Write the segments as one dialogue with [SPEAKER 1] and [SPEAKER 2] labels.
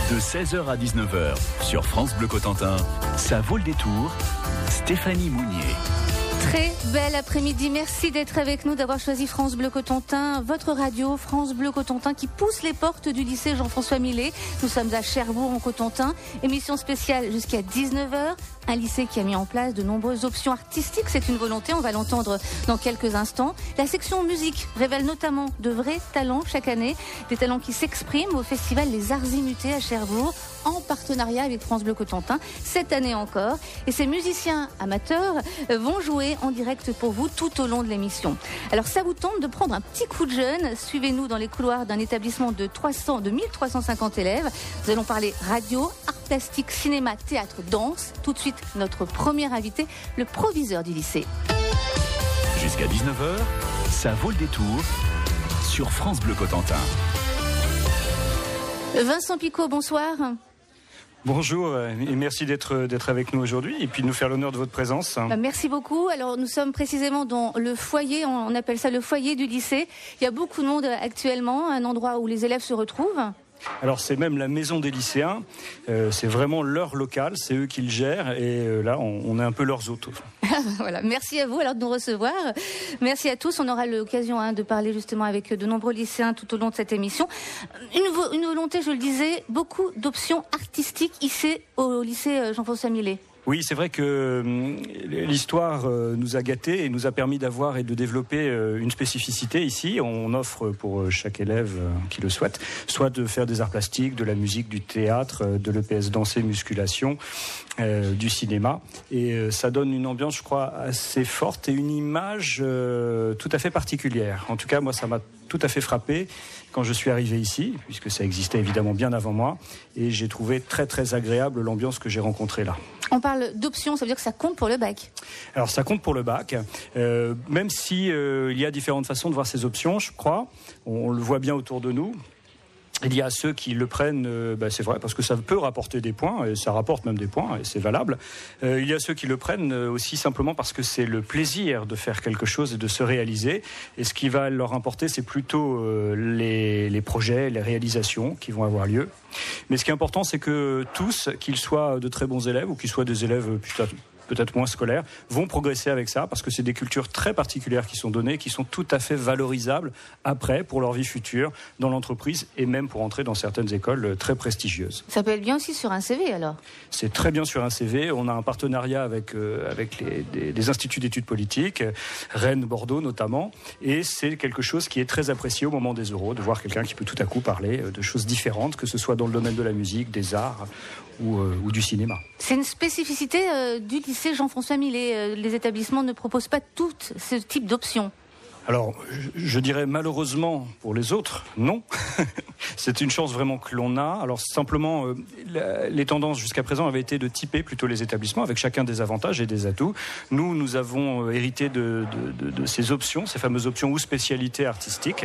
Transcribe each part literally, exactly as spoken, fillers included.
[SPEAKER 1] De seize heures à dix-neuf heures, sur France Bleu Cotentin, ça vaut le détour. Stéphanie Mounier.
[SPEAKER 2] Très bel après-midi, merci d'être avec nous, d'avoir choisi France Bleu Cotentin, votre radio France Bleu Cotentin qui pousse les portes du lycée Jean-François Millet. Nous sommes à Cherbourg en Cotentin, émission spéciale jusqu'à dix-neuf heures. Un lycée qui a mis en place de nombreuses options artistiques, c'est une volonté, on va l'entendre dans quelques instants. La section musique révèle notamment de vrais talents chaque année, des talents qui s'expriment au festival Les Arts Immutés à Cherbourg, en partenariat avec France Bleu Cotentin, cette année encore. Et ces musiciens amateurs vont jouer en direct pour vous tout au long de l'émission. Alors ça vous tente de prendre un petit coup de jeune, suivez-nous dans les couloirs d'un établissement de, trois cents, de mille trois cent cinquante élèves. Nous allons parler radio, art plastique, cinéma, théâtre, danse. Tout de suite, notre premier invité, le proviseur du lycée.
[SPEAKER 1] Jusqu'à dix-neuf heures, ça vaut le détour sur France Bleu Cotentin.
[SPEAKER 2] Vincent Picot, bonsoir.
[SPEAKER 3] Bonjour et merci d'être, d'être avec nous aujourd'hui et puis de nous faire l'honneur de votre présence.
[SPEAKER 2] Bah, merci beaucoup. Alors nous sommes précisément dans le foyer, on appelle ça le foyer du lycée. Il y a beaucoup de monde actuellement, un endroit où les élèves se retrouvent.
[SPEAKER 3] Alors c'est même la maison des lycéens, euh, c'est vraiment leur local, c'est eux qui le gèrent et euh, là on, on est un peu leurs hôtes.
[SPEAKER 2] Voilà, merci à vous alors de nous recevoir. Merci à tous, on aura l'occasion hein, de parler justement avec de nombreux lycéens tout au long de cette émission. Une, vo- une volonté, je le disais, beaucoup d'options artistiques ici au lycée Jean-François Millet.
[SPEAKER 3] Oui, c'est vrai que l'histoire nous a gâtés et nous a permis d'avoir et de développer une spécificité ici. On offre pour chaque élève qui le souhaite, soit de faire des arts plastiques, de la musique, du théâtre, de l'E P S danse et musculation, euh, du cinéma. Et ça donne une ambiance, je crois, assez forte et une image euh, tout à fait particulière. En tout cas, moi, ça m'a tout à fait frappé quand je suis arrivé ici, puisque ça existait évidemment bien avant moi, et j'ai trouvé très très agréable l'ambiance que j'ai rencontrée là.
[SPEAKER 2] On parle d'options, ça veut dire que ça compte pour le bac. Alors
[SPEAKER 3] ça compte pour le bac, euh, même si euh, il y a différentes façons de voir ces options, je crois, on, on le voit bien autour de nous. Il y a ceux qui le prennent, euh, bah c'est vrai, parce que ça peut rapporter des points, et ça rapporte même des points, et c'est valable. Euh, il y a ceux qui le prennent aussi simplement parce que c'est le plaisir de faire quelque chose et de se réaliser. Et ce qui va leur importer, c'est plutôt euh, les, les projets, les réalisations qui vont avoir lieu. Mais ce qui est important, c'est que tous, qu'ils soient de très bons élèves ou qu'ils soient des élèves peut-être peut-être moins scolaires, vont progresser avec ça, parce que c'est des cultures très particulières qui sont données, qui sont tout à fait valorisables après, pour leur vie future, dans l'entreprise, et même pour entrer dans certaines écoles très prestigieuses.
[SPEAKER 2] Ça peut être bien aussi sur un C V, alors ?
[SPEAKER 3] C'est très bien sur un C V. On a un partenariat avec, euh, avec les, des, des instituts d'études politiques, Rennes, Bordeaux notamment, et c'est quelque chose qui est très apprécié au moment des euros, de voir quelqu'un qui peut tout à coup parler de choses différentes, que ce soit dans le domaine de la musique, des arts ou, euh, ou du cinéma.
[SPEAKER 2] C'est une spécificité euh, du lycée Jean-François Millet. Euh, les établissements ne proposent pas tout ce type d'options.
[SPEAKER 3] Alors, je dirais malheureusement pour les autres, non. C'est une chance vraiment que l'on a. Alors simplement, euh, la, les tendances jusqu'à présent avaient été de typer plutôt les établissements avec chacun des avantages et des atouts. Nous, nous avons hérité de, de, de, de ces options, ces fameuses options ou spécialités artistiques.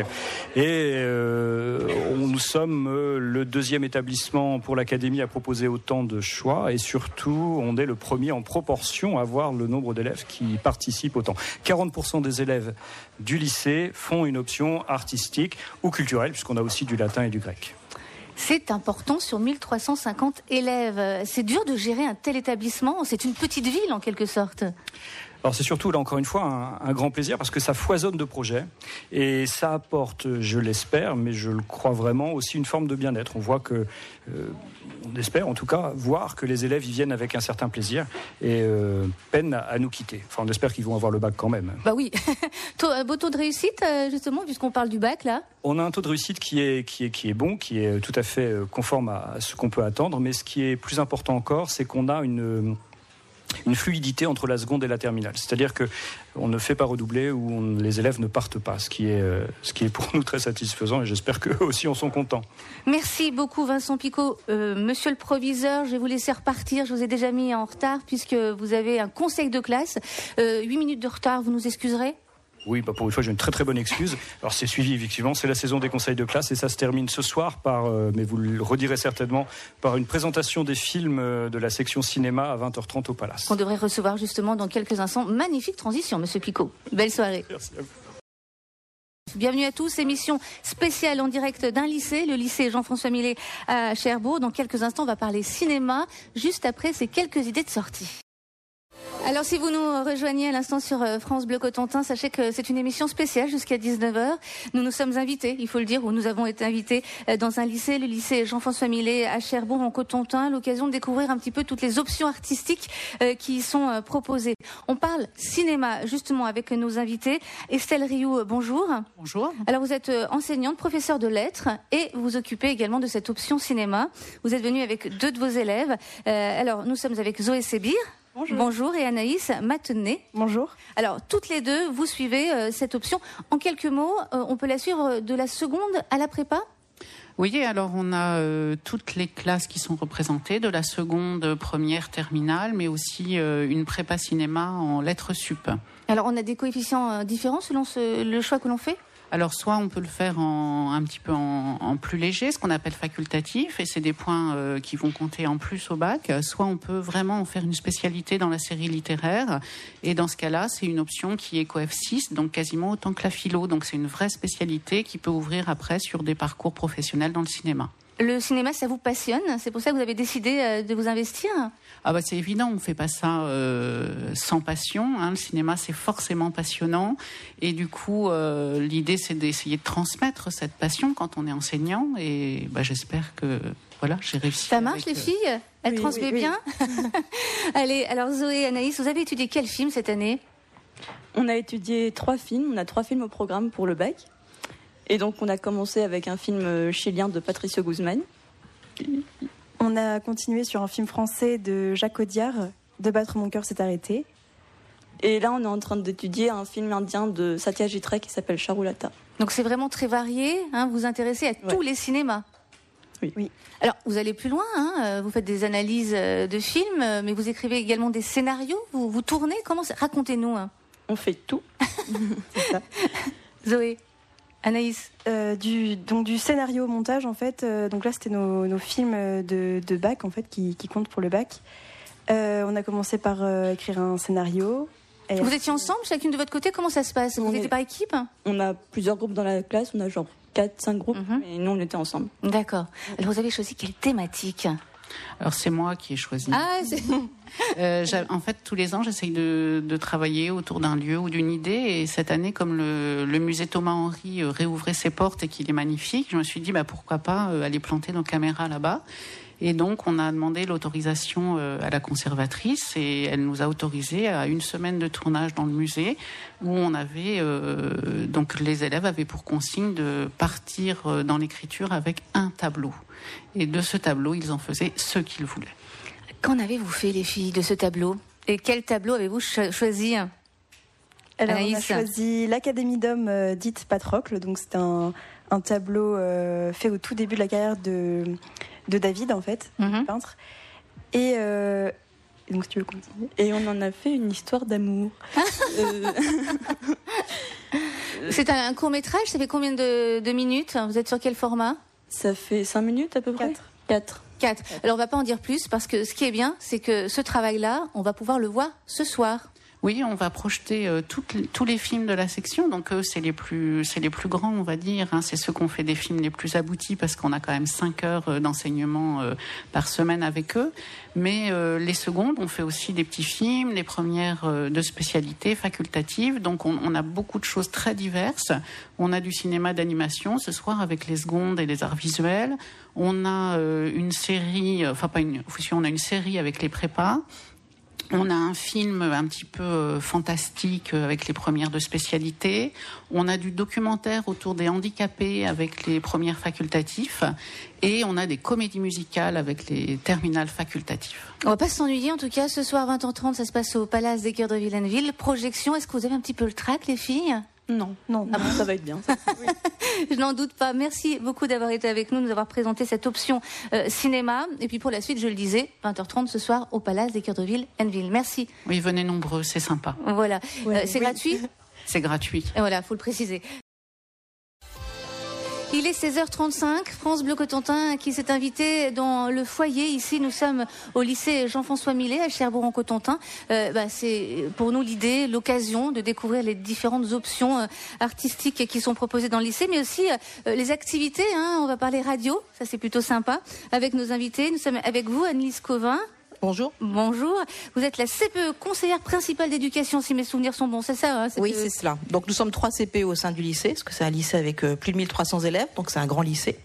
[SPEAKER 3] Et euh, on, nous sommes euh, le deuxième établissement pour l'académie à proposer autant de choix. Et surtout, on est le premier en proportion à avoir le nombre d'élèves qui participent autant. quarante pour cent des élèves du lycée font une option artistique ou culturelle, puisqu'on a aussi du latin et du grec.
[SPEAKER 2] C'est important sur mille trois cent cinquante élèves. C'est dur de gérer un tel établissement. C'est une petite ville en quelque sorte.
[SPEAKER 3] Alors c'est surtout, là encore une fois, un, un grand plaisir parce que ça foisonne de projets et ça apporte, je l'espère, mais je le crois vraiment, aussi une forme de bien-être. On voit que, euh, on espère en tout cas, voir que les élèves y viennent avec un certain plaisir et euh, peinent à, à nous quitter. Enfin, on espère qu'ils vont avoir le bac quand même.
[SPEAKER 2] Bah oui. Un beau taux de réussite, justement, puisqu'on parle du bac, là.
[SPEAKER 3] On a un taux de réussite qui est, qui est, qui est bon, qui est tout à fait conforme à ce qu'on peut attendre, mais ce qui est plus important encore, c'est qu'on a une... une fluidité entre la seconde et la terminale. C'est-à-dire qu'on ne fait pas redoubler ou on, les élèves ne partent pas, ce qui est, euh, ce qui est pour nous très satisfaisant et j'espère qu'eux aussi en sont contents.
[SPEAKER 2] Merci beaucoup Vincent Picot. Euh, monsieur le proviseur, je vais vous laisser repartir. Je vous ai déjà mis en retard puisque vous avez un conseil de classe. Euh, huit minutes de retard, vous nous excuserez ?
[SPEAKER 3] Oui, bah pour une fois, j'ai une très très bonne excuse. Alors c'est suivi, effectivement, c'est la saison des conseils de classe et ça se termine ce soir par, euh, mais vous le redirez certainement, par une présentation des films de la section cinéma à vingt heures trente au Palace.
[SPEAKER 2] On devrait recevoir justement dans quelques instants. Magnifique transition, monsieur Picot. Belle soirée.
[SPEAKER 3] Merci à vous.
[SPEAKER 2] Bienvenue à tous, émission spéciale en direct d'un lycée, le lycée Jean-François Millet à Cherbourg. Dans quelques instants, on va parler cinéma, juste après ces quelques idées de sortie. Alors si vous nous rejoignez à l'instant sur France Bleu Cotentin, sachez que c'est une émission spéciale jusqu'à dix-neuf heures. Nous nous sommes invités, il faut le dire, ou nous avons été invités dans un lycée, le lycée Jean-François Millet à Cherbourg en Cotentin, l'occasion de découvrir un petit peu toutes les options artistiques qui y sont proposées. On parle cinéma justement avec nos invités. Estelle Rioux, bonjour.
[SPEAKER 4] Bonjour.
[SPEAKER 2] Alors vous êtes enseignante, professeure de lettres et vous occupez également de cette option cinéma. Vous êtes venue avec deux de vos élèves. Euh, alors nous sommes avec Zoé Sébir.
[SPEAKER 5] Bonjour.
[SPEAKER 2] Bonjour et Anaïs Matenet.
[SPEAKER 5] Bonjour.
[SPEAKER 2] Alors, toutes les deux, vous suivez euh, cette option. En quelques mots, euh, on peut la suivre de la seconde à la prépa ?
[SPEAKER 4] Oui, alors on a euh, toutes les classes qui sont représentées, de la seconde, première, terminale, mais aussi euh, une prépa cinéma en lettres sup.
[SPEAKER 2] Alors, on a des coefficients euh, différents selon ce, le choix que l'on fait ?
[SPEAKER 4] Alors, soit on peut le faire en, un petit peu en, en plus léger, ce qu'on appelle facultatif, et c'est des points euh, qui vont compter en plus au bac, soit on peut vraiment en faire une spécialité dans la série littéraire, et dans ce cas-là, c'est une option qui est coef six, donc quasiment autant que la philo, donc c'est une vraie spécialité qui peut ouvrir après sur des parcours professionnels dans le cinéma.
[SPEAKER 2] Le cinéma, ça vous passionne ? C'est pour ça que vous avez décidé euh, de vous investir ?
[SPEAKER 4] Ah bah c'est évident, on ne fait pas ça euh, sans passion. Hein. Le cinéma, c'est forcément passionnant. Et du coup, euh, l'idée, c'est d'essayer de transmettre cette passion quand on est enseignant. Et bah, j'espère que voilà, j'ai réussi.
[SPEAKER 2] Ça marche,
[SPEAKER 4] avec,
[SPEAKER 2] les filles ? Elles
[SPEAKER 5] oui,
[SPEAKER 2] transmettent
[SPEAKER 5] oui,
[SPEAKER 2] bien oui. Allez, alors Zoé et Anaïs, vous avez étudié quel film cette année ?
[SPEAKER 5] On a étudié trois films. On a trois films au programme pour le bac. Et donc, on a commencé avec un film chilien de Patricio Guzmán.
[SPEAKER 6] On a continué sur un film français de Jacques Audiard, De battre mon cœur s'est arrêté.
[SPEAKER 5] Et là, on est en train d'étudier un film indien de Satyajit Ray qui s'appelle Charulata.
[SPEAKER 2] Donc, c'est vraiment très varié. Hein, vous vous intéressez à ouais. tous les cinémas.
[SPEAKER 5] Oui.
[SPEAKER 6] oui.
[SPEAKER 2] Alors, vous allez plus loin. Hein, vous faites des analyses de films, mais vous écrivez également des scénarios. Vous, vous tournez. Comment c'est ? Racontez-nous. Hein.
[SPEAKER 5] On fait tout.
[SPEAKER 6] C'est ça.
[SPEAKER 2] Zoé. Anaïs,
[SPEAKER 6] euh, du donc du scénario au montage en fait. Euh, donc là c'était nos, nos films de, de bac en fait qui, qui comptent pour le bac. Euh, on a commencé par euh, écrire un scénario.
[SPEAKER 2] Et vous étiez ensemble chacune de votre côté ? Comment ça se passe ? Vous étiez est... par équipe ?
[SPEAKER 5] On a plusieurs groupes dans la classe. On a genre quatre cinq groupes. Mm-hmm. Et nous on était ensemble.
[SPEAKER 2] D'accord. Alors vous avez choisi quelle thématique ?
[SPEAKER 4] Alors c'est moi qui ai choisi.
[SPEAKER 2] Ah, c'est...
[SPEAKER 4] euh, en fait, tous les ans, j'essaye de, de travailler autour d'un lieu ou d'une idée. Et cette année, comme le, le musée Thomas-Henry réouvrait ses portes et qu'il est magnifique, je me suis dit bah, pourquoi pas aller planter nos caméras là-bas. Et donc, on a demandé l'autorisation à la conservatrice et elle nous a autorisé à une semaine de tournage dans le musée où on avait euh, donc les élèves avaient pour consigne de partir dans l'écriture avec un tableau. Et de ce tableau, ils en faisaient ce qu'ils voulaient.
[SPEAKER 2] Qu'en avez-vous fait, les filles, de ce tableau ? Et quel tableau avez-vous cho- choisi ?
[SPEAKER 6] Alors,
[SPEAKER 2] Anaïs.
[SPEAKER 6] on a choisi l'Académie d'Hommes euh, dite Patrocle. Donc, c'est un, un tableau euh, fait au tout début de la carrière de, de David, en fait, mm-hmm. peintre. Et, euh, et donc, si tu veux continuer.
[SPEAKER 5] Et on en a fait une histoire d'amour. euh...
[SPEAKER 2] C'est un, un court-métrage, ça fait combien de, de minutes ? Vous êtes sur quel format ?
[SPEAKER 5] Ça fait cinq minutes à peu près.
[SPEAKER 6] Quatre.
[SPEAKER 5] Quatre.
[SPEAKER 2] Quatre. Alors on va pas en dire plus parce que ce qui est bien, c'est que ce travail-là, on va pouvoir le voir ce soir.
[SPEAKER 4] Oui, on va projeter euh, toutes les, tous les films de la section. Donc eux, c'est les plus, c'est les plus grands, on va dire. Hein. C'est ceux qui ont fait des films les plus aboutis parce qu'on a quand même cinq heures d'enseignement euh, par semaine avec eux. Mais euh, les secondes, on fait aussi des petits films, les premières euh, de spécialité facultatives. Donc on, on a beaucoup de choses très diverses. On a du cinéma d'animation ce soir avec les secondes et les arts visuels. On a euh, une série, enfin pas une, on a une série avec les prépas. On a un film un petit peu euh, fantastique euh, avec les premières de spécialité. On a du documentaire autour des handicapés avec les premières facultatifs. Et on a des comédies musicales avec les terminales facultatifs.
[SPEAKER 2] On va pas s'ennuyer en tout cas. Ce soir, vingt heures trente, ça se passe au Palace des Cœurs de Villeneuve. Projection, est-ce que vous avez un petit peu le trac, les filles ?
[SPEAKER 5] Non, non, ah bon, ça va être bien. Ça. Oui.
[SPEAKER 2] Je n'en doute pas. Merci beaucoup d'avoir été avec nous, de nous avoir présenté cette option euh, cinéma. Et puis pour la suite, je le disais, vingt heures trente ce soir au Palace des Cœurs de Villeneuve. Merci.
[SPEAKER 4] Oui, venez nombreux, c'est sympa.
[SPEAKER 2] Voilà. Ouais, euh, c'est
[SPEAKER 4] oui.
[SPEAKER 2] gratuit ?
[SPEAKER 4] C'est gratuit.
[SPEAKER 2] Et voilà, faut le préciser. Il est seize heures trente-cinq, France Bleu Cotentin qui s'est invité dans le foyer. Ici, nous sommes au lycée Jean-François Millet à Cherbourg-en-Cotentin. Euh, bah, c'est pour nous l'idée, l'occasion de découvrir les différentes options euh, artistiques qui sont proposées dans le lycée, mais aussi euh, les activités. Hein. On va parler radio, ça c'est plutôt sympa, avec nos invités. Nous sommes avec vous, Annelise Covin.
[SPEAKER 7] Bonjour.
[SPEAKER 2] Bonjour. Vous êtes la C P E, conseillère principale d'éducation, si mes souvenirs sont bons, c'est ça hein,
[SPEAKER 7] Oui, c'est cela. Donc nous sommes trois C P E au sein du lycée, parce que c'est un lycée avec euh, plus de mille trois cents élèves, donc c'est un grand lycée.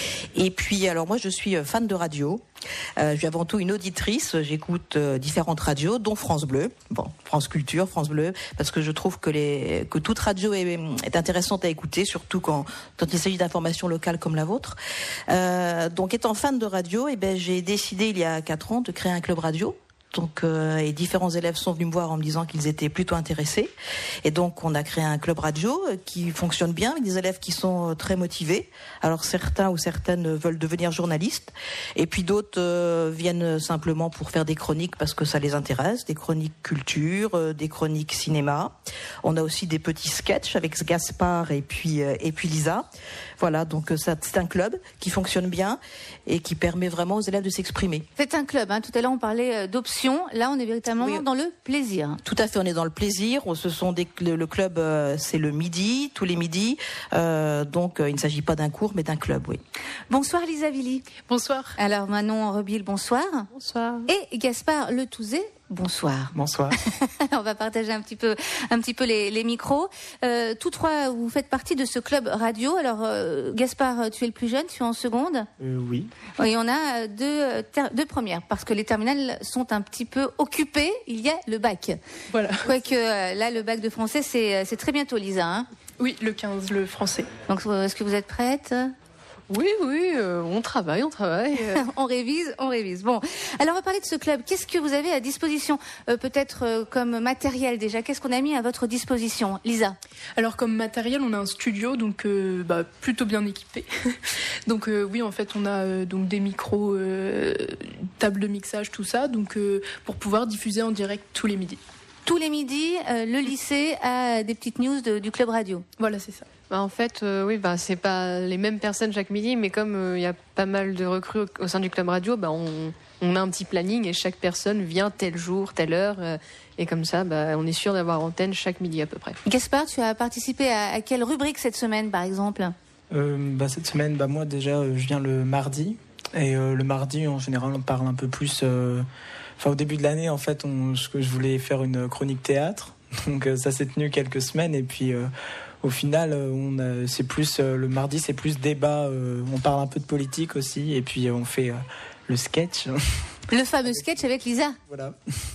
[SPEAKER 7] Et puis, alors moi, je suis fan de radio. Euh, je suis avant tout une auditrice. J'écoute euh, différentes radios, dont France Bleu, bon, France Culture, France Bleu, parce que je trouve que, les, que toute radio est, est intéressante à écouter, surtout quand, quand il s'agit d'informations locales comme la vôtre. Euh, donc, étant fan de radio, eh ben, j'ai décidé il y a quatre ans de créer un club radio. Donc, euh, et différents élèves sont venus me voir en me disant qu'ils étaient plutôt intéressés. Et donc, on a créé un club radio qui fonctionne bien, avec des élèves qui sont très motivés. Alors, certains ou certaines veulent devenir journalistes. Et puis, d'autres euh, viennent simplement pour faire des chroniques parce que ça les intéresse. Des chroniques culture, euh, des chroniques cinéma. On a aussi des petits sketchs avec Gaspard et puis, euh, et puis Lisa. Voilà, donc ça, c'est un club qui fonctionne bien et qui permet vraiment aux élèves de s'exprimer.
[SPEAKER 2] C'est un club, hein. Tout à l'heure on parlait d'options, là on est véritablement oui. dans le plaisir.
[SPEAKER 7] Tout à fait, on est dans le plaisir. Ce sont des, le, le club, euh, c'est le midi, tous les midis, euh, donc euh, il ne s'agit pas d'un cours mais d'un club, oui.
[SPEAKER 2] Bonsoir Lisa Villy.
[SPEAKER 8] Bonsoir.
[SPEAKER 2] Alors Manon Rebille, bonsoir.
[SPEAKER 8] Bonsoir.
[SPEAKER 2] Et Gaspard Letouzet. Bonsoir.
[SPEAKER 9] Bonsoir.
[SPEAKER 2] On va partager un petit peu, un petit peu les, les micros. Euh, tous trois, vous faites partie de ce club radio. Alors, euh, Gaspard, tu es le plus jeune, tu es en seconde.
[SPEAKER 9] Euh, oui.
[SPEAKER 2] Et on a deux, ter- deux premières, parce que les terminales sont un petit peu occupées. Il y a le bac.
[SPEAKER 8] Voilà.
[SPEAKER 2] Quoique euh, là, le bac de français, c'est, c'est très bientôt, Lisa. Hein.
[SPEAKER 8] Oui, le quinze, le français.
[SPEAKER 2] Donc, est-ce que vous êtes prête ?
[SPEAKER 8] Oui, oui, euh, on travaille, on travaille.
[SPEAKER 2] on révise, on révise. Bon, alors on va parler de ce club. Qu'est-ce que vous avez à disposition, euh, peut-être euh, comme matériel déjà ? Qu'est-ce qu'on a mis à votre disposition, Lisa ?
[SPEAKER 8] Alors comme matériel, on a un studio, donc euh, bah, plutôt bien équipé. donc euh, oui, en fait, on a euh, donc des micros, euh, table de mixage, tout ça, donc euh, pour pouvoir diffuser en direct tous les midis.
[SPEAKER 2] Tous les midis, euh, le lycée a des petites news de, du club radio.
[SPEAKER 8] Voilà, c'est ça.
[SPEAKER 10] Bah en fait, euh, oui, bah c'est pas les mêmes personnes chaque midi, mais comme il euh, y a pas mal de recrues au, au sein du club radio, bah on, on a un petit planning et chaque personne vient tel jour, telle heure, euh, et comme ça, bah on est sûr d'avoir antenne chaque midi à peu près.
[SPEAKER 2] Gaspard, tu as participé à, à quelle rubrique cette semaine, par exemple ?
[SPEAKER 9] euh, bah cette semaine, bah moi déjà, je viens le mardi, et euh, le mardi en général, on parle un peu plus. Euh, enfin, au début de l'année, en fait, on, je, je voulais faire une chronique théâtre, donc euh, ça s'est tenu quelques semaines, et puis. Euh, Au final, on a, c'est plus le mardi, c'est plus débat. Euh, on parle un peu de politique aussi, et puis on fait euh, le sketch.
[SPEAKER 2] Le fameux sketch avec Lisa.
[SPEAKER 9] Voilà.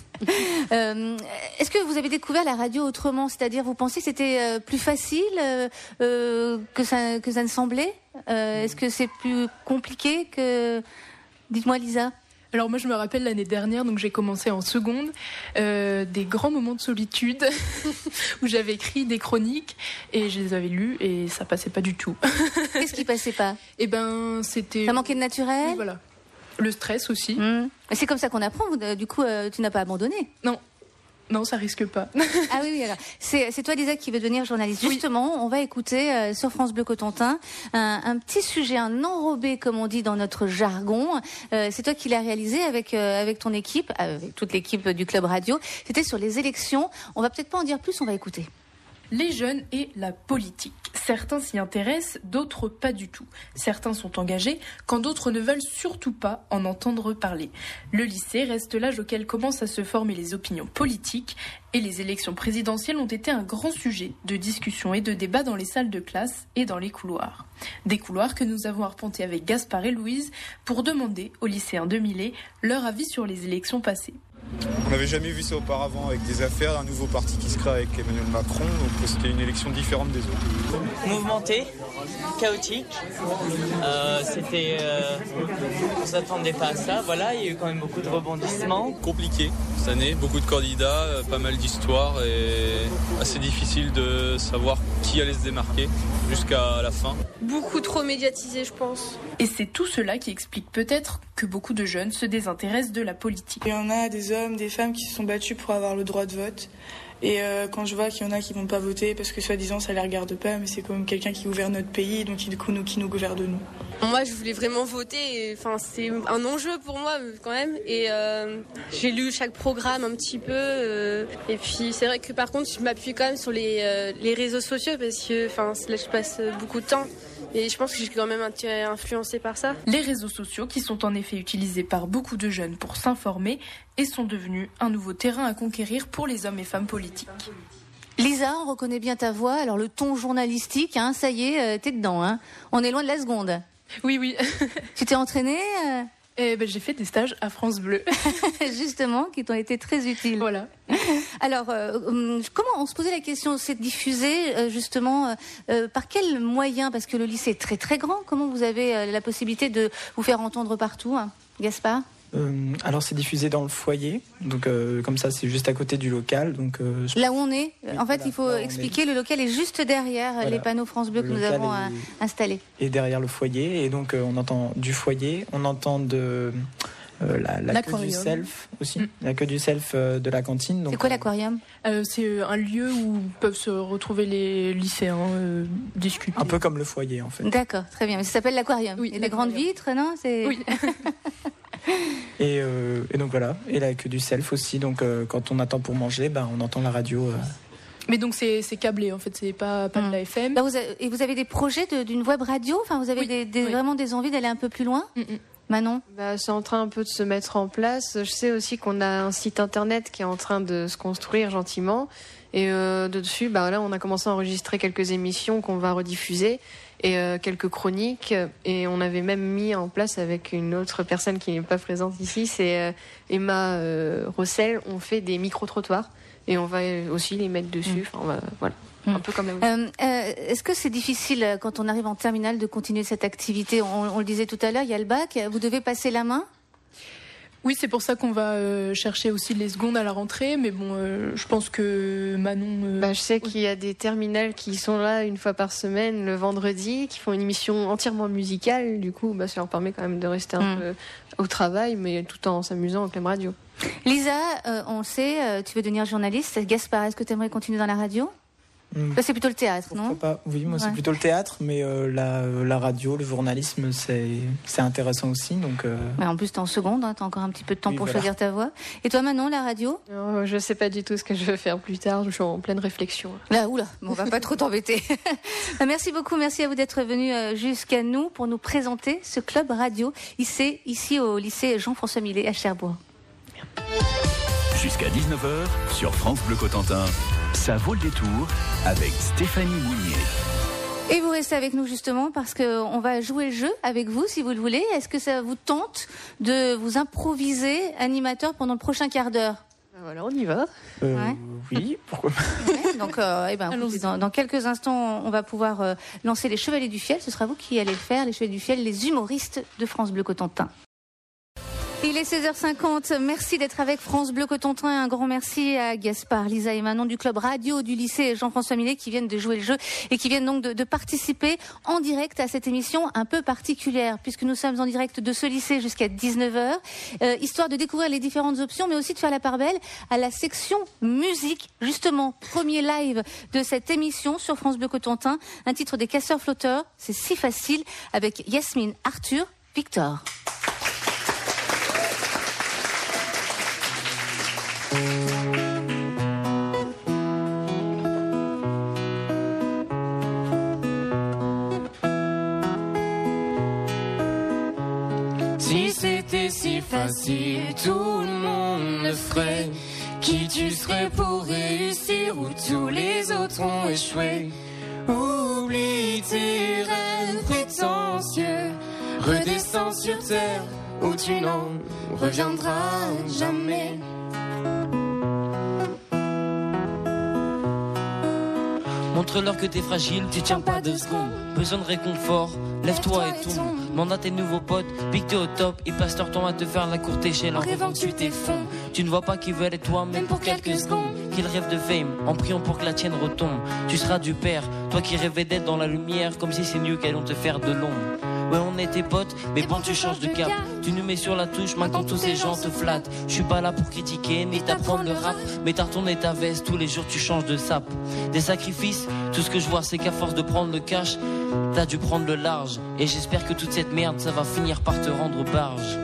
[SPEAKER 2] euh, est-ce que vous avez découvert la radio autrement ? C'est-à-dire, vous pensiez que c'était euh, plus facile euh, euh, que ça que ça ne semblait ? euh, Est-ce que c'est plus compliqué que... Dites-moi, Lisa.
[SPEAKER 8] Alors moi je me rappelle l'année dernière, donc j'ai commencé en seconde, euh, des grands moments de solitude où j'avais écrit des chroniques et je les avais lues et ça passait pas du tout.
[SPEAKER 2] Qu'est-ce qui passait pas ?
[SPEAKER 8] Eh ben c'était...
[SPEAKER 2] Ça manquait de naturel ?
[SPEAKER 8] Oui, voilà. Le stress aussi.
[SPEAKER 2] Mmh. C'est comme ça qu'on apprend, du coup euh, tu n'as pas abandonné ?
[SPEAKER 8] Non. Non, ça risque pas.
[SPEAKER 2] Ah oui, oui, alors. C'est, c'est toi, Lisa, qui veut devenir journaliste. Oui. Justement, on va écouter euh, sur France Bleu Cotentin un, un petit sujet, un enrobé, comme on dit dans notre jargon. Euh, c'est toi qui l'as réalisé avec, euh, avec ton équipe, avec toute l'équipe du Club Radio. C'était sur les élections. On va peut-être pas en dire plus, on va écouter.
[SPEAKER 8] Les jeunes et la politique. Certains s'y intéressent, d'autres pas du tout. Certains sont engagés, quand d'autres ne veulent surtout pas en entendre parler. Le lycée reste l'âge auquel commencent à se former les opinions politiques et les élections présidentielles ont été un grand sujet de discussion et de débat dans les salles de classe et dans les couloirs. Des couloirs que nous avons arpentés avec Gaspard et Louise pour demander aux lycéens de Millet leur avis sur les élections passées.
[SPEAKER 11] On n'avait jamais vu ça auparavant avec des affaires, un nouveau parti qui se crée avec Emmanuel Macron, donc c'était une élection différente des autres.
[SPEAKER 12] Mouvementé, chaotique, euh, c'était, euh, on s'attendait pas à ça, voilà, il y a eu quand même beaucoup de rebondissements.
[SPEAKER 13] Compliqué cette année, beaucoup de candidats, pas mal d'histoires et assez difficile de savoir qui allait se démarquer jusqu'à la fin.
[SPEAKER 14] Beaucoup trop médiatisé, je pense.
[SPEAKER 8] Et c'est tout cela qui explique peut-être que beaucoup de jeunes se désintéressent de la politique.
[SPEAKER 15] Il y en a des hommes hommes, des femmes qui se sont battus pour avoir le droit de vote. Et euh, quand je vois qu'il y en a qui vont pas voter parce que soi-disant ça les regarde pas, mais c'est quand même quelqu'un qui gouverne notre pays, donc qui, du coup, nous, qui nous gouverne de nous.
[SPEAKER 14] Moi, je voulais vraiment voter. Enfin, c'est un enjeu pour moi quand même. Et euh, j'ai lu chaque programme un petit peu. Euh, et puis, c'est vrai que par contre, je m'appuie quand même sur les, euh, les réseaux sociaux parce que, enfin, là, je passe beaucoup de temps. Et je pense que j'ai quand même été influencée par ça.
[SPEAKER 8] Les réseaux sociaux qui sont en effet utilisés par beaucoup de jeunes pour s'informer et sont devenus un nouveau terrain à conquérir pour les hommes et femmes politiques.
[SPEAKER 2] Lisa, on reconnaît bien ta voix. Alors le ton journalistique, hein, ça y est, euh, t'es dedans. Hein. On est loin de la seconde.
[SPEAKER 8] Oui, oui.
[SPEAKER 2] Tu t'es entraînée euh...
[SPEAKER 8] Eh ben, j'ai fait des stages à France Bleu.
[SPEAKER 2] Justement, qui t'ont été très utiles.
[SPEAKER 8] Voilà.
[SPEAKER 2] Alors, euh, comment on se posait la question, c'est diffusé euh, justement euh, par quels moyens? Parce que le lycée est très très grand. Comment vous avez euh, la possibilité de vous faire entendre partout, hein, Gaspard?
[SPEAKER 9] Euh, alors c'est diffusé dans le foyer, donc euh, comme ça c'est juste à côté du local. Donc euh, je...
[SPEAKER 2] Là où on est, oui, en fait
[SPEAKER 9] voilà,
[SPEAKER 2] il faut expliquer, est... le local est juste derrière voilà. les panneaux France Bleu que nous avons est... installés.
[SPEAKER 9] Et derrière le foyer, et donc euh, on entend du foyer, on entend de euh, la, la queue du self aussi, mm. la queue du self euh, de la cantine. Donc,
[SPEAKER 2] c'est quoi l'aquarium?
[SPEAKER 8] euh, C'est un lieu où peuvent se retrouver les lycéens euh, discuter.
[SPEAKER 9] Un peu comme le foyer en fait.
[SPEAKER 2] D'accord, très bien. Mais ça s'appelle l'aquarium.
[SPEAKER 8] Oui,
[SPEAKER 2] il y a des grandes vitres, non? C'est...
[SPEAKER 8] Oui.
[SPEAKER 9] Et, euh, et donc voilà, et la queue du self aussi, donc euh, quand on attend pour manger, ben, on entend la radio. Euh...
[SPEAKER 8] Mais donc c'est, c'est câblé en fait, c'est pas, pas mmh. de la F M.
[SPEAKER 2] Là, vous avez, et vous avez des projets de, d'une web radio, enfin vous avez
[SPEAKER 8] oui,
[SPEAKER 2] des, des,
[SPEAKER 8] oui.
[SPEAKER 2] vraiment des envies d'aller un peu plus loin? mmh. Manon?
[SPEAKER 10] Bah, c'est en train un peu de se mettre en place. Je sais aussi qu'on a un site internet qui est en train de se construire gentiment. Et euh, dessus, bah, là, on a commencé à enregistrer quelques émissions qu'on va rediffuser et euh, quelques chroniques. Et on avait même mis en place avec une autre personne qui n'est pas présente ici, c'est euh, Emma euh, Rossel. On fait des micro-trottoirs et on va aussi les mettre dessus. Enfin, on va, voilà. Un peu comme la
[SPEAKER 2] euh, euh, est-ce que c'est difficile quand on arrive en terminale de continuer cette activité? on, on le disait tout à l'heure, il y a le bac, vous devez passer la main?
[SPEAKER 8] Oui, c'est pour ça qu'on va euh, chercher aussi les secondes à la rentrée, mais bon, euh, je pense que Manon... Euh...
[SPEAKER 10] Bah, je sais qu'il y a des terminales qui sont là une fois par semaine, le vendredi, qui font une émission entièrement musicale, du coup, bah, ça leur permet quand même de rester un mmh. peu au travail, mais tout en s'amusant avec la radio.
[SPEAKER 2] Lisa, euh, on le sait, euh, tu veux devenir journaliste. Gaspard, est-ce que tu aimerais continuer dans la radio? Là, c'est plutôt le théâtre,
[SPEAKER 9] Pourquoi
[SPEAKER 2] non
[SPEAKER 9] pas. Oui, moi,
[SPEAKER 2] ouais.
[SPEAKER 9] c'est plutôt le théâtre, mais euh, la, la radio, le journalisme, c'est, c'est intéressant aussi. Donc, euh...
[SPEAKER 2] ouais, en plus, t'es en seconde, hein, t'as encore un petit peu de temps oui, pour voilà. choisir ta voix. Et toi, Manon, la radio?
[SPEAKER 10] Non, je sais pas du tout ce que je vais faire plus tard, je suis en pleine réflexion.
[SPEAKER 2] Là, oula, bon, on va pas trop t'embêter. Merci beaucoup, merci à vous d'être venus jusqu'à nous pour nous présenter ce club radio ici, ici au lycée Jean-François Millet à Cherbourg.
[SPEAKER 1] Jusqu'à dix-neuf heures sur France Bleu Cotentin. Ça vaut le détour avec Stéphanie Mounier.
[SPEAKER 2] Et vous restez avec nous justement parce qu'on va jouer le jeu avec vous si vous le voulez. Est-ce que ça vous tente de vous improviser animateur pendant le prochain quart d'heure?
[SPEAKER 10] Voilà, on y va.
[SPEAKER 9] Euh, ouais. Oui, pourquoi pas.
[SPEAKER 2] Ouais, donc, euh, eh ben, dans, dans quelques instants, on va pouvoir euh, lancer les Chevaliers du Fiel. Ce sera vous qui allez le faire, les Chevaliers du Fiel, les humoristes de France Bleu Cotentin. Il est seize heures cinquante, merci d'être avec France Bleu Cotentin. Un grand merci à Gaspard, Lisa et Manon du club radio du lycée Jean-François Millet qui viennent de jouer le jeu et qui viennent donc de, de participer en direct à cette émission un peu particulière puisque nous sommes en direct de ce lycée jusqu'à dix-neuf heures, euh, histoire de découvrir les différentes options mais aussi de faire la part belle à la section musique. Justement, premier live de cette émission sur France Bleu Cotentin, un titre des Casseurs Flotteurs, c'est si facile avec Yasmine, Arthur, Victor.
[SPEAKER 16] Si c'était si facile, tout le monde le ferait. Qui tu serais pour réussir où tous les autres ont échoué? Oublie tes rêves prétentieux, redescends sur terre où tu n'en reviendras jamais.
[SPEAKER 17] Montre-leur que t'es fragile, tu tiens pas deux secondes. Besoin de réconfort, lève-toi et tombe. Demande à tes nouveaux potes, pique t'es au top. Ils passent leur temps à te faire la courte échelle en rêvant que tu t'effonds. Tu ne vois pas qu'ils veulent être toi, même pour quelques secondes. Qu'ils rêvent de fame, en priant pour que la tienne retombe. Tu seras du père, toi qui rêvais d'être dans la lumière, comme si c'est mieux qu'elles vont te faire de l'ombre. Ouais, on était potes, mais bon, tu changes de cap. Tu nous mets sur la touche, maintenant tous ces gens te flattent. Je suis pas là pour critiquer, ni t'apprendre le rap, mais t'as retourné ta veste, tous les jours tu changes de sap. Des sacrifices, tout ce que je vois, c'est qu'à force de prendre le cash, t'as dû prendre le large. Et j'espère que toute cette merde, ça va finir par te rendre barge.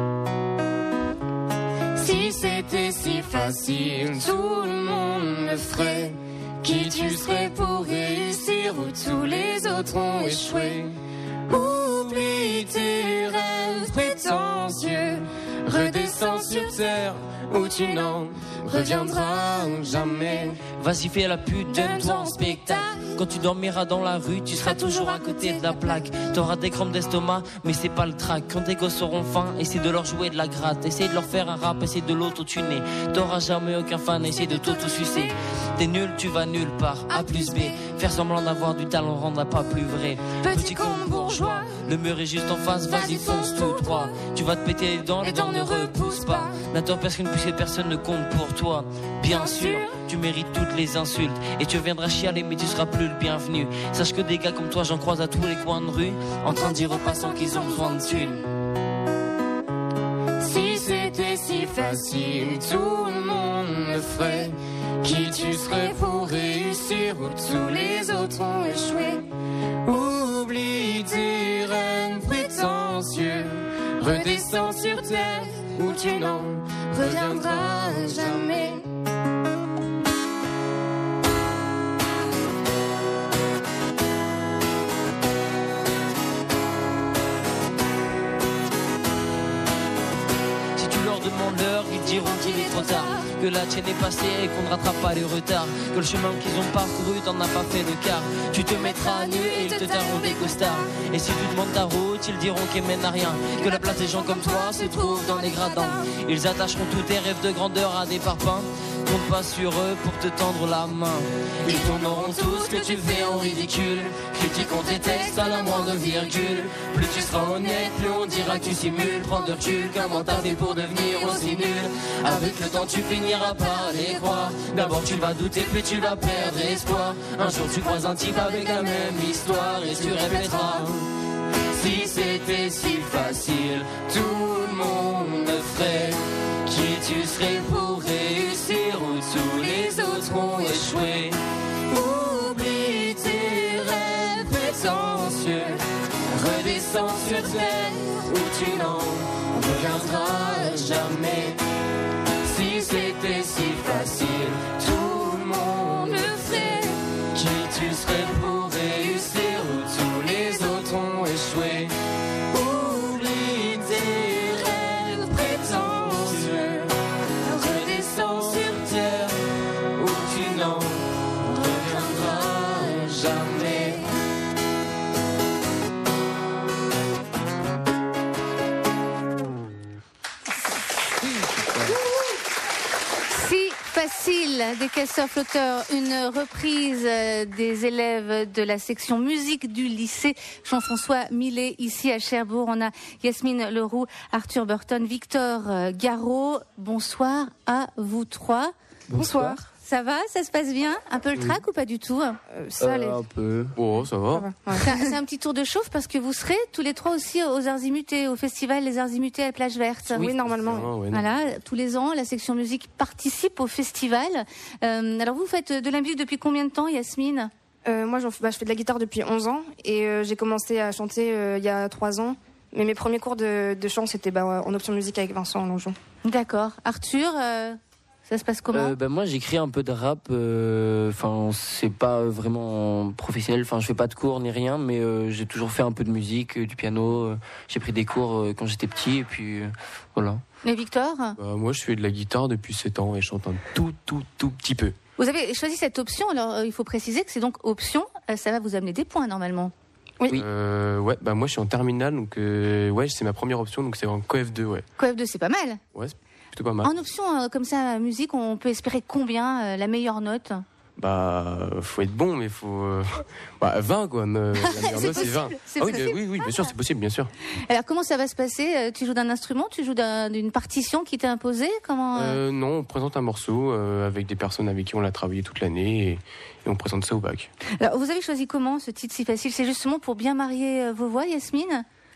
[SPEAKER 16] Si c'était si facile, tout le monde le ferait. Qui tu serais pour réussir où tous les autres ont échoué? Oublie tes rêves prétentieux, redescends sur terre où tu n'en reviendras jamais.
[SPEAKER 17] Vas-y, fais la pute, donne-toi en spectacle. Quand tu dormiras dans la rue, tu seras toujours à côté de la plaque. T'auras des crampes d'estomac, mais c'est pas le trac. Quand tes gosses auront faim, essaie de leur jouer de la gratte. Essaie de leur faire un rap, essaie de l'auto-tuner. T'auras jamais aucun fan, essaie de t'auto-sucer. T'es nul, tu vas nulle part, A plus B. Faire semblant d'avoir du talent rendra pas plus vrai. Petit con bourgeois, le mur est juste en face, vas-y fonce tout droit. Tu vas te péter les dents, les dents ne repoussent pas. N'attends personne puisque personne ne compte pour toi. Bien sûr, tu mérites toutes les insultes. Et tu viendras chialer mais tu seras plus le bienvenu. Sache que des gars comme toi j'en croise à tous les coins de rue, en train de dire aux passants qu'ils ont besoin de thunes.
[SPEAKER 16] Si c'était si facile, tout le monde le ferait. Qui tu serais pour réussir où tous les autres ont échoué? Oublie tes rêves prétentieux, redescends sur terre où tu n'en reviendras jamais.
[SPEAKER 17] L'heure, ils diront qu'il est trop tard, que la tienne est passée et qu'on ne rattrape pas les retards, que le chemin qu'ils ont parcouru t'en as pas fait le quart. Tu te mettras à nu et ils te tairont des costards. Et si tu demandes ta route, ils diront qu'elle mène à rien, que la place des gens comme toi se trouve dans les gradins. Ils attacheront tous tes rêves de grandeur à des parpaings. Compte pas sur eux pour te tendre la main. Ils tourneront tout ce que tu fais en ridicule, critiqueront tes textes à la moindre virgule. Plus tu seras honnête, plus on dira que tu simules. Prends de recul, comment t'as fait pour devenir aussi nul? Avec le temps tu finiras par les croire. D'abord tu vas douter, puis tu vas perdre espoir. Un jour tu croises un type avec la même histoire et tu répéteras: si c'était si facile, tout le monde le ferait. Qui tu serais pour réussir où tous les autres ont échoué? Oublie tes rêves prétentieux, redescends sur terre où tu n'en reviendras jamais. Si c'était si facile, tout le monde le ferait. Qui tu serais pour réussir où tous les autres ont échoué? Oublie tes rêves prétentieux, redescends sur terre où tu n'en reviendras jamais.
[SPEAKER 2] Facile des casseurs flotteurs, une reprise des élèves de la section musique du lycée Jean-François Millet ici à Cherbourg. On a Yasmine Leroux, Arthur Burton, Victor Garot. Bonsoir à vous trois.
[SPEAKER 18] Bonsoir.
[SPEAKER 2] Ça va? Ça se passe bien? Un peu le trac ou pas du tout?
[SPEAKER 18] euh, Ça allait. Euh, un peu. Oh, ça va. Ça va.
[SPEAKER 2] Ouais. C'est, un, c'est un petit tour de chauffe parce que vous serez tous les trois aussi aux Arts Immutés, au festival Les Arts Immutés à la Plage Verte.
[SPEAKER 18] Oui, oui normalement. Oui.
[SPEAKER 2] Voilà, tous les ans, la section musique participe au festival. Euh, alors vous faites de la musique depuis combien de temps, Yasmine?
[SPEAKER 18] euh, Moi, j'en, bah, je fais de la guitare depuis onze ans et euh, j'ai commencé à chanter euh, il y a trois ans. Mais mes premiers cours de, de chant, c'était bah, en option musique avec Vincent Longeon.
[SPEAKER 2] D'accord. Arthur euh... ça se passe comment?
[SPEAKER 17] euh, ben moi j'écris un peu de rap, enfin euh, c'est pas vraiment professionnel, enfin je fais pas de cours ni rien, mais euh, j'ai toujours fait un peu de musique, euh, du piano, euh, j'ai pris des cours euh, quand j'étais petit et puis euh, voilà.
[SPEAKER 2] Et Victor?
[SPEAKER 19] Bah, moi je fais de la guitare depuis sept ans et je chante un tout tout tout petit peu.
[SPEAKER 2] Vous avez choisi cette option, alors euh, il faut préciser que c'est donc option, euh, ça va vous amener des points normalement.
[SPEAKER 19] Oui. Euh, ouais, bah moi je suis en terminale, donc euh, ouais c'est ma première option, donc c'est en Co F deux, ouais.
[SPEAKER 2] Co F deux c'est pas mal.
[SPEAKER 19] Ouais. Plutôt pas mal.
[SPEAKER 2] En option euh, comme ça, musique, on peut espérer combien, euh, la meilleure note?
[SPEAKER 19] Bah, faut être bon, mais faut. Euh, bah, vingt quoi. Ne, la meilleure note, c'est vingt.
[SPEAKER 2] C'est
[SPEAKER 19] ah, oui, euh, oui, oui, bien sûr, c'est possible, bien sûr.
[SPEAKER 2] Alors, comment ça va se passer? Tu joues d'un instrument? Tu joues d'un, d'une partition qui t'est imposée? Comment euh...
[SPEAKER 19] Euh, Non, on présente un morceau euh, avec des personnes avec qui on l'a travaillé toute l'année et, et on présente ça au bac.
[SPEAKER 2] Alors, vous avez choisi comment ce titre si facile? C'est justement pour bien marier euh, vos voix, Yasmine?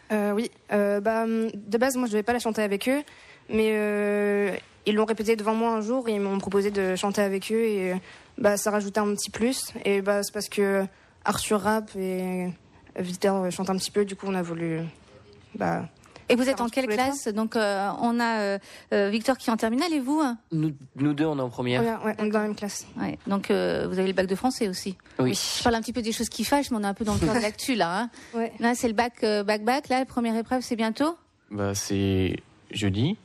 [SPEAKER 18] euh, Oui. Euh, bah, de base, moi, je devais pas la chanter avec eux, mais euh, ils l'ont répété devant moi un jour et ils m'ont proposé de chanter avec eux et bah, ça rajoutait un petit plus. Et bah, c'est parce que Arthur rappe et Victor chante un petit peu, du coup, on a voulu... Bah,
[SPEAKER 2] et vous êtes en quelle classe? Donc, euh, on a euh, euh, Victor qui est en terminale et vous?
[SPEAKER 17] Nous, nous deux, on est en première.
[SPEAKER 18] Ouais, ouais, on est dans la même classe.
[SPEAKER 2] Ouais. Donc, euh, vous avez le bac de français aussi.
[SPEAKER 17] Oui.
[SPEAKER 2] Je parle un petit peu des choses qui fâchent, mais on est un peu dans le cœur de l'actu, là. Hein. Ouais. Là, c'est le bac, euh, bac, bac. Là, la première épreuve, c'est bientôt?
[SPEAKER 19] Bah, c'est jeudi.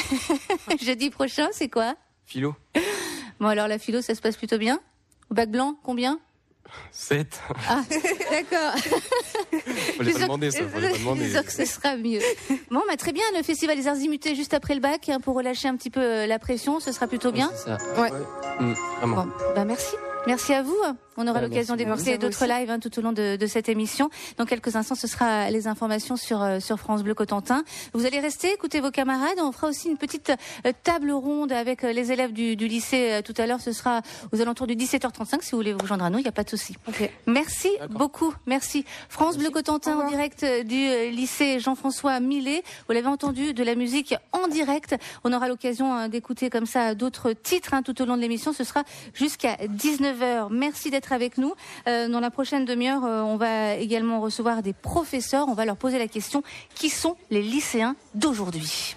[SPEAKER 2] Jeudi prochain, c'est quoi?
[SPEAKER 19] Philo.
[SPEAKER 2] Bon, alors, la philo, ça se passe plutôt bien? Au bac blanc, combien?
[SPEAKER 19] sept.
[SPEAKER 2] Ah, d'accord.
[SPEAKER 19] Faut pas demander ça, faut pas demander.
[SPEAKER 2] C'est sûr que ce sera mieux. Bon, bah, très bien, le Festival des Arts Immutés juste après le bac, hein, pour relâcher un petit peu euh, la pression, ce sera plutôt bien.
[SPEAKER 19] C'est ça.
[SPEAKER 2] Ouais.
[SPEAKER 19] Mmh, vraiment.
[SPEAKER 2] Bon, bah, merci. Merci à vous. On aura
[SPEAKER 19] Ouais,
[SPEAKER 2] l'occasion d'écouter d'autres lives hein, tout au long de, de cette émission. Dans quelques instants, ce sera les informations sur euh, sur France Bleu Cotentin. Vous allez rester, écouter vos camarades. On fera aussi une petite euh, table ronde avec euh, les élèves du, du lycée euh, tout à l'heure. Ce sera aux alentours de dix-sept heures trente-cinq. Si vous voulez vous rejoindre à nous, il n'y a pas de souci. Okay. Merci beaucoup. Merci. France Merci. Bleu Cotentin en direct du euh, lycée Jean-François Millet. Vous l'avez entendu, de la musique en direct. On aura l'occasion euh, d'écouter comme ça d'autres titres hein, tout au long de l'émission. Ce sera jusqu'à dix-neuf heures. Merci d'être avec nous. Euh, dans la prochaine demi-heure, euh, on va également recevoir des professeurs. On va leur poser la question, qui sont les lycéens d'aujourd'hui?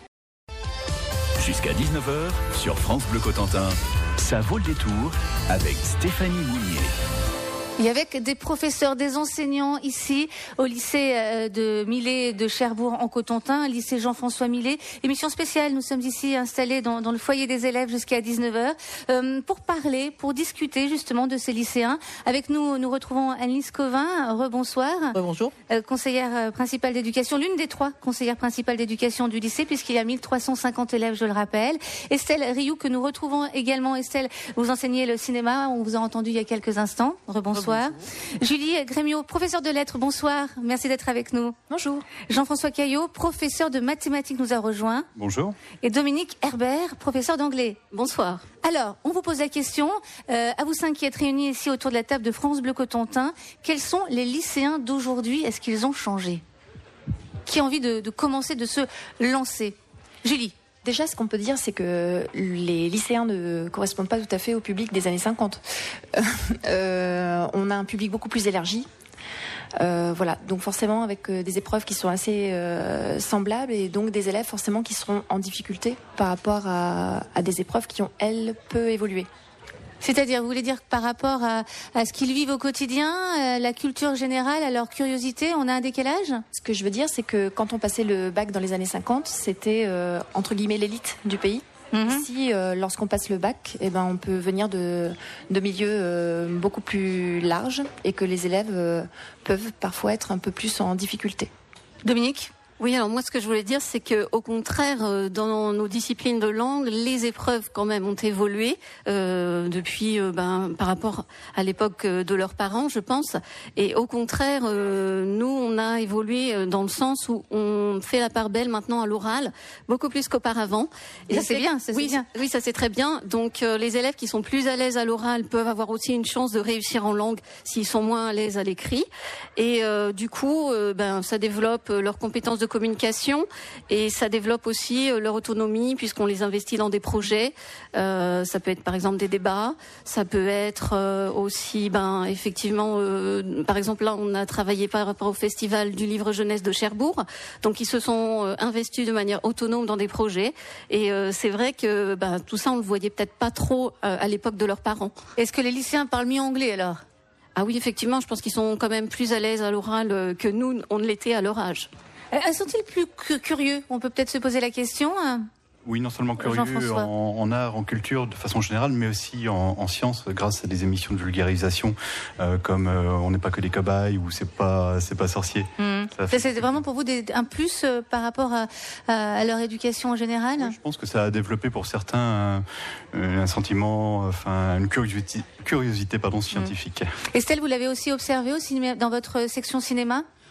[SPEAKER 1] Jusqu'à dix-neuf heures, sur France Bleu Cotentin, ça vaut le détour avec Stéphanie Mounier.
[SPEAKER 2] Et avec des professeurs, des enseignants ici au lycée de Millet de Cherbourg en Cotentin, lycée Jean-François Millet. Émission spéciale, nous sommes ici installés dans, dans le foyer des élèves jusqu'à dix-neuf heures euh, pour parler, pour discuter justement de ces lycéens. Avec nous, nous retrouvons Annelise Covin. Rebonsoir.
[SPEAKER 7] Rebonjour.
[SPEAKER 2] Euh, conseillère principale d'éducation, l'une des trois conseillères principales d'éducation du lycée puisqu'il y a mille trois cent cinquante élèves, je le rappelle. Estelle Rioux que nous retrouvons également. Estelle, vous enseignez le cinéma, on vous a entendu il y a quelques instants. Rebonsoir. Bonsoir. Julie Grémiot, professeure de lettres, bonsoir. Merci d'être avec nous.
[SPEAKER 20] Bonjour.
[SPEAKER 2] Jean-François Caillot, professeur de mathématiques, nous a rejoint.
[SPEAKER 21] Bonjour.
[SPEAKER 2] Et Dominique Herbert, professeur d'anglais.
[SPEAKER 20] Bonsoir.
[SPEAKER 2] Alors, on vous pose la question, euh, à vous cinq qui êtes réunis ici autour de la table de France Bleu Cotentin, quels sont les lycéens d'aujourd'hui? Est-ce qu'ils ont changé? Qui a envie de, de commencer, de se lancer? Julie.
[SPEAKER 20] Déjà, ce qu'on peut dire, c'est que les lycéens ne correspondent pas tout à fait au public des années cinquante. euh, on a un public beaucoup plus élargi. Euh, voilà, donc forcément avec euh, des épreuves qui sont assez euh, semblables et donc des élèves forcément qui seront en difficulté par rapport à, à des épreuves qui ont, elles, peu évolué.
[SPEAKER 2] C'est-à-dire, vous voulez dire que par rapport à, à ce qu'ils vivent au quotidien, euh, la culture générale, à leur curiosité, on a un décalage?
[SPEAKER 20] Ce que je veux dire, c'est que quand on passait le bac dans les années cinquante, c'était euh, entre guillemets l'élite du pays. Mm-hmm. Ici, euh, lorsqu'on passe le bac, eh ben, on peut venir de, de milieux euh, beaucoup plus larges et que les élèves euh, peuvent parfois être un peu plus en difficulté.
[SPEAKER 2] Dominique ?
[SPEAKER 22] Oui, alors moi ce que je voulais dire, c'est que au contraire, dans nos disciplines de langue, les épreuves quand même ont évolué euh, depuis, euh, ben, par rapport à l'époque de leurs parents, je pense. Et au contraire, euh, nous on a évolué dans le sens où on fait la part belle maintenant à l'oral, beaucoup plus qu'auparavant.
[SPEAKER 2] Et ça c'est bien, ça c'est
[SPEAKER 22] oui,
[SPEAKER 2] bien.
[SPEAKER 22] Oui, ça c'est très bien. Donc euh, les élèves qui sont plus à l'aise à l'oral peuvent avoir aussi une chance de réussir en langue s'ils sont moins à l'aise à l'écrit. Et euh, du coup, euh, ben ça développe leurs compétences de de communication et ça développe aussi euh, leur autonomie puisqu'on les investit dans des projets. Euh, ça peut être par exemple des débats, ça peut être euh, aussi, ben effectivement, euh, par exemple là on a travaillé par rapport au festival du livre jeunesse de Cherbourg, donc ils se sont euh, investis de manière autonome dans des projets et euh, c'est vrai que ben, tout ça on le voyait peut-être pas trop euh, à l'époque de leurs parents.
[SPEAKER 2] Est-ce que les lycéens parlent mieux anglais alors ?
[SPEAKER 22] Ah oui, effectivement, je pense qu'ils sont quand même plus à l'aise à l'oral euh, que nous, on ne l'était à leur âge.
[SPEAKER 2] Euh, sont-ils plus cu- curieux ? On peut peut-être se poser la question. Hein.
[SPEAKER 21] Oui, non seulement curieux en, en art, en culture de façon générale, mais aussi en, en sciences, grâce à des émissions de vulgarisation euh, comme euh, On n'est pas que des cobayes ou C'est pas c'est pas sorcier.
[SPEAKER 2] Mmh. Ça fait... C'est vraiment pour vous des, un plus euh, par rapport à, à, à leur éducation en général ?
[SPEAKER 21] Oui, je pense que ça a développé pour certains euh, un sentiment, enfin une curiosité, curiosité pardon, scientifique.
[SPEAKER 2] Mmh. Estelle, vous l'avez aussi observé au cinéma, dans votre section cinéma ?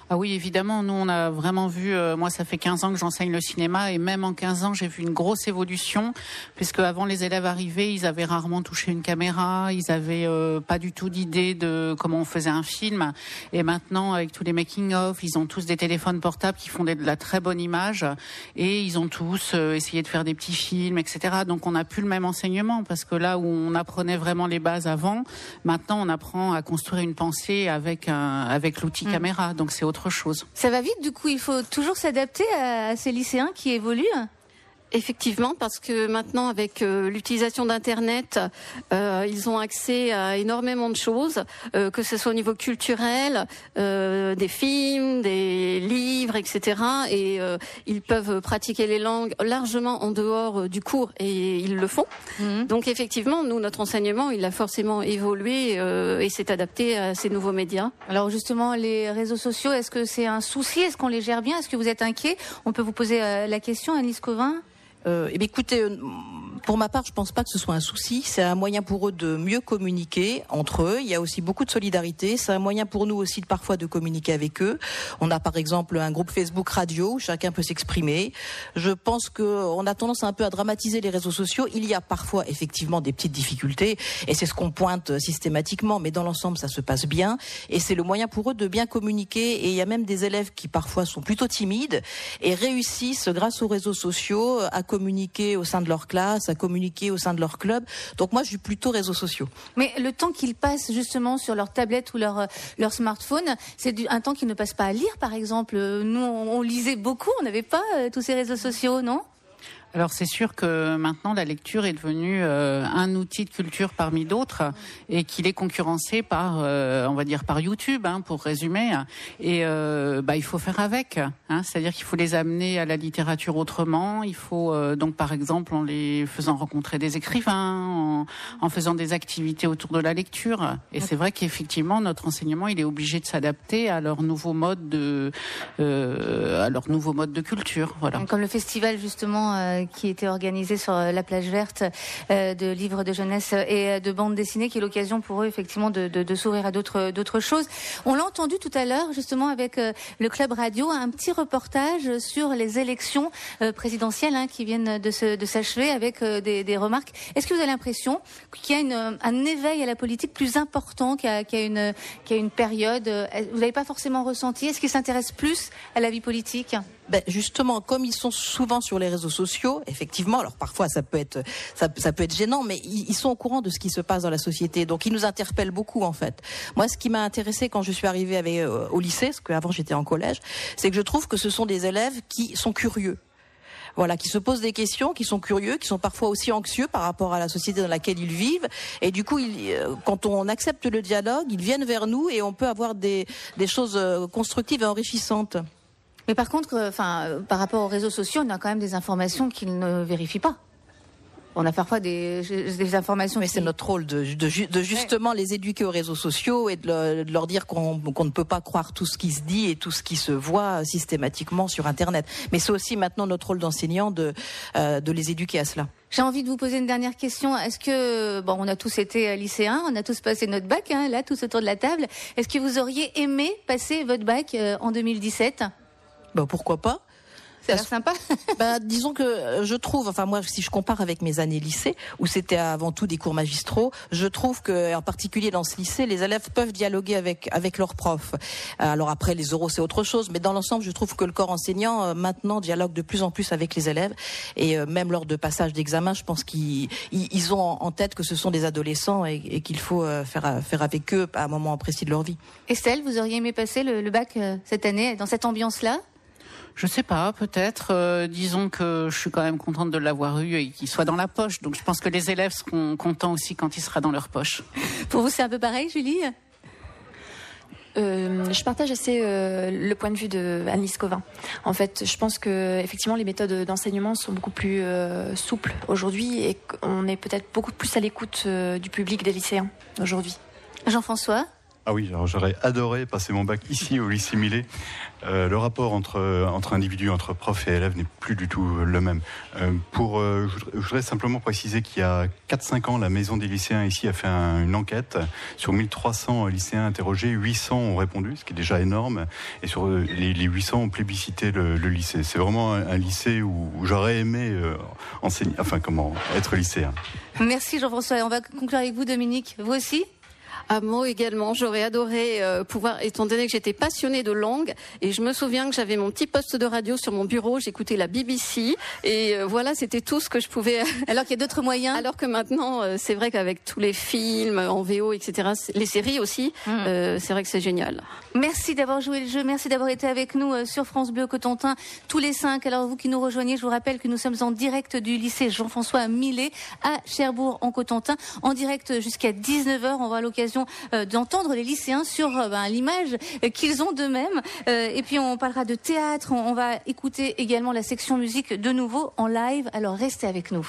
[SPEAKER 4] Ah oui, évidemment, nous on a vraiment vu, euh, moi ça fait quinze ans que j'enseigne le cinéma et même en quinze ans j'ai vu une grosse évolution puisque avant les élèves arrivaient, ils avaient rarement touché une caméra, ils avaient euh, pas du tout d'idée de comment on faisait un film et maintenant avec tous les making-of, ils ont tous des téléphones portables qui font de la très bonne image et ils ont tous euh, essayé de faire des petits films, et cetera. Donc on n'a plus le même enseignement parce que là où on apprenait vraiment les bases avant, maintenant on apprend à construire une pensée avec, un, avec l'outil mmh. caméra, donc c'est autre chose.
[SPEAKER 2] Ça va vite, du coup, il faut toujours s'adapter à ces lycéens qui évoluent.
[SPEAKER 22] Effectivement, parce que maintenant, avec euh, l'utilisation d'Internet, euh, ils ont accès à énormément de choses, euh, que ce soit au niveau culturel, euh, des films, des livres, et cetera. Et euh, ils peuvent pratiquer les langues largement en dehors euh, du cours, et ils le font. Mmh. Donc, effectivement, nous, notre enseignement, il a forcément évolué euh, et s'est adapté à ces nouveaux médias.
[SPEAKER 2] Alors, justement, les réseaux sociaux, est-ce que c'est un souci? Est-ce qu'on les gère bien? Est-ce que vous êtes inquiet? On peut vous poser euh, la question, Annelise Covin?
[SPEAKER 7] Euh, eh bien, écoutez, euh, pour ma part, je pense pas que ce soit un souci. C'est un moyen pour eux de mieux communiquer entre eux. Il y a aussi beaucoup de solidarité. C'est un moyen pour nous aussi de parfois de communiquer avec eux. On a par exemple un groupe Facebook Radio où chacun peut s'exprimer. Je pense que on a tendance un peu à dramatiser les réseaux sociaux. Il y a parfois effectivement des petites difficultés et c'est ce qu'on pointe systématiquement. Mais dans l'ensemble, ça se passe bien et c'est le moyen pour eux de bien communiquer. Et il y a même des élèves qui parfois sont plutôt timides et réussissent grâce aux réseaux sociaux à communiquer au sein de leur classe, à communiquer au sein de leur club. Donc moi, je suis plutôt réseaux sociaux.
[SPEAKER 2] Mais le temps qu'ils passent justement sur leur tablette ou leur, leur smartphone, c'est du, un temps qu'ils ne passent pas à lire, par exemple. Nous, on, on lisait beaucoup, on n'avait pas euh, tous ces réseaux sociaux, non ?
[SPEAKER 4] Alors c'est sûr que maintenant la lecture est devenue euh, un outil de culture parmi d'autres et qu'il est concurrencé par, euh, on va dire par YouTube, hein, pour résumer. Et euh, bah il faut faire avec. Hein, c'est-à-dire qu'il faut les amener à la littérature autrement. Il faut euh, donc par exemple en les faisant rencontrer des écrivains, en, en faisant des activités autour de la lecture. Et c'est vrai qu'effectivement notre enseignement il est obligé de s'adapter à leur nouveau mode de, euh, à leur nouveau mode de culture. Voilà.
[SPEAKER 2] Comme le festival justement. Euh, qui était organisé sur la plage verte euh, de livres de jeunesse et de bandes dessinées, qui est l'occasion pour eux effectivement de, de, de s'ouvrir à d'autres d'autres choses. On l'a entendu tout à l'heure justement avec euh, le Club Radio, un petit reportage sur les élections euh, présidentielles hein, qui viennent de, se, de s'achever avec euh, des, des remarques. Est-ce que vous avez l'impression qu'il y a une, un éveil à la politique plus important qu'il y a, qu'il y a, une, qu'il y a une période? Vous n'avez pas forcément ressenti? Est-ce qu'ils s'intéressent plus à la vie politique?
[SPEAKER 7] Ben justement, comme ils sont souvent sur les réseaux sociaux, effectivement, alors parfois ça peut être ça, ça peut être gênant, mais ils, ils sont au courant de ce qui se passe dans la société, donc ils nous interpellent beaucoup en fait. Moi, ce qui m'a intéressé quand je suis arrivée avec, euh, au lycée, parce qu'avant j'étais en collège, c'est que je trouve que ce sont des élèves qui sont curieux. Voilà, qui se posent des questions, qui sont curieux, qui sont parfois aussi anxieux par rapport à la société dans laquelle ils vivent. Et du coup, ils, quand on accepte le dialogue, ils viennent vers nous et on peut avoir des, des choses constructives et enrichissantes.
[SPEAKER 2] Mais par contre, enfin, euh, par rapport aux réseaux sociaux, on a quand même des informations qu'ils ne vérifient pas. On a parfois des, des informations.
[SPEAKER 7] Mais
[SPEAKER 2] qui...
[SPEAKER 7] c'est notre rôle de, de, de justement ouais. les éduquer aux réseaux sociaux et de, le, de leur dire qu'on, qu'on ne peut pas croire tout ce qui se dit et tout ce qui se voit systématiquement sur Internet. Mais c'est aussi maintenant notre rôle d'enseignant de, euh, de les éduquer à cela.
[SPEAKER 2] J'ai envie de vous poser une dernière question. Est-ce que, bon, on a tous été lycéens, on a tous passé notre bac, hein, là, tous autour de la table. Est-ce que vous auriez aimé passer votre bac euh, en deux mille dix-sept ?
[SPEAKER 7] Ben, pourquoi pas?
[SPEAKER 2] Ça a l'air sympa.
[SPEAKER 7] Ben, disons que je trouve, enfin moi, si je compare avec mes années lycée, où c'était avant tout des cours magistraux, je trouve que, en particulier dans ce lycée, les élèves peuvent dialoguer avec avec leurs profs. Alors après, les oraux c'est autre chose, mais dans l'ensemble, je trouve que le corps enseignant euh, maintenant dialogue de plus en plus avec les élèves, et euh, même lors de passage d'examen, je pense qu'ils ils, ils ont en tête que ce sont des adolescents et, et qu'il faut euh, faire faire avec eux à un moment précis de leur vie.
[SPEAKER 2] Estelle, vous auriez aimé passer le, le bac euh, cette année dans cette ambiance-là?
[SPEAKER 4] Je sais pas, peut-être. Euh, disons que je suis quand même contente de l'avoir eu et qu'il soit dans la poche. Donc je pense que les élèves seront contents aussi quand il sera dans leur poche.
[SPEAKER 2] Pour vous, c'est un peu pareil, Julie ?
[SPEAKER 20] Euh, je partage assez euh, le point de vue de Annelise Covin. En fait, je pense que effectivement les méthodes d'enseignement sont beaucoup plus euh, souples aujourd'hui et qu'on est peut-être beaucoup plus à l'écoute euh, du public des lycéens aujourd'hui.
[SPEAKER 2] Jean-François ?
[SPEAKER 21] Ah oui, alors j'aurais adoré passer mon bac ici au lycée Millet. Euh, le rapport entre, entre individus, entre profs et élèves n'est plus du tout le même. Euh, pour, euh, je, voudrais, je voudrais simplement préciser qu'il y a quatre cinq ans, la Maison des lycéens ici a fait un, une enquête. Sur mille trois cents lycéens interrogés, huit cents ont répondu, ce qui est déjà énorme. Et sur les, les huit cents ont plébiscité le, le lycée. C'est vraiment un, un lycée où, où j'aurais aimé euh, enseigner, enfin comment, être lycéen.
[SPEAKER 2] Merci Jean-François. On va conclure avec vous, Dominique. Vous aussi ?
[SPEAKER 22] Ah, moi également, j'aurais adoré euh, pouvoir, étant donné que j'étais passionnée de langue, et je me souviens que j'avais mon petit poste de radio sur mon bureau, j'écoutais la B B C, et euh, voilà, c'était tout ce que je pouvais...
[SPEAKER 2] Alors qu'il y a d'autres moyens.
[SPEAKER 22] Alors que maintenant, euh, c'est vrai qu'avec tous les films en V O, et cetera, les séries aussi, mmh. euh, c'est vrai que c'est génial.
[SPEAKER 2] Merci d'avoir joué le jeu, merci d'avoir été avec nous euh, sur France Bleu Cotentin, tous les cinq. Alors vous qui nous rejoignez, je vous rappelle que nous sommes en direct du lycée Jean-François Millet à Cherbourg en Cotentin, en direct jusqu'à dix-neuf heures. On va à l'occasion Euh, d'entendre les lycéens sur euh, ben, l'image euh, qu'ils ont d'eux-mêmes. Euh, et puis on parlera de théâtre, on, on va écouter également la section musique de nouveau en live. Alors restez avec nous.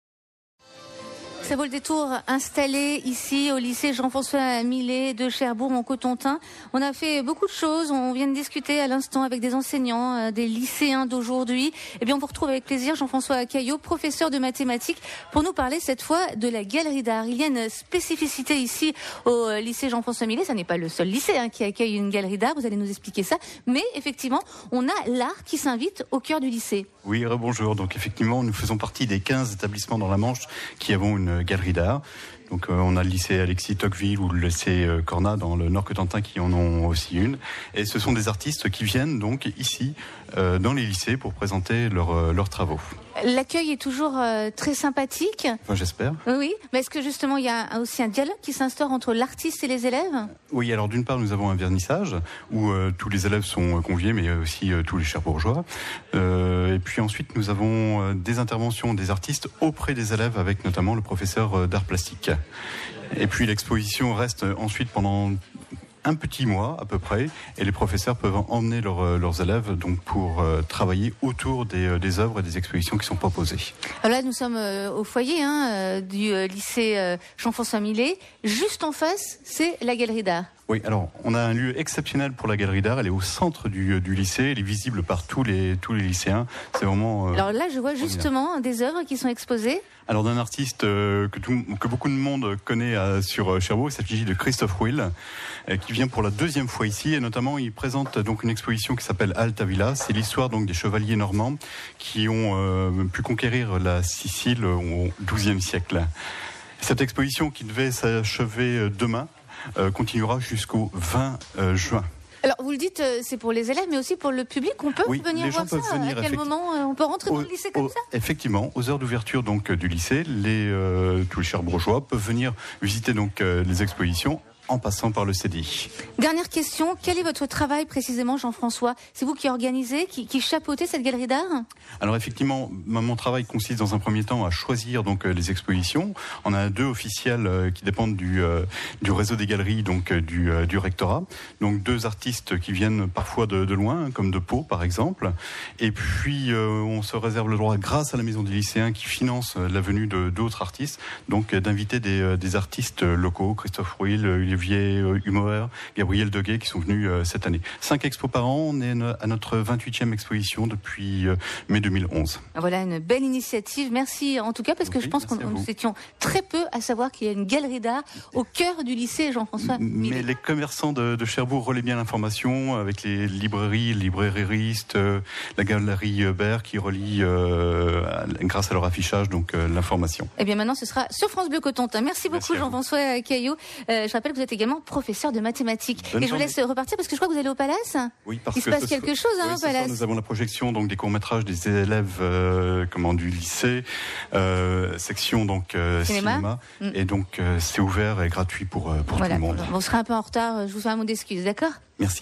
[SPEAKER 2] Ça vaut le détour, installé ici au lycée Jean-François Millet de Cherbourg en Cotentin. On a fait beaucoup de choses. On vient de discuter à l'instant avec des enseignants, euh, des lycéens d'aujourd'hui. Et bien on vous retrouve avec plaisir Jean-François Caillot, professeur de mathématiques, pour nous parler cette fois de la galerie d'art. Il y a une spécificité ici au euh, lycée Jean-François Millet. Ça n'est pas le seul lycée hein, qui accueille une galerie d'art. Vous allez nous expliquer ça. Mais effectivement, on a l'art qui s'invite au cœur du lycée.
[SPEAKER 21] Oui, rebonjour. Donc effectivement, nous faisons partie des quinze établissements dans la Manche qui avons une galerie d'art. Donc euh, on a le lycée Alexis Tocqueville ou le lycée euh, Cornat dans le Nord Cotentin qui en ont aussi une. Et ce sont des artistes qui viennent donc ici euh, dans les lycées pour présenter leur, euh, leurs travaux.
[SPEAKER 2] L'accueil est toujours euh, très sympathique.
[SPEAKER 21] Enfin, j'espère.
[SPEAKER 2] Oui, oui. Mais est-ce que justement il y a aussi un dialogue qui s'instaure entre l'artiste et les élèves ?
[SPEAKER 21] Oui, alors d'une part nous avons un vernissage où euh, tous les élèves sont conviés, mais aussi euh, tous les cherbourgeois. Euh, et puis ensuite nous avons euh, des interventions des artistes auprès des élèves avec notamment le professeur euh, d'art plastique. Et puis l'exposition reste ensuite pendant un petit mois à peu près, et les professeurs peuvent emmener leur, leurs élèves donc pour euh, travailler autour des, des œuvres et des expositions qui sont proposées.
[SPEAKER 2] Alors là, nous sommes euh, au foyer hein, euh, du euh, lycée euh, Jean-François Millet. Juste en face, c'est la galerie d'art.
[SPEAKER 21] Oui, alors on a un lieu exceptionnel pour la galerie d'art. Elle est au centre du, du lycée. Elle est visible par tous les tous les lycéens. C'est vraiment. Euh,
[SPEAKER 2] alors là, je vois justement des œuvres qui sont exposées.
[SPEAKER 21] Alors d'un artiste euh, que, tout, que beaucoup de monde connaît euh, sur Cherbourg, il s'agit de Christophe Ruil, euh, qui vient pour la deuxième fois ici, et notamment il présente donc une exposition qui s'appelle Altavilla. C'est l'histoire donc des chevaliers normands qui ont euh, pu conquérir la Sicile au douzième siècle. Cette exposition qui devait s'achever demain euh, continuera jusqu'au vingt juin.
[SPEAKER 2] Alors, vous le dites, c'est pour les élèves, mais aussi pour le public. On peut
[SPEAKER 21] oui,
[SPEAKER 2] venir voir ça.
[SPEAKER 21] Venir,
[SPEAKER 2] à quel moment on peut rentrer
[SPEAKER 21] au,
[SPEAKER 2] dans le lycée comme
[SPEAKER 21] au,
[SPEAKER 2] ça?
[SPEAKER 21] Effectivement, aux heures d'ouverture donc du lycée, les euh, tous les Cherbourgeois peuvent venir visiter donc euh, les expositions en passant par le C D I.
[SPEAKER 2] Dernière question, quel est votre travail précisément, Jean-François? C'est vous qui organisez, qui, qui chapeautez cette galerie d'art?
[SPEAKER 21] Alors effectivement, mon travail consiste dans un premier temps à choisir donc les expositions. On a deux officiels qui dépendent du, euh, du réseau des galeries, donc du, euh, du rectorat. Donc deux artistes qui viennent parfois de, de loin, comme de Pau par exemple. Et puis euh, on se réserve le droit, grâce à la Maison des lycéens qui finance la venue de d'autres artistes, donc d'inviter des, des artistes locaux, Christophe Ruil, Olivier Humoer, Gabriel Deguet, qui sont venus euh, cette année. Cinq expos par an, on est à notre vingt-huitième exposition depuis euh, mai deux mille onze.
[SPEAKER 2] Voilà une belle initiative, merci en tout cas, parce que oui, je pense qu'on nous étions très peu à savoir qu'il y a une galerie d'art au cœur du lycée Jean-François Millet.
[SPEAKER 21] Mais les commerçants de, de Cherbourg relaient bien l'information avec les librairies, les librairistes, euh, la galerie Bert qui relie euh, grâce à leur affichage donc euh, l'information.
[SPEAKER 2] Et bien maintenant ce sera sur France Bleu Cotentin. Merci beaucoup merci Jean-François Caillot. Euh, je rappelle que vous êtes également professeur de mathématiques.
[SPEAKER 21] Bonne
[SPEAKER 2] et je vous laisse repartir parce que je crois que vous allez au Palace.
[SPEAKER 21] Oui, parce
[SPEAKER 2] Il se
[SPEAKER 21] que
[SPEAKER 2] passe
[SPEAKER 21] ce
[SPEAKER 2] quelque
[SPEAKER 21] soir,
[SPEAKER 2] chose hein,
[SPEAKER 21] oui,
[SPEAKER 2] au Palace.
[SPEAKER 21] Soir, nous avons la projection donc des courts-métrages des élèves euh, comment, du lycée, euh, section donc euh, cinéma, cinéma mm. et donc euh, c'est ouvert et gratuit pour, pour
[SPEAKER 2] voilà.
[SPEAKER 21] tout le monde.
[SPEAKER 2] On sera un peu en retard, je vous fais un mot d'excuse, d'accord?
[SPEAKER 21] Merci.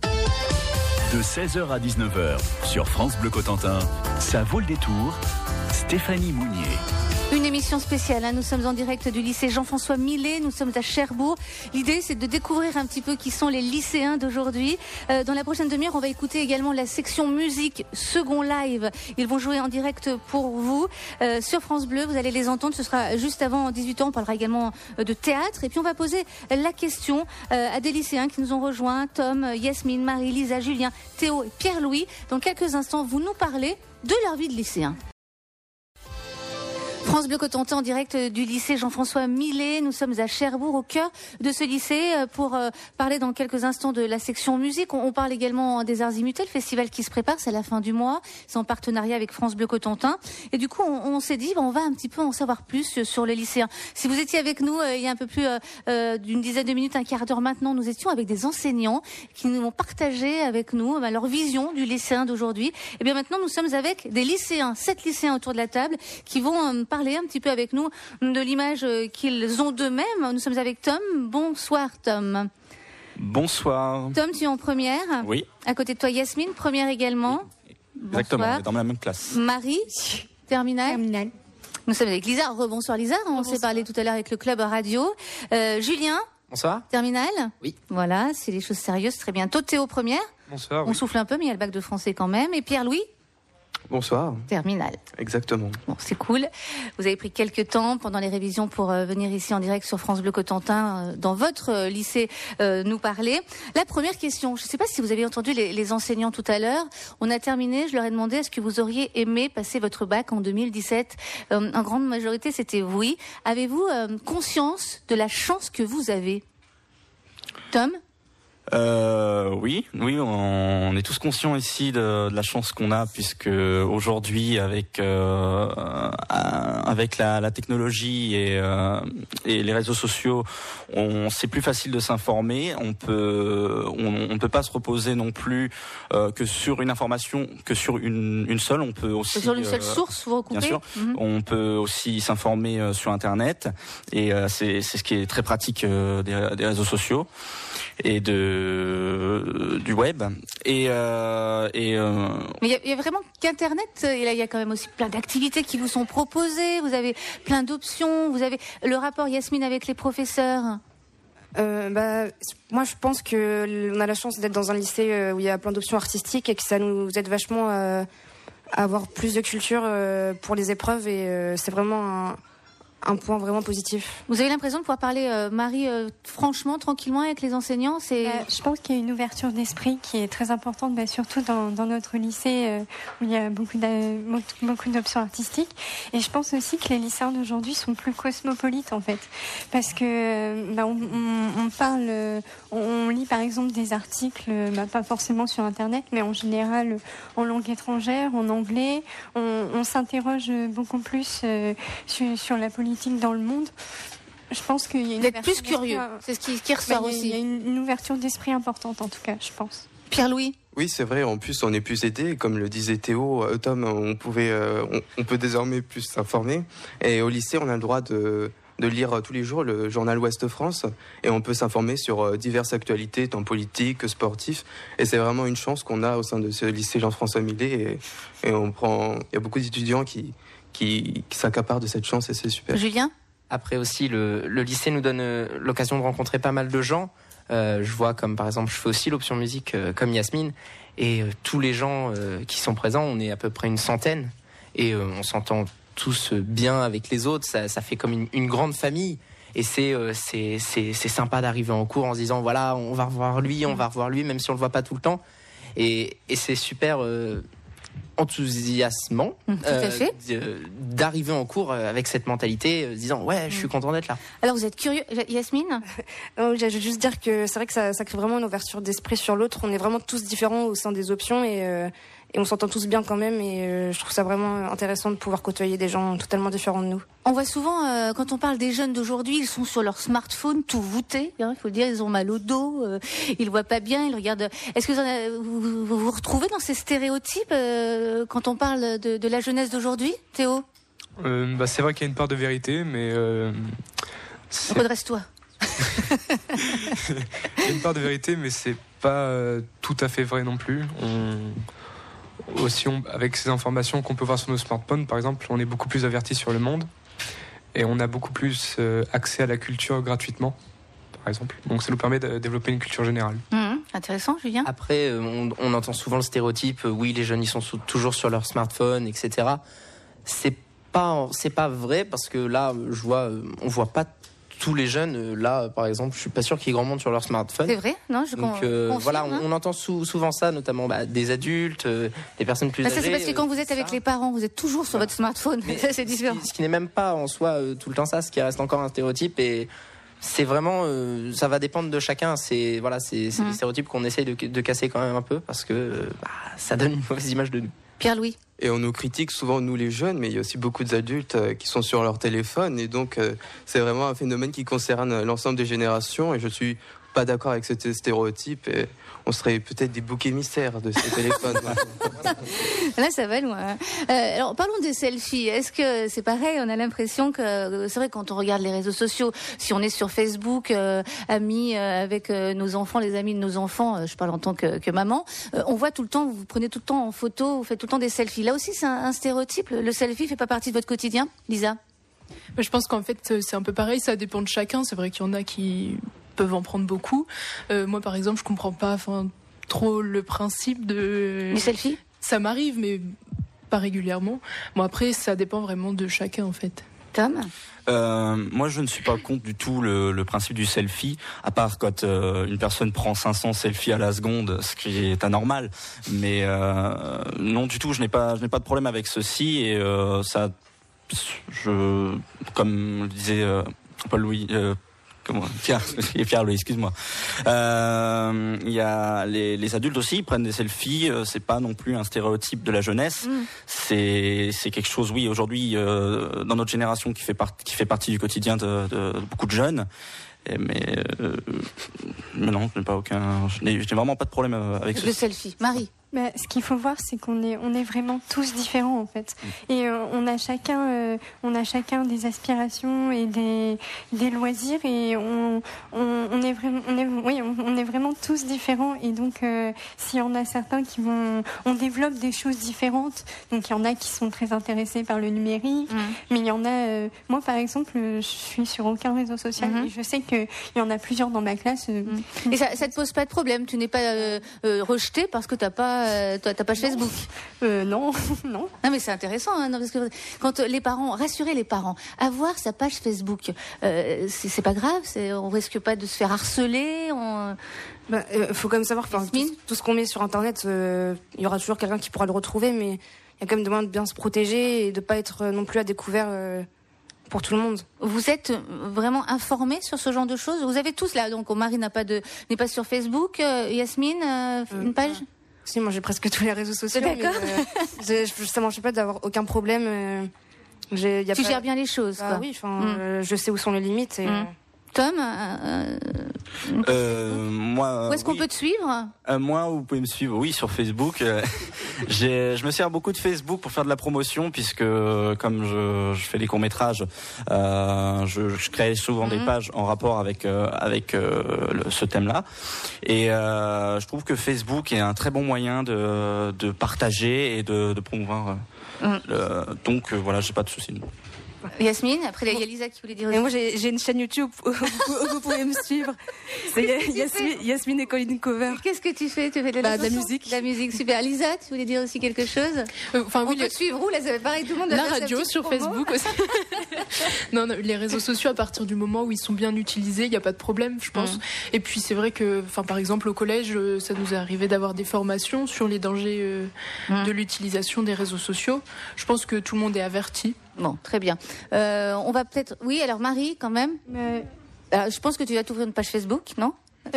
[SPEAKER 1] De seize heures à dix-neuf heures sur France Bleu Cotentin, ça vaut le détour Stéphanie Mounier.
[SPEAKER 2] Une émission spéciale, hein. Nous sommes en direct du lycée Jean-François Millet, nous sommes à Cherbourg. L'idée, c'est de découvrir un petit peu qui sont les lycéens d'aujourd'hui. Euh, dans la prochaine demi-heure, on va écouter également la section musique second live. Ils vont jouer en direct pour vous euh, sur France Bleu. Vous allez les entendre, ce sera juste avant dix-huit ans. On parlera également de théâtre. Et puis, on va poser la question euh, à des lycéens qui nous ont rejoints. Tom, Yasmine, Marie, Lisa, Julien, Théo et Pierre-Louis. Dans quelques instants, vous nous parlez de leur vie de lycéen. France Bleu Cotentin en direct du lycée Jean-François Millet. Nous sommes à Cherbourg, au cœur de ce lycée, pour euh, parler dans quelques instants de la section musique. On, on parle également des Arts Immutés, le festival qui se prépare, c'est à la fin du mois. C'est en partenariat avec France Bleu Cotentin. Et du coup, on, on s'est dit, ben, on va un petit peu en savoir plus sur les lycéens. Si vous étiez avec nous euh, il y a un peu plus euh, euh, d'une dizaine de minutes, un quart d'heure maintenant, nous étions avec des enseignants qui nous ont partagé avec nous ben, leur vision du lycéen d'aujourd'hui. Et bien maintenant, nous sommes avec des lycéens, sept lycéens autour de la table, qui vont euh, parler un petit peu avec nous de l'image qu'ils ont d'eux-mêmes. Nous sommes avec Tom. Bonsoir Tom.
[SPEAKER 3] Bonsoir.
[SPEAKER 2] Tom, tu es en première.
[SPEAKER 3] Oui.
[SPEAKER 2] À côté de toi Yasmine, première également.
[SPEAKER 3] Exactement,
[SPEAKER 2] Bonsoir.
[SPEAKER 3] on est dans la même classe.
[SPEAKER 2] Marie, terminale.
[SPEAKER 18] Terminale.
[SPEAKER 2] Nous sommes avec Lisa. Rebonsoir Lisa, on Rebonsoir. s'est parlé tout à l'heure avec le club radio. Euh, Julien.
[SPEAKER 6] Bonsoir.
[SPEAKER 2] Terminale.
[SPEAKER 6] Oui.
[SPEAKER 2] Voilà, c'est des choses sérieuses, très bientôt. Théo, première.
[SPEAKER 6] Bonsoir.
[SPEAKER 2] On
[SPEAKER 6] oui.
[SPEAKER 2] souffle un peu, mais il y a le bac de français quand même. Et Pierre-Louis.
[SPEAKER 6] Bonsoir.
[SPEAKER 2] Terminale.
[SPEAKER 6] Exactement.
[SPEAKER 2] Bon, c'est cool. Vous avez pris quelques temps pendant les révisions pour euh, venir ici en direct sur France Bleu Cotentin, euh, dans votre euh, lycée, euh, nous parler. La première question, je ne sais pas si vous avez entendu les, les enseignants tout à l'heure. On a terminé, je leur ai demandé est-ce que vous auriez aimé passer votre bac en deux mille dix-sept. Euh, en grande majorité, c'était oui. Avez-vous euh, conscience de la chance que vous avez? Tom?
[SPEAKER 3] Euh, oui, oui, on est tous conscients ici de, de la chance qu'on a, puisque aujourd'hui, avec euh, avec la, la technologie et, euh, et les réseaux sociaux, on c'est plus facile de s'informer. On peut on, on ne peut pas se reposer non plus euh, que sur une information, que sur une, une seule. On peut aussi
[SPEAKER 2] sur une seule
[SPEAKER 3] euh,
[SPEAKER 2] source, vous recoupez.
[SPEAKER 3] Bien sûr, mm-hmm. On peut aussi s'informer euh, sur Internet, et euh, c'est c'est ce qui est très pratique euh, des, des réseaux sociaux et de du web et euh, et euh...
[SPEAKER 2] mais il y, y a vraiment qu'Internet, et là il y a quand même aussi plein d'activités qui vous sont proposées, vous avez plein d'options, vous avez le rapport Yasmine avec les professeurs.
[SPEAKER 18] Euh, bah, moi je pense que on a la chance d'être dans un lycée où il y a plein d'options artistiques et que ça nous aide vachement à, à avoir plus de culture pour les épreuves, et c'est vraiment un un point vraiment positif.
[SPEAKER 2] Vous avez l'impression de pouvoir parler, euh, Marie, euh, franchement, tranquillement avec les enseignants, c'est...
[SPEAKER 23] Euh, je pense qu'il y a une ouverture d'esprit qui est très importante, bah, surtout dans, dans notre lycée euh, où il y a beaucoup, beaucoup d'options artistiques. Et je pense aussi que les lycéens d'aujourd'hui sont plus cosmopolites, en fait. Parce que bah, on, on, on parle, on, on lit par exemple des articles, bah, pas forcément sur Internet, mais en général en langue étrangère, en anglais. On, on s'interroge beaucoup plus euh, sur, sur la politique dans le monde. Je pense qu'il y a une
[SPEAKER 2] D'être plus curieux, c'est ce qui, qui ressort
[SPEAKER 23] bah,
[SPEAKER 2] aussi.
[SPEAKER 23] Il y a une, une ouverture d'esprit importante, en tout cas, je pense.
[SPEAKER 2] Pierre-Louis?
[SPEAKER 6] Oui, c'est vrai. En plus, on est plus aidé. Comme le disait Théo, euh, Tom, on pouvait, euh, on, on peut désormais plus s'informer. Et au lycée, on a le droit de de lire tous les jours le journal Ouest France, et on peut s'informer sur diverses actualités, tant politiques que sportifs. Et c'est vraiment une chance qu'on a au sein de ce lycée Jean-François Millet. Et, et on prend, il y a beaucoup d'étudiants qui qui, qui s'accaparent de cette chance, et c'est super.
[SPEAKER 2] Julien?
[SPEAKER 24] Après aussi, le, le lycée nous donne euh, l'occasion de rencontrer pas mal de gens. Euh, je vois comme par exemple, je fais aussi l'option musique euh, comme Yasmine, et euh, tous les gens euh, qui sont présents, on est à peu près une centaine, et euh, on s'entend tous bien avec les autres, ça, ça fait comme une, une grande famille. Et c'est, euh, c'est, c'est, c'est sympa d'arriver en cours en se disant voilà, on va revoir lui, on va revoir lui, même si on le voit pas tout le temps. Et, et c'est super euh, enthousiasmant
[SPEAKER 2] Tout à
[SPEAKER 24] euh,
[SPEAKER 2] fait.
[SPEAKER 24] d'arriver en cours avec cette mentalité, euh, disant ouais, je suis content d'être là.
[SPEAKER 2] Alors vous êtes curieux, Yasmine?
[SPEAKER 18] Non, je veux juste dire que c'est vrai que ça, ça crée vraiment une ouverture d'esprit sur l'autre. On est vraiment tous différents au sein des options, et euh, et on s'entend tous bien quand même, et euh, je trouve ça vraiment intéressant de pouvoir côtoyer des gens totalement différents de nous.
[SPEAKER 2] On voit souvent, euh, quand on parle des jeunes d'aujourd'hui, ils sont sur leur smartphone, tout voûtés, hein, il faut le dire, ils ont mal au dos, euh, ils voient pas bien, ils regardent... Est-ce que vous en avez, vous, vous vous retrouvez dans ces stéréotypes euh, quand on parle de, de la jeunesse d'aujourd'hui, Théo?
[SPEAKER 25] euh, bah, C'est vrai qu'il y a une part de vérité, mais... Euh,
[SPEAKER 2] Redresse-toi.
[SPEAKER 25] Il y a une part de vérité, mais c'est pas euh, tout à fait vrai non plus. On... aussi, on, avec ces informations qu'on peut voir sur nos smartphones, par exemple, on est beaucoup plus averti sur le monde et on a beaucoup plus euh, accès à la culture gratuitement, par exemple. Donc ça nous permet de développer une culture générale.
[SPEAKER 2] Mmh, intéressant, Julien.
[SPEAKER 24] Après, euh, on, on entend souvent le stéréotype, euh, oui, les jeunes, ils sont sous, toujours sur leur smartphone, et cetera. C'est pas, c'est pas vrai, parce que là, je vois, euh, on voit pas tous les jeunes, là, par exemple, je suis pas sûr qu'il y ait grand monde sur leur smartphone.
[SPEAKER 2] C'est vrai, non, je
[SPEAKER 24] Donc, euh, confirme, voilà, on, on entend sou, souvent ça, notamment bah, des adultes, euh, des personnes plus
[SPEAKER 2] bah, ça,
[SPEAKER 24] âgées.
[SPEAKER 2] C'est parce que quand vous êtes
[SPEAKER 24] euh,
[SPEAKER 2] avec les parents, vous êtes toujours sur
[SPEAKER 24] voilà.
[SPEAKER 2] votre smartphone.
[SPEAKER 24] Mais
[SPEAKER 2] ça, c'est différent.
[SPEAKER 24] Ce qui, ce qui n'est même pas en soi euh, tout le temps ça, ce qui reste encore un stéréotype et c'est vraiment, euh, ça va dépendre de chacun. C'est voilà, c'est, c'est mmh. des stéréotypes qu'on essaye de, de casser quand même un peu parce que bah, ça donne une mauvaise image de nous.
[SPEAKER 2] Pierre-Louis.
[SPEAKER 6] Et on nous critique souvent, nous les jeunes, mais il y a aussi beaucoup d'adultes euh, qui sont sur leur téléphone. Et donc, euh, c'est vraiment un phénomène qui concerne l'ensemble des générations. Et je suis pas d'accord avec ce stéréotype. Et on serait peut-être des boucs émissaires de ces téléphones.
[SPEAKER 2] Là, ça va loin. Euh, alors, parlons des selfies. Est-ce que c'est pareil? On a l'impression que, c'est vrai, quand on regarde les réseaux sociaux, si on est sur Facebook, euh, amis euh, avec euh, nos enfants, les amis de nos enfants, euh, je parle en tant que, que maman, euh, on voit tout le temps, vous prenez tout le temps en photo, vous faites tout le temps des selfies. Là aussi, c'est un, un stéréotype. Le selfie fait pas partie de votre quotidien, Lisa?
[SPEAKER 8] Je pense qu'en fait, c'est un peu pareil. Ça dépend de chacun. C'est vrai qu'il y en a qui peuvent en prendre beaucoup. Euh, moi, par exemple, je comprends pas, enfin, trop le principe de
[SPEAKER 2] du selfie.
[SPEAKER 8] Ça m'arrive, mais pas régulièrement. Bon, après, ça dépend vraiment de chacun, en fait.
[SPEAKER 2] Tom.
[SPEAKER 3] Euh, moi, je ne suis pas contre du tout le, le principe du selfie, à part quand euh, une personne prend cinq cents selfies à la seconde, ce qui est anormal. Mais euh, non, du tout, je n'ai pas, je n'ai pas de problème avec ceci et euh, ça, je, comme le disait euh, Paul-Louis. Euh, Comment Pierre, Pierre-Louis, excuse-moi. Euh, il y a les, les adultes aussi, ils prennent des selfies. Euh, c'est pas non plus un stéréotype de la jeunesse. Mm. C'est, c'est quelque chose, oui, aujourd'hui, euh, dans notre génération, qui fait partie, qui fait partie du quotidien de, de, de beaucoup de jeunes. Et mais, euh, mais non, je n'ai pas aucun, je n'ai, je n'ai vraiment pas de problème avec
[SPEAKER 2] le selfie. Marie.
[SPEAKER 23] Bah, ce qu'il faut voir, c'est qu'on est, on est vraiment tous différents en fait, et euh, on a chacun, euh, on a chacun des aspirations et des, des loisirs, et on, on, on est vraiment, on est, oui, on, on est vraiment tous différents. Et donc, euh, s'il y en a certains qui vont, on développe des choses différentes. Donc, il y en a qui sont très intéressés par le numérique, mmh. mais il y en a, euh, moi par exemple, je suis sur aucun réseau social, mmh. et je sais que il y en a plusieurs dans ma classe. Euh,
[SPEAKER 2] mmh. Et ça, ça te pose pas de problème? Tu n'es pas euh, euh, rejeté parce que t'as pas Euh, toi, ta page non. Facebook
[SPEAKER 23] euh, Non, non.
[SPEAKER 2] Non, mais c'est intéressant, hein, non, parce que quand les parents, rassurer les parents, avoir sa page Facebook, euh, c'est, c'est pas grave, c'est, on risque pas de se faire harceler. On...
[SPEAKER 18] Bah, euh, faut quand même savoir, enfin, tout, tout ce qu'on met sur Internet, il euh, y aura toujours quelqu'un qui pourra le retrouver, mais il y a quand même besoin de bien se protéger et de pas être non plus à découvert. Euh, pour tout le monde.
[SPEAKER 2] Vous êtes vraiment informés sur ce genre de choses? Vous avez tous là, donc Marie n'a pas de, n'est pas sur Facebook, euh, Yasmine, euh, euh, une page?
[SPEAKER 18] Si, moi j'ai presque tous les réseaux sociaux.
[SPEAKER 2] D'accord.
[SPEAKER 18] Mais, euh, je, ça m'empêche pas d'avoir aucun problème. Euh,
[SPEAKER 2] j'ai, y a
[SPEAKER 18] tu
[SPEAKER 2] pas... gères bien les choses,
[SPEAKER 18] bah,
[SPEAKER 2] quoi.
[SPEAKER 18] Oui, enfin, mm. euh, je sais où sont les limites. Et, mm.
[SPEAKER 2] Tom, euh,
[SPEAKER 3] euh, moi,
[SPEAKER 2] où est-ce qu'on
[SPEAKER 3] oui.
[SPEAKER 2] peut te suivre?
[SPEAKER 3] euh, Moi, vous pouvez me suivre, oui, sur Facebook. J'ai, je me sers beaucoup de Facebook pour faire de la promotion, puisque comme je, je fais des courts métrages, euh, je, je crée souvent mm-hmm. des pages en rapport avec euh, avec euh, le, ce thème-là. Et euh, je trouve que Facebook est un très bon moyen de, de partager et de, de promouvoir. Euh, mm. le, donc euh, voilà, j'ai pas de soucis.
[SPEAKER 2] Yasmine, après il y a Lisa qui voulait dire aussi.
[SPEAKER 18] Et moi j'ai, j'ai une chaîne YouTube où vous, vous pouvez me suivre. C'est Yasmine, Yasmine et Colline Cover.
[SPEAKER 2] Qu'est-ce que tu fais? Tu fais de la,
[SPEAKER 18] bah, de la musique.
[SPEAKER 2] De la musique, super. Lisa, tu voulais dire aussi quelque chose?
[SPEAKER 8] Enfin,
[SPEAKER 2] euh,
[SPEAKER 8] oui,
[SPEAKER 2] on peut
[SPEAKER 8] le...
[SPEAKER 2] te suivre où là? C'est pareil, tout le monde.
[SPEAKER 8] La radio, sur promo. Facebook aussi. non, non, les réseaux sociaux, à partir du moment où ils sont bien utilisés, il n'y a pas de problème, je pense. Mmh. Et puis c'est vrai que, enfin, par exemple au collège, ça nous est arrivé d'avoir des formations sur les dangers euh, mmh. de l'utilisation des réseaux sociaux. Je pense que tout le monde est averti.
[SPEAKER 2] Bon, très bien. Euh, on va peut-être... Oui, alors Marie, quand même. Mais... Alors, je pense que tu vas t'ouvrir une page Facebook, non?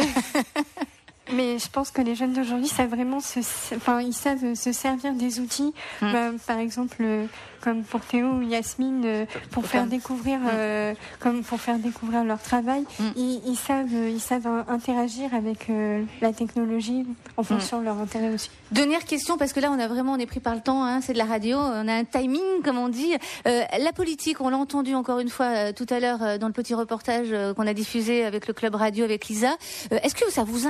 [SPEAKER 23] Mais je pense que les jeunes d'aujourd'hui savent vraiment se, enfin, ils savent se servir des outils, mmh. bah, par exemple, euh, comme pour Théo ou Yasmine, euh, pour faire enfin, découvrir, mmh. euh, comme pour faire découvrir leur travail, mmh. ils, ils savent, ils savent interagir avec euh, la technologie en fonction mmh. de leur intérêt aussi.
[SPEAKER 2] Dernière question, parce que là, on a vraiment, on est pris par le temps, hein, c'est de la radio, on a un timing, comme on dit. Euh, la politique, on l'a entendu encore une fois euh, tout à l'heure euh, dans le petit reportage euh, qu'on a diffusé avec le Club Radio, avec Lisa. Euh, est-ce que ça vous intéresse,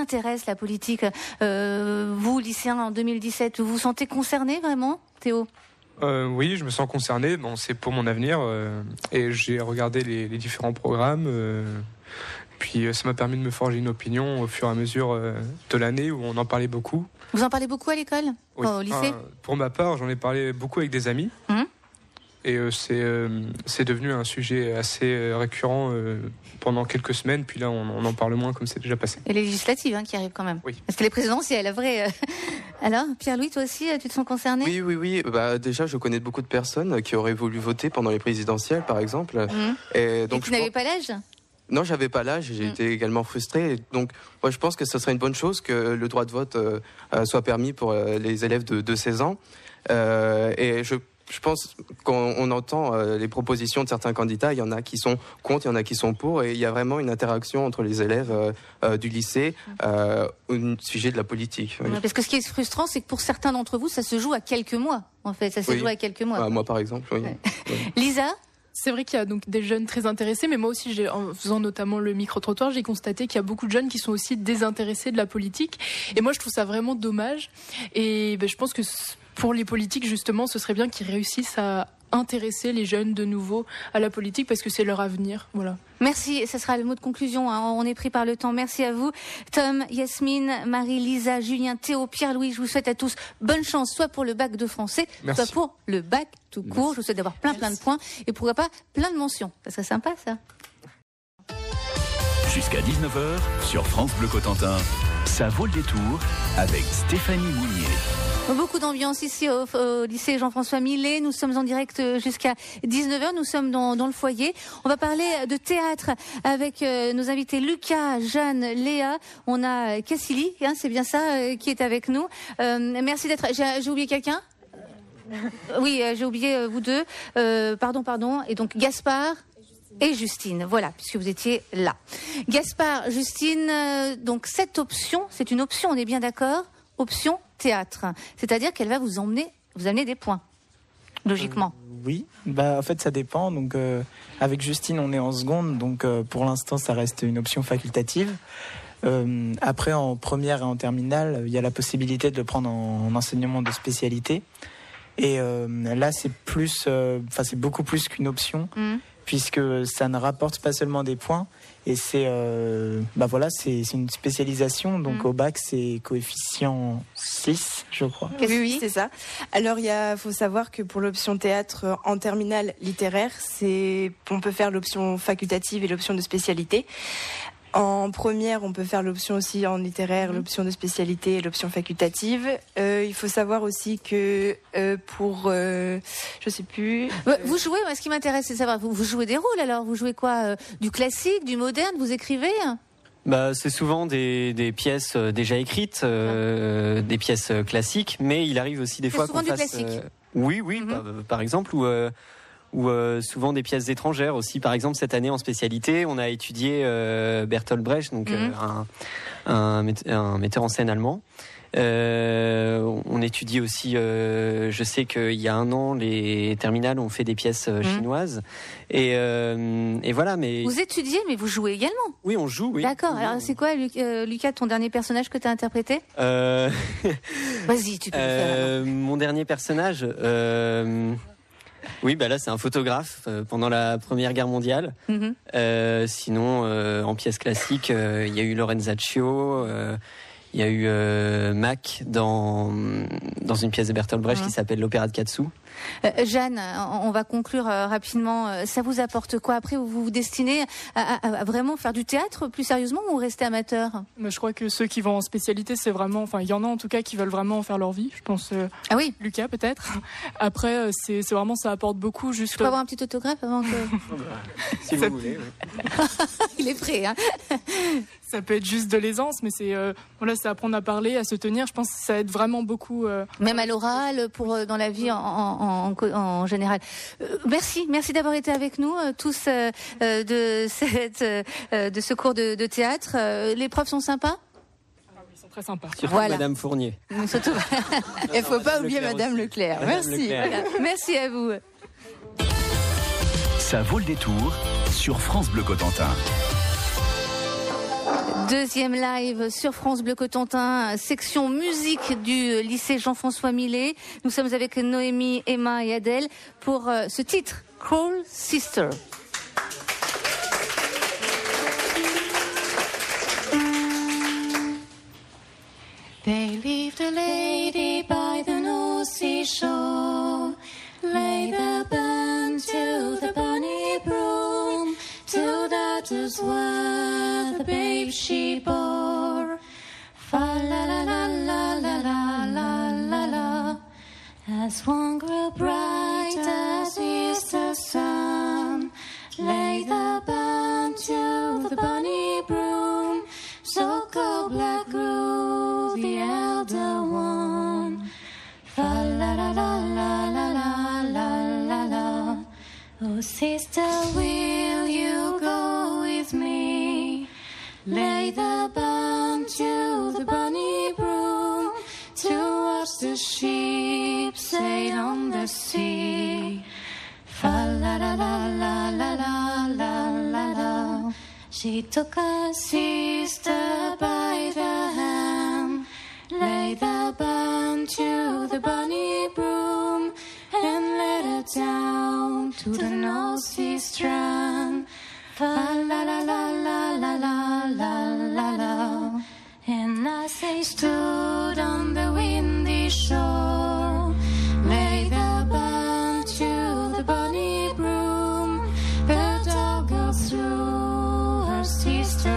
[SPEAKER 2] la politique. Euh, vous, lycéen en deux mille dix-sept, vous vous sentez concerné vraiment, Théo ?
[SPEAKER 25] Euh, oui, je me sens concerné. Bon, c'est pour mon avenir euh, et j'ai regardé les, les différents programmes. Euh, puis euh, ça m'a permis de me forger une opinion au fur et à mesure euh, de l'année où on en parlait beaucoup.
[SPEAKER 2] Vous en parlez beaucoup à l'école ?
[SPEAKER 25] Oui.
[SPEAKER 2] Au lycée ?
[SPEAKER 25] Enfin, pour ma part, j'en ai parlé beaucoup avec des amis.
[SPEAKER 2] Mmh.
[SPEAKER 25] Et euh, c'est, euh, c'est devenu un sujet assez récurrent euh, pendant quelques semaines. Puis là, on, on en parle moins comme c'est déjà passé.
[SPEAKER 2] Et les législatives hein, qui arrivent quand même.
[SPEAKER 25] Oui.
[SPEAKER 2] Parce que les présidentielles, vrai. Euh... Alors, Pierre-Louis, toi aussi, tu te sens concerné ?
[SPEAKER 6] Oui, oui, oui. Bah, déjà, je connais beaucoup de personnes qui auraient voulu voter pendant les présidentielles, par exemple.
[SPEAKER 2] Mmh.
[SPEAKER 6] Et donc,
[SPEAKER 2] Et tu n'avais pas l'âge ?
[SPEAKER 6] Non, j'avais pas l'âge, j'ai mmh. été également frustré. Donc, moi, je pense que ce serait une bonne chose que le droit de vote euh, soit permis pour euh, les élèves de, de seize ans. Euh, et je, je pense qu'on on entend euh, les propositions de certains candidats, il y en a qui sont contre, il y en a qui sont pour, et il y a vraiment une interaction entre les élèves euh, euh, du lycée euh, au sujet de la politique. Oui.
[SPEAKER 2] Parce que ce qui est frustrant, c'est que pour certains d'entre vous, ça se joue à quelques mois, en fait. Ça se
[SPEAKER 6] oui.
[SPEAKER 2] joue à quelques mois.
[SPEAKER 6] Ah, moi, par exemple, oui.
[SPEAKER 2] Ouais.
[SPEAKER 6] oui.
[SPEAKER 2] Lisa ?
[SPEAKER 8] C'est vrai qu'il y a donc des jeunes très intéressés, mais moi aussi, j'ai, en faisant notamment le micro-trottoir, j'ai constaté qu'il y a beaucoup de jeunes qui sont aussi désintéressés de la politique. Et moi, je trouve ça vraiment dommage. Et ben, je pense que pour les politiques, justement, ce serait bien qu'ils réussissent à intéresser les jeunes de nouveau à la politique parce que c'est leur avenir. Voilà.
[SPEAKER 2] Merci, ce sera le mot de conclusion, hein. On est pris par le temps. Merci à vous, Tom, Yasmine, Marie, Lisa, Julien, Théo, Pierre-Louis. Je vous souhaite à tous bonne chance, soit pour le bac de français,
[SPEAKER 25] Merci.
[SPEAKER 2] soit pour le bac tout court. Merci. Je vous souhaite d'avoir plein, plein de points et pourquoi pas plein de mentions. Ça serait sympa, ça.
[SPEAKER 1] Jusqu'à dix-neuf heures, sur France Bleu Cotentin, ça vaut le détour avec Stéphanie Mounier.
[SPEAKER 2] Beaucoup d'ambiance ici au, au lycée Jean-François Millet. Nous sommes en direct jusqu'à dix-neuf heures. Nous sommes dans, dans le foyer. On va parler de théâtre avec euh, nos invités Lucas, Jeanne, Léa. On a Cassili, hein, c'est bien ça, euh, qui est avec nous. Euh, merci d'être... J'ai, j'ai oublié quelqu'un ? Oui, euh, j'ai oublié euh, vous deux. Euh, pardon, pardon. Et donc Gaspard et Justine, voilà, puisque vous étiez là. Gaspard, Justine, euh, donc cette option, c'est une option, on est bien d'accord ? Option théâtre, c'est-à-dire qu'elle va vous emmener, vous amener des points, logiquement.
[SPEAKER 9] Euh, oui, bah en fait ça dépend. Donc euh, avec Justine, on est en seconde, donc euh, pour l'instant ça reste une option facultative. Euh, après, en première et en terminale, il y a la possibilité de le prendre en, en enseignement de spécialité. Et euh, là, c'est plus, enfin euh, c'est beaucoup plus qu'une option. Mmh. Puisque ça ne rapporte pas seulement des points, et c'est, euh, bah voilà, c'est, c'est une spécialisation, donc mmh. au bac c'est coefficient six, je crois.
[SPEAKER 5] Oui, oui, c'est ça. Alors il y faut savoir que pour l'option théâtre en terminale littéraire, c'est, on peut faire l'option facultative et l'option de spécialité. En première, on peut faire l'option aussi en littéraire, mmh. l'option de spécialité et l'option facultative. Euh, il faut savoir aussi que euh, pour, euh, je sais plus.
[SPEAKER 2] Euh... Vous jouez, moi, ce qui m'intéresse, c'est de savoir, vous, vous jouez des rôles alors. Vous jouez quoi, euh, du classique, du moderne, vous écrivez ?
[SPEAKER 11] Bah, c'est souvent des, des pièces euh, déjà écrites, euh, ah. des pièces euh, classiques, mais il arrive aussi des
[SPEAKER 2] c'est
[SPEAKER 11] fois
[SPEAKER 2] souvent
[SPEAKER 11] qu'on
[SPEAKER 2] du
[SPEAKER 11] fasse.
[SPEAKER 2] Classique.
[SPEAKER 11] Euh, oui, oui, mmh. par, par exemple, ou. Euh, ou euh, souvent des pièces étrangères aussi. Par exemple, cette année en spécialité, on a étudié euh, Bertolt Brecht, donc mmh. euh, un, un, un metteur en scène allemand. Euh, on étudie aussi, euh, je sais qu'il y a un an, les terminales ont fait des pièces euh, mmh. chinoises. Et, euh, et voilà, mais...
[SPEAKER 2] Vous étudiez, mais vous jouez également ?
[SPEAKER 11] Oui, on joue, oui.
[SPEAKER 2] D'accord. Alors, c'est quoi, Lucas, ton dernier personnage que tu as interprété ?
[SPEAKER 11] euh...
[SPEAKER 2] Vas-y, tu peux
[SPEAKER 11] euh,
[SPEAKER 2] le faire.
[SPEAKER 11] Mon dernier personnage... Euh... Oui, bah là c'est un photographe euh, pendant la Première Guerre mondiale. Mm-hmm. Euh, sinon, euh, en pièce classique, il euh, y a eu Lorenzaccio, il euh, y a eu euh, Mack dans dans une pièce de Bertolt Brecht mm-hmm. qui s'appelle l'Opéra de Katsu.
[SPEAKER 2] Euh, Jeanne, on va conclure euh, rapidement. Ça vous apporte quoi ? Après, vous vous destinez à, à, à vraiment faire du théâtre plus sérieusement ou rester amateur ?
[SPEAKER 8] Mais je crois que ceux qui vont en spécialité, c'est vraiment, enfin, il y en a en tout cas qui veulent vraiment en faire leur vie. Je pense. Euh,
[SPEAKER 2] ah oui.
[SPEAKER 8] Lucas peut-être. Après, c'est, c'est vraiment, ça apporte beaucoup. Juste.
[SPEAKER 2] Je peux avoir un petit autographe avant que.
[SPEAKER 11] Si vous voulez. Oui.
[SPEAKER 2] Il est prêt. Hein.
[SPEAKER 8] Ça peut être juste de l'aisance, mais c'est euh, voilà, c'est apprendre à parler, à se tenir. Je pense que ça aide vraiment beaucoup. Euh...
[SPEAKER 2] Même à l'oral, pour euh, dans la vie en, en, en, en général. Euh, merci, merci d'avoir été avec nous euh, tous euh, de cette euh, de ce cours de, de théâtre. Euh, les profs sont sympas.
[SPEAKER 8] Ah oui, ils sont très sympas.
[SPEAKER 11] Surtout
[SPEAKER 2] voilà.
[SPEAKER 11] Madame Fournier.
[SPEAKER 2] Surtout...
[SPEAKER 5] Il faut pas oublier Madame Leclerc.
[SPEAKER 11] Madame
[SPEAKER 5] Merci.
[SPEAKER 11] Leclerc.
[SPEAKER 2] Voilà. Merci à vous.
[SPEAKER 1] Ça vaut le détour sur France Bleu Cotentin.
[SPEAKER 2] Deuxième live sur France Bleu Cotentin, section musique du lycée Jean-François Millet. Nous sommes avec Noémie, Emma et Adèle pour euh, ce titre, Cruel Sister.
[SPEAKER 16] They leave the lady by the North Sea shore, lay the band to the bunny broom, till that is where the babe she bore. Fa la la la la la la la la la. As one grew bright as Easter sun, lay the band to the bunny broom, so cold black grew the elder one. Fa la la la la la la la la la. Oh sister, will you go with me? Lay the band to the bunny broom, to watch the sheep sail on the sea. Fa la la la la la la la la la. She took her sister by the hand, lay the band to the bunny broom, and led her down to the North Sea strand. Fa la la la la la la la la la. And as they stood on the windy shore, lay the band to the bunny broom, the dog goes through her sister.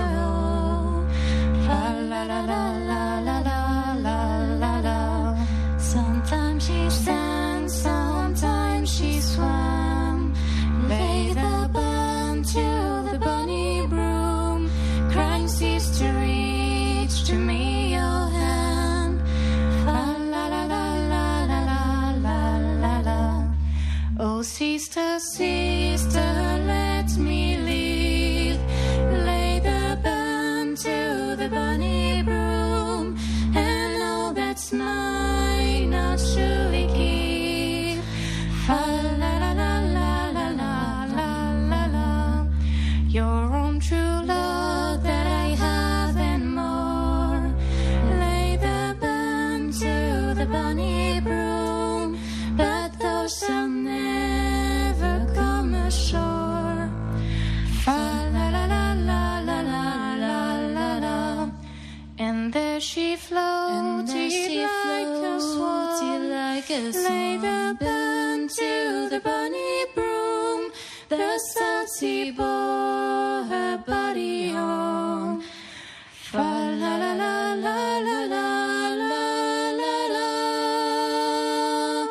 [SPEAKER 16] Fa la la la la la la la la la. Sometimes she sang, sometimes she swam, lay the band to the bunny broom, crying, sister, reach to me your hand. Fa la la la la la la la la la. Oh sister, sister, let me leave, lay the band to the bunny broom, and all that's mine I'll surely keep. Fa la la la la la la la la la. Your own true love that I have and more, lay the band to the bunny broom, but those shall never come ashore. Fa la la la la la la la la la. And there she floated like a swan, like a swan. Lay the band to the bunny broom, the South Sea bore her body home. Fa la la la la la la la la la.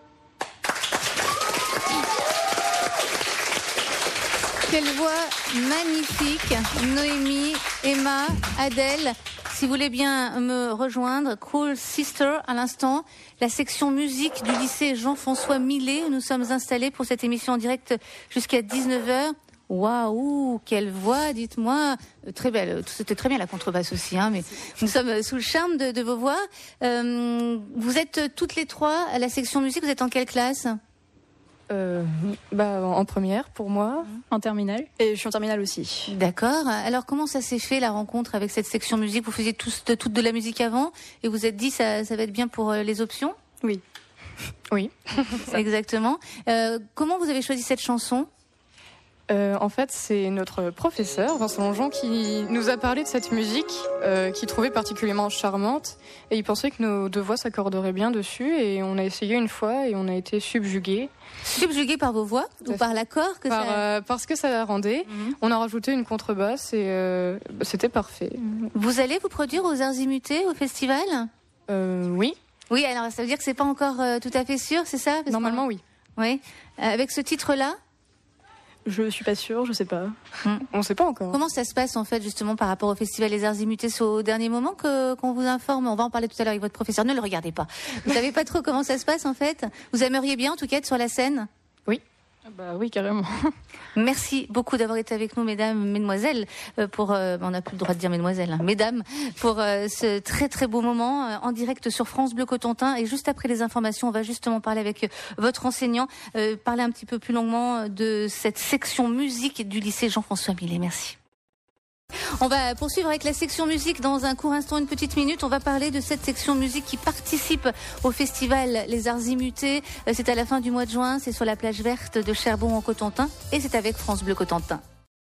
[SPEAKER 2] Quelle voix magnifique, Noémie, Emma, Adèle. Si vous voulez bien me rejoindre, Cruel Sister à l'instant, la section musique du lycée Jean-François Millet, où nous sommes installés pour cette émission en direct jusqu'à dix-neuf heures. Waouh, quelle voix, dites-moi. Euh, très belle, c'était très bien la contrebasse aussi, hein, mais nous sommes sous le charme de, de vos voix. Euh, vous êtes toutes les trois à la section musique, vous êtes en quelle classe ?
[SPEAKER 10] Euh, bah, en première pour moi, en terminale, et je suis en terminale aussi.
[SPEAKER 2] D'accord. Alors comment ça s'est fait la rencontre avec cette section musique ? Vous faisiez tous de, toutes de la musique avant et vous êtes dit ça, ça va être bien pour les options ?
[SPEAKER 10] Oui. Oui.
[SPEAKER 2] Exactement. Euh, comment vous avez choisi cette chanson ?
[SPEAKER 10] Euh, en fait, c'est notre professeur, Vincent Longeon, qui nous a parlé de cette musique, euh, qu'il trouvait particulièrement charmante, et il pensait que nos deux voix s'accorderaient bien dessus, et on a essayé une fois, et on a été subjugués.
[SPEAKER 2] Subjugués par vos voix ou par l'accord que
[SPEAKER 10] par,
[SPEAKER 2] ça...
[SPEAKER 10] euh, Parce que ça rendait. Mm-hmm. On a rajouté une contrebasse, et euh, c'était parfait.
[SPEAKER 2] Vous allez vous produire aux Arts Immutés, au festival ?
[SPEAKER 10] euh, Oui.
[SPEAKER 2] Oui, alors ça veut dire que c'est pas encore euh, tout à fait sûr, c'est ça ? Parce
[SPEAKER 10] Normalement, oui.
[SPEAKER 2] Oui. Euh, avec ce titre-là ?
[SPEAKER 10] Je suis pas sûre, je sais pas. Hum. On sait pas encore.
[SPEAKER 2] Comment ça se passe en fait justement par rapport au Festival des Arts Immutés ? C'est au dernier moment que qu'on vous informe. On va en parler tout à l'heure avec votre professeur. Ne le regardez pas. Vous savez pas trop comment ça se passe en fait ? Vous aimeriez bien en tout cas être sur la scène ?
[SPEAKER 10] Oui. Bah oui, carrément.
[SPEAKER 2] Merci beaucoup d'avoir été avec nous, mesdames, mesdemoiselles, pour, euh, on n'a plus le droit de dire mesdemoiselles, hein, mesdames, pour euh, ce très très beau moment euh, en direct sur France Bleu Cotentin. Et juste après les informations, on va justement parler avec votre enseignant, euh, parler un petit peu plus longuement de cette section musique du lycée Jean-François Millet. Merci. On va poursuivre avec la section musique dans un court instant, une petite minute. On va parler de cette section musique qui participe au festival Les Arts Immutés. C'est à la fin du mois de juin, c'est sur la plage verte de Cherbourg en Cotentin et c'est avec France Bleu Cotentin.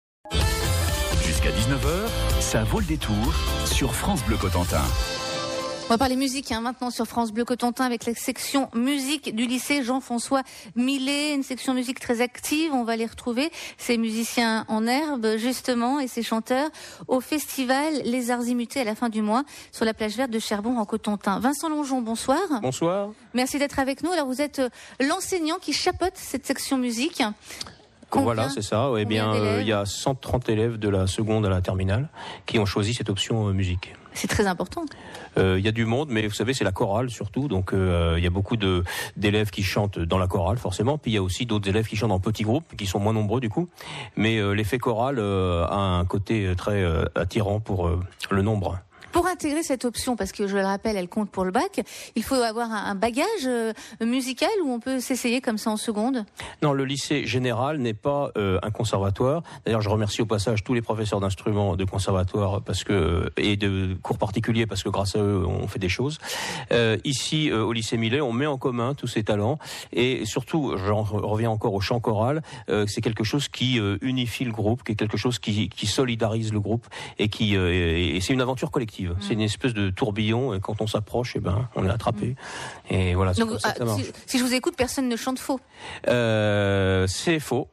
[SPEAKER 1] Jusqu'à dix-neuf heures, ça vaut le détour sur France Bleu Cotentin.
[SPEAKER 2] On va parler musique hein, maintenant sur France Bleu Cotentin avec la section musique du lycée Jean-François Millet, une section musique très active. On va les retrouver, ces musiciens en herbe justement et ces chanteurs au festival Les Arts Immutés à la fin du mois sur la plage verte de Cherbourg en Cotentin. Vincent Longeon, bonsoir.
[SPEAKER 12] Bonsoir.
[SPEAKER 2] Merci d'être avec nous. Alors vous êtes l'enseignant qui chapeaute cette section musique. Combien
[SPEAKER 12] voilà, c'est ça. Eh bien, euh, il y a cent trente élèves de la seconde à la terminale qui ont choisi cette option euh, musique.
[SPEAKER 2] C'est très important.
[SPEAKER 12] Euh, il y a du monde, mais vous savez, c'est la chorale surtout. Donc, euh, il y a beaucoup de d'élèves qui chantent dans la chorale, forcément. Puis, il y a aussi d'autres élèves qui chantent en petits groupes, qui sont moins nombreux du coup. Mais euh, l'effet choral euh, a un côté très euh, attirant pour euh, le nombre.
[SPEAKER 2] Pour intégrer cette option, parce que je le rappelle, elle compte pour le bac, il faut avoir un bagage euh, musical où on peut s'essayer comme ça en seconde.
[SPEAKER 12] Non, le lycée général n'est pas euh, un conservatoire. D'ailleurs, je remercie au passage tous les professeurs d'instruments de conservatoire parce que et de cours particuliers parce que grâce à eux, on fait des choses. Euh, ici, euh, au lycée Millet, on met en commun tous ces talents et surtout, j'en reviens encore au chant choral. Euh, c'est quelque chose qui euh, unifie le groupe, qui est quelque chose qui, qui solidarise le groupe et qui euh, et, et c'est une aventure collective. C'est une espèce de tourbillon et quand on s'approche, eh ben, on est attrapé. Et voilà, c'est
[SPEAKER 2] Donc,
[SPEAKER 12] comme ça que ça marche.
[SPEAKER 2] Si, si je vous écoute, personne ne chante faux.
[SPEAKER 12] Euh, c'est faux.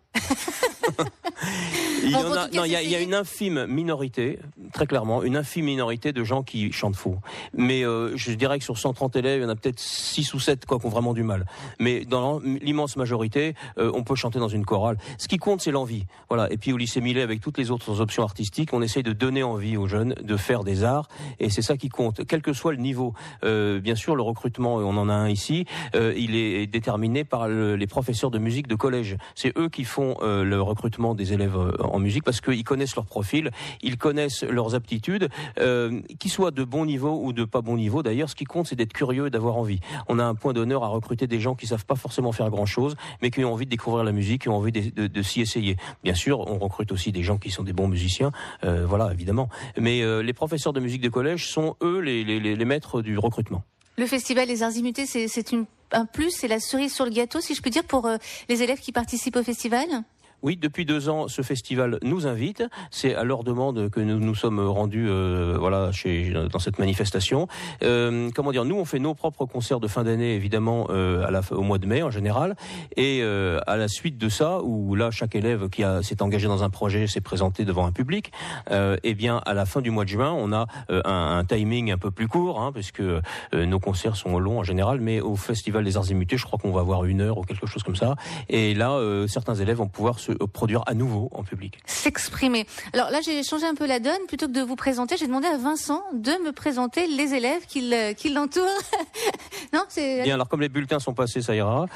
[SPEAKER 12] il y,
[SPEAKER 2] Bon,
[SPEAKER 12] en a,
[SPEAKER 2] cas,
[SPEAKER 12] non, il y, a, il y a une infime minorité, très clairement, une infime minorité de gens qui chantent faux. Mais euh, je dirais que sur cent trente élèves, il y en a peut-être six ou sept quoi, qui ont vraiment du mal. Mais dans l'immense majorité, euh, on peut chanter dans une chorale. Ce qui compte, c'est l'envie. Voilà. Et puis au lycée Millet, avec toutes les autres options artistiques, on essaye de donner envie aux jeunes de faire des arts. Et c'est ça qui compte, quel que soit le niveau. Euh, bien sûr, le recrutement, on en a un ici, euh, il est déterminé par le, les professeurs de musique de collège. C'est eux qui font euh, le recrutement des élèves en musique parce qu'ils connaissent leur profil, ils connaissent leurs aptitudes, euh, qu'ils soient de bon niveau ou de pas bon niveau. D'ailleurs, ce qui compte, c'est d'être curieux et d'avoir envie. On a un point d'honneur à recruter des gens qui savent pas forcément faire grand-chose, mais qui ont envie de découvrir la musique, qui ont envie de, de, de s'y essayer. Bien sûr, on recrute aussi des gens qui sont des bons musiciens, euh, voilà, évidemment. Mais euh, les professeurs de musique de collège sont, eux, les, les, les maîtres du recrutement.
[SPEAKER 2] Le festival Les Arts Immutés, c'est, c'est une, un plus, c'est la cerise sur le gâteau, si je peux dire, pour euh, les élèves qui participent au festival ?
[SPEAKER 12] Oui, depuis deux ans, ce festival nous invite. C'est à leur demande que nous nous sommes rendus, euh, voilà, chez dans cette manifestation. Euh, comment dire, nous on fait nos propres concerts de fin d'année, évidemment, euh, à la, au mois de mai en général. Et euh, à la suite de ça, où là chaque élève qui a, s'est engagé dans un projet s'est présenté devant un public. Euh, et bien à la fin du mois de juin, on a euh, un, un timing un peu plus court, hein, puisque euh, nos concerts sont longs en général. Mais au festival des Arts Immutés, je crois qu'on va avoir une heure ou quelque chose comme ça. Et là, euh, certains élèves vont pouvoir se produire à nouveau en public.
[SPEAKER 2] S'exprimer. Alors là, j'ai changé un peu la donne. Plutôt que de vous présenter, j'ai demandé à Vincent de me présenter les élèves qui, le, qui l'entourent. Non, c'est...
[SPEAKER 12] Bien, alors comme les bulletins sont passés, ça ira.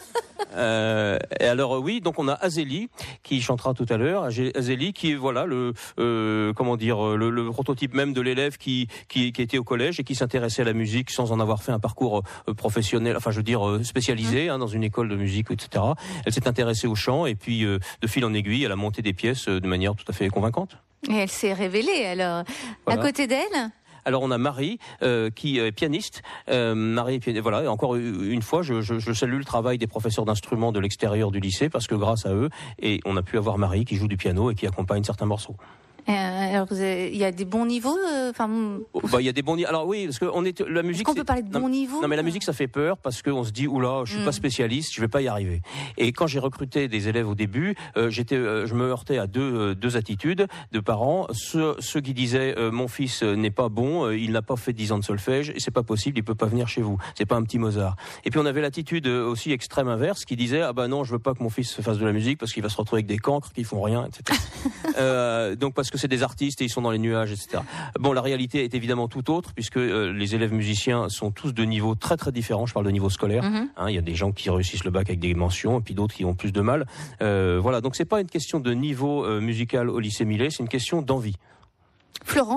[SPEAKER 12] Euh, et alors oui, donc on a Azélie qui chantera tout à l'heure. Azélie qui est voilà le euh, comment dire le, le prototype même de l'élève qui, qui qui était au collège et qui s'intéressait à la musique sans en avoir fait un parcours euh, professionnel, enfin je veux dire euh, spécialisé hein, dans une école de musique, et cetera. Elle s'est intéressée au chant et puis euh, de fil en aiguille, elle a monté des pièces euh, de manière tout à fait convaincante.
[SPEAKER 2] Et elle s'est révélée alors. Voilà. À côté d'elle.
[SPEAKER 12] Alors on a Marie euh, qui est pianiste. Euh, Marie, voilà. Encore une fois, je, je, je salue le travail des professeurs d'instruments de l'extérieur du lycée parce que grâce à eux, et on a pu avoir Marie qui joue du piano et qui accompagne certains morceaux.
[SPEAKER 2] Euh, alors, il y a des bons niveaux. Enfin, euh,
[SPEAKER 12] bah, il y a des bons niveaux. Alors oui, parce que on est la musique.
[SPEAKER 2] Est-ce qu'on peut parler de bons niveaux ?
[SPEAKER 12] Non, mais la musique, ça fait peur parce qu'on se dit oula, je suis mm. pas spécialiste, je vais pas y arriver. Et quand j'ai recruté des élèves au début, euh, j'étais, euh, je me heurtais à deux euh, deux attitudes de parents. Ceux, ceux qui disaient euh, mon fils n'est pas bon, euh, il n'a pas fait dix ans de solfège et c'est pas possible, il peut pas venir chez vous. C'est pas un petit Mozart. Et puis on avait l'attitude aussi extrême inverse qui disait ah bah non, je veux pas que mon fils fasse de la musique parce qu'il va se retrouver avec des cancres qui font rien, et cetera. euh, donc parce que c'est des artistes et ils sont dans les nuages, et cetera. Bon, la réalité est évidemment tout autre puisque euh, les élèves musiciens sont tous de niveaux très très différents. Je parle de niveau scolaire. Mm-hmm. Hein, il y a des gens qui réussissent le bac avec des mentions et puis d'autres qui ont plus de mal. Euh, voilà, donc c'est pas une question de niveau euh, musical au lycée Millet, c'est une question d'envie.
[SPEAKER 2] Florence.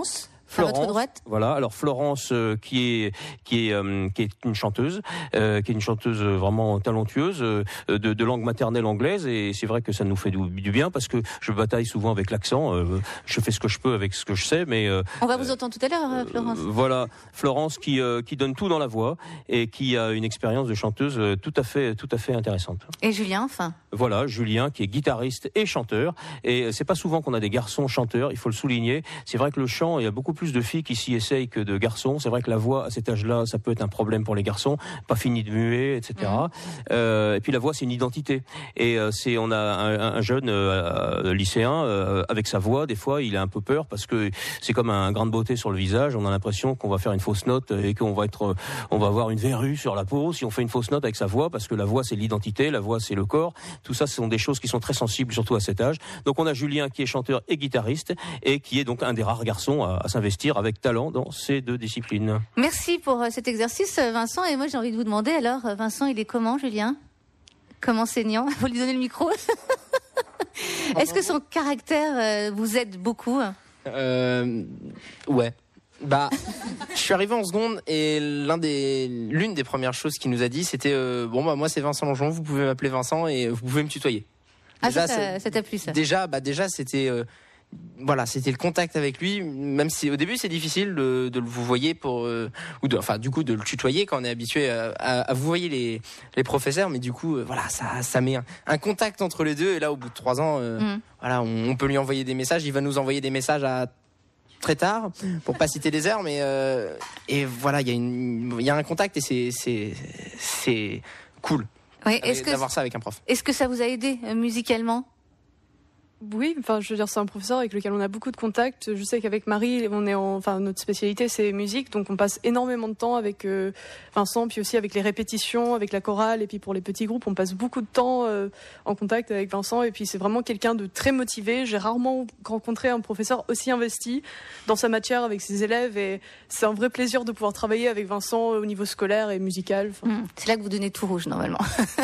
[SPEAKER 2] Florence, à votre droite.
[SPEAKER 12] Voilà. Alors Florence, euh, qui est qui est euh, qui est une chanteuse, euh, qui est une chanteuse vraiment talentueuse euh, de, de langue maternelle anglaise, et c'est vrai que ça nous fait du, du bien parce que je bataille souvent avec l'accent. Euh, je fais ce que je peux avec ce que je sais, mais euh,
[SPEAKER 2] on va vous entendre tout à l'heure, Florence.
[SPEAKER 12] Euh, voilà, Florence qui euh, qui donne tout dans la voix et qui a une expérience de chanteuse euh, tout à fait tout à fait intéressante.
[SPEAKER 2] Et Julien, enfin.
[SPEAKER 12] Voilà, Julien qui est guitariste et chanteur, et c'est pas souvent qu'on a des garçons chanteurs, il faut le souligner. C'est vrai que le chant, il y a beaucoup plus de filles qui s'y essayent que de garçons. C'est vrai que la voix à cet âge-là, ça peut être un problème pour les garçons, pas fini de muer, et cetera. Mmh. Euh, et puis la voix, c'est une identité. Et euh, c'est, on a un, un jeune euh, lycéen euh, avec sa voix. Des fois, il a un peu peur parce que c'est comme un grain de beauté sur le visage. On a l'impression qu'on va faire une fausse note et qu'on va être, on va avoir une verrue sur la peau si on fait une fausse note avec sa voix, parce que la voix, c'est l'identité, la voix, c'est le corps. Tout ça, ce sont des choses qui sont très sensibles, surtout à cet âge. Donc, on a Julien qui est chanteur et guitariste et qui est donc un des rares garçons à, à s'investir avec talent dans ces deux disciplines.
[SPEAKER 2] Merci pour cet exercice, Vincent. Et moi, j'ai envie de vous demander, alors, Vincent, il est comment, Julien, comme enseignant? Vous lui donnez le micro. Est-ce que son caractère euh, vous aide beaucoup?
[SPEAKER 24] euh, Ouais. Bah, je suis arrivé en seconde et l'un des, l'une des premières choses qu'il nous a dit, c'était euh, bon bah moi c'est Vincent Longeon, vous pouvez m'appeler Vincent et vous pouvez me tutoyer.
[SPEAKER 2] Ah, déjà, ça, ça t'a plu, ça?
[SPEAKER 24] Déjà, bah déjà c'était euh, voilà, c'était le contact avec lui, même si au début c'est difficile de, de le vous voyer pour euh, ou de, enfin du coup de le tutoyer quand on est habitué à, à, à vous voyer les les professeurs, mais du coup euh, voilà, ça ça met un, un contact entre les deux, et là au bout de trois ans euh, mmh. voilà, on, on peut lui envoyer des messages, il va nous envoyer des messages à très tard, pour pas citer les heures, mais euh, et voilà, il y a une, il y a un contact et c'est c'est c'est cool.
[SPEAKER 2] Oui, est-ce que
[SPEAKER 24] d'avoir ça avec un prof.
[SPEAKER 2] Est-ce que ça vous a aidé euh, musicalement?
[SPEAKER 10] Oui, enfin, je veux dire, c'est un professeur avec lequel on a beaucoup de contacts. Je sais qu'avec Marie, on est en, enfin, notre spécialité, c'est musique, donc on passe énormément de temps avec euh, Vincent, puis aussi avec les répétitions, avec la chorale, et puis pour les petits groupes, on passe beaucoup de temps euh, en contact avec Vincent, et puis c'est vraiment quelqu'un de très motivé. J'ai rarement rencontré un professeur aussi investi dans sa matière avec ses élèves, et c'est un vrai plaisir de pouvoir travailler avec Vincent au niveau scolaire et musical. Enfin.
[SPEAKER 2] Mmh, c'est là que vous donnez tout rouge, normalement.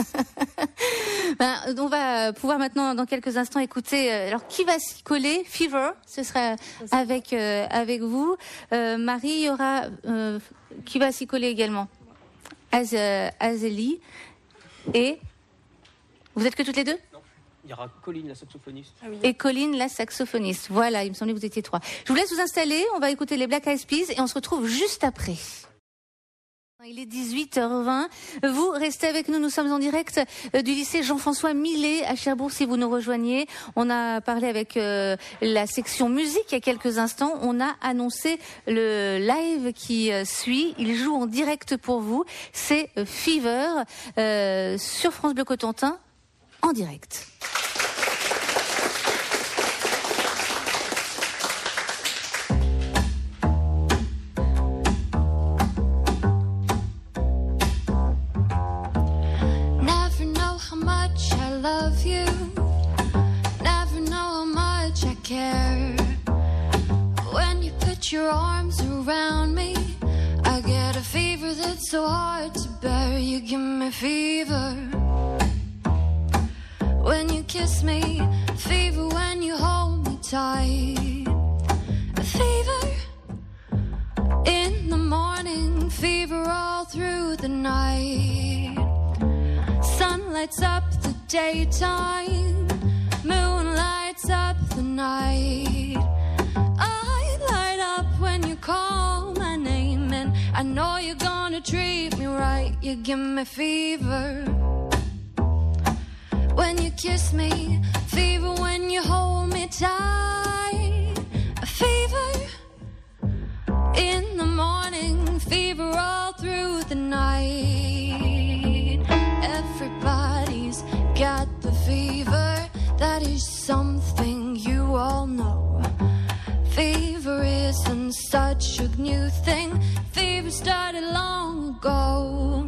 [SPEAKER 2] Ben, on va pouvoir maintenant, dans quelques instants, écouter. Euh, alors, qui va s'y coller? Fever, ce sera avec euh, avec vous. Euh, Marie, il y aura euh, qui va s'y coller également? Az, euh, Azélie. Et vous êtes que toutes les deux?
[SPEAKER 12] Non, il y aura Colline, la saxophoniste.
[SPEAKER 2] Ah oui. Et Colline, la saxophoniste. Voilà, il me semblait que vous étiez trois. Je vous laisse vous installer. On va écouter les Black Eyed Peas et on se retrouve juste après. Il est dix-huit heures vingt. Vous restez avec nous. Nous sommes en direct du lycée Jean-François Millet à Cherbourg. Si vous nous rejoignez, on a parlé avec euh, la section musique il y a quelques instants. On a annoncé le live qui euh, suit. Il joue en direct pour vous. C'est euh, Fever euh, sur France Bleu Cotentin en direct.
[SPEAKER 16] Love you, never know how much I care. When you put your arms around me, I get a fever that's so hard to bear. You give me fever when you kiss me, fever when you hold me tight. A fever in the morning, fever all through the night. Sun lights up the daytime, moon lights up the night. I light up when you call my name, and I know you're gonna treat me right. You give me fever when you kiss me, fever when you hold me tight. A fever in the morning, fever all through the night. Everybody's got the fever, that is something you all know. Fever isn't such a new thing, fever started long ago.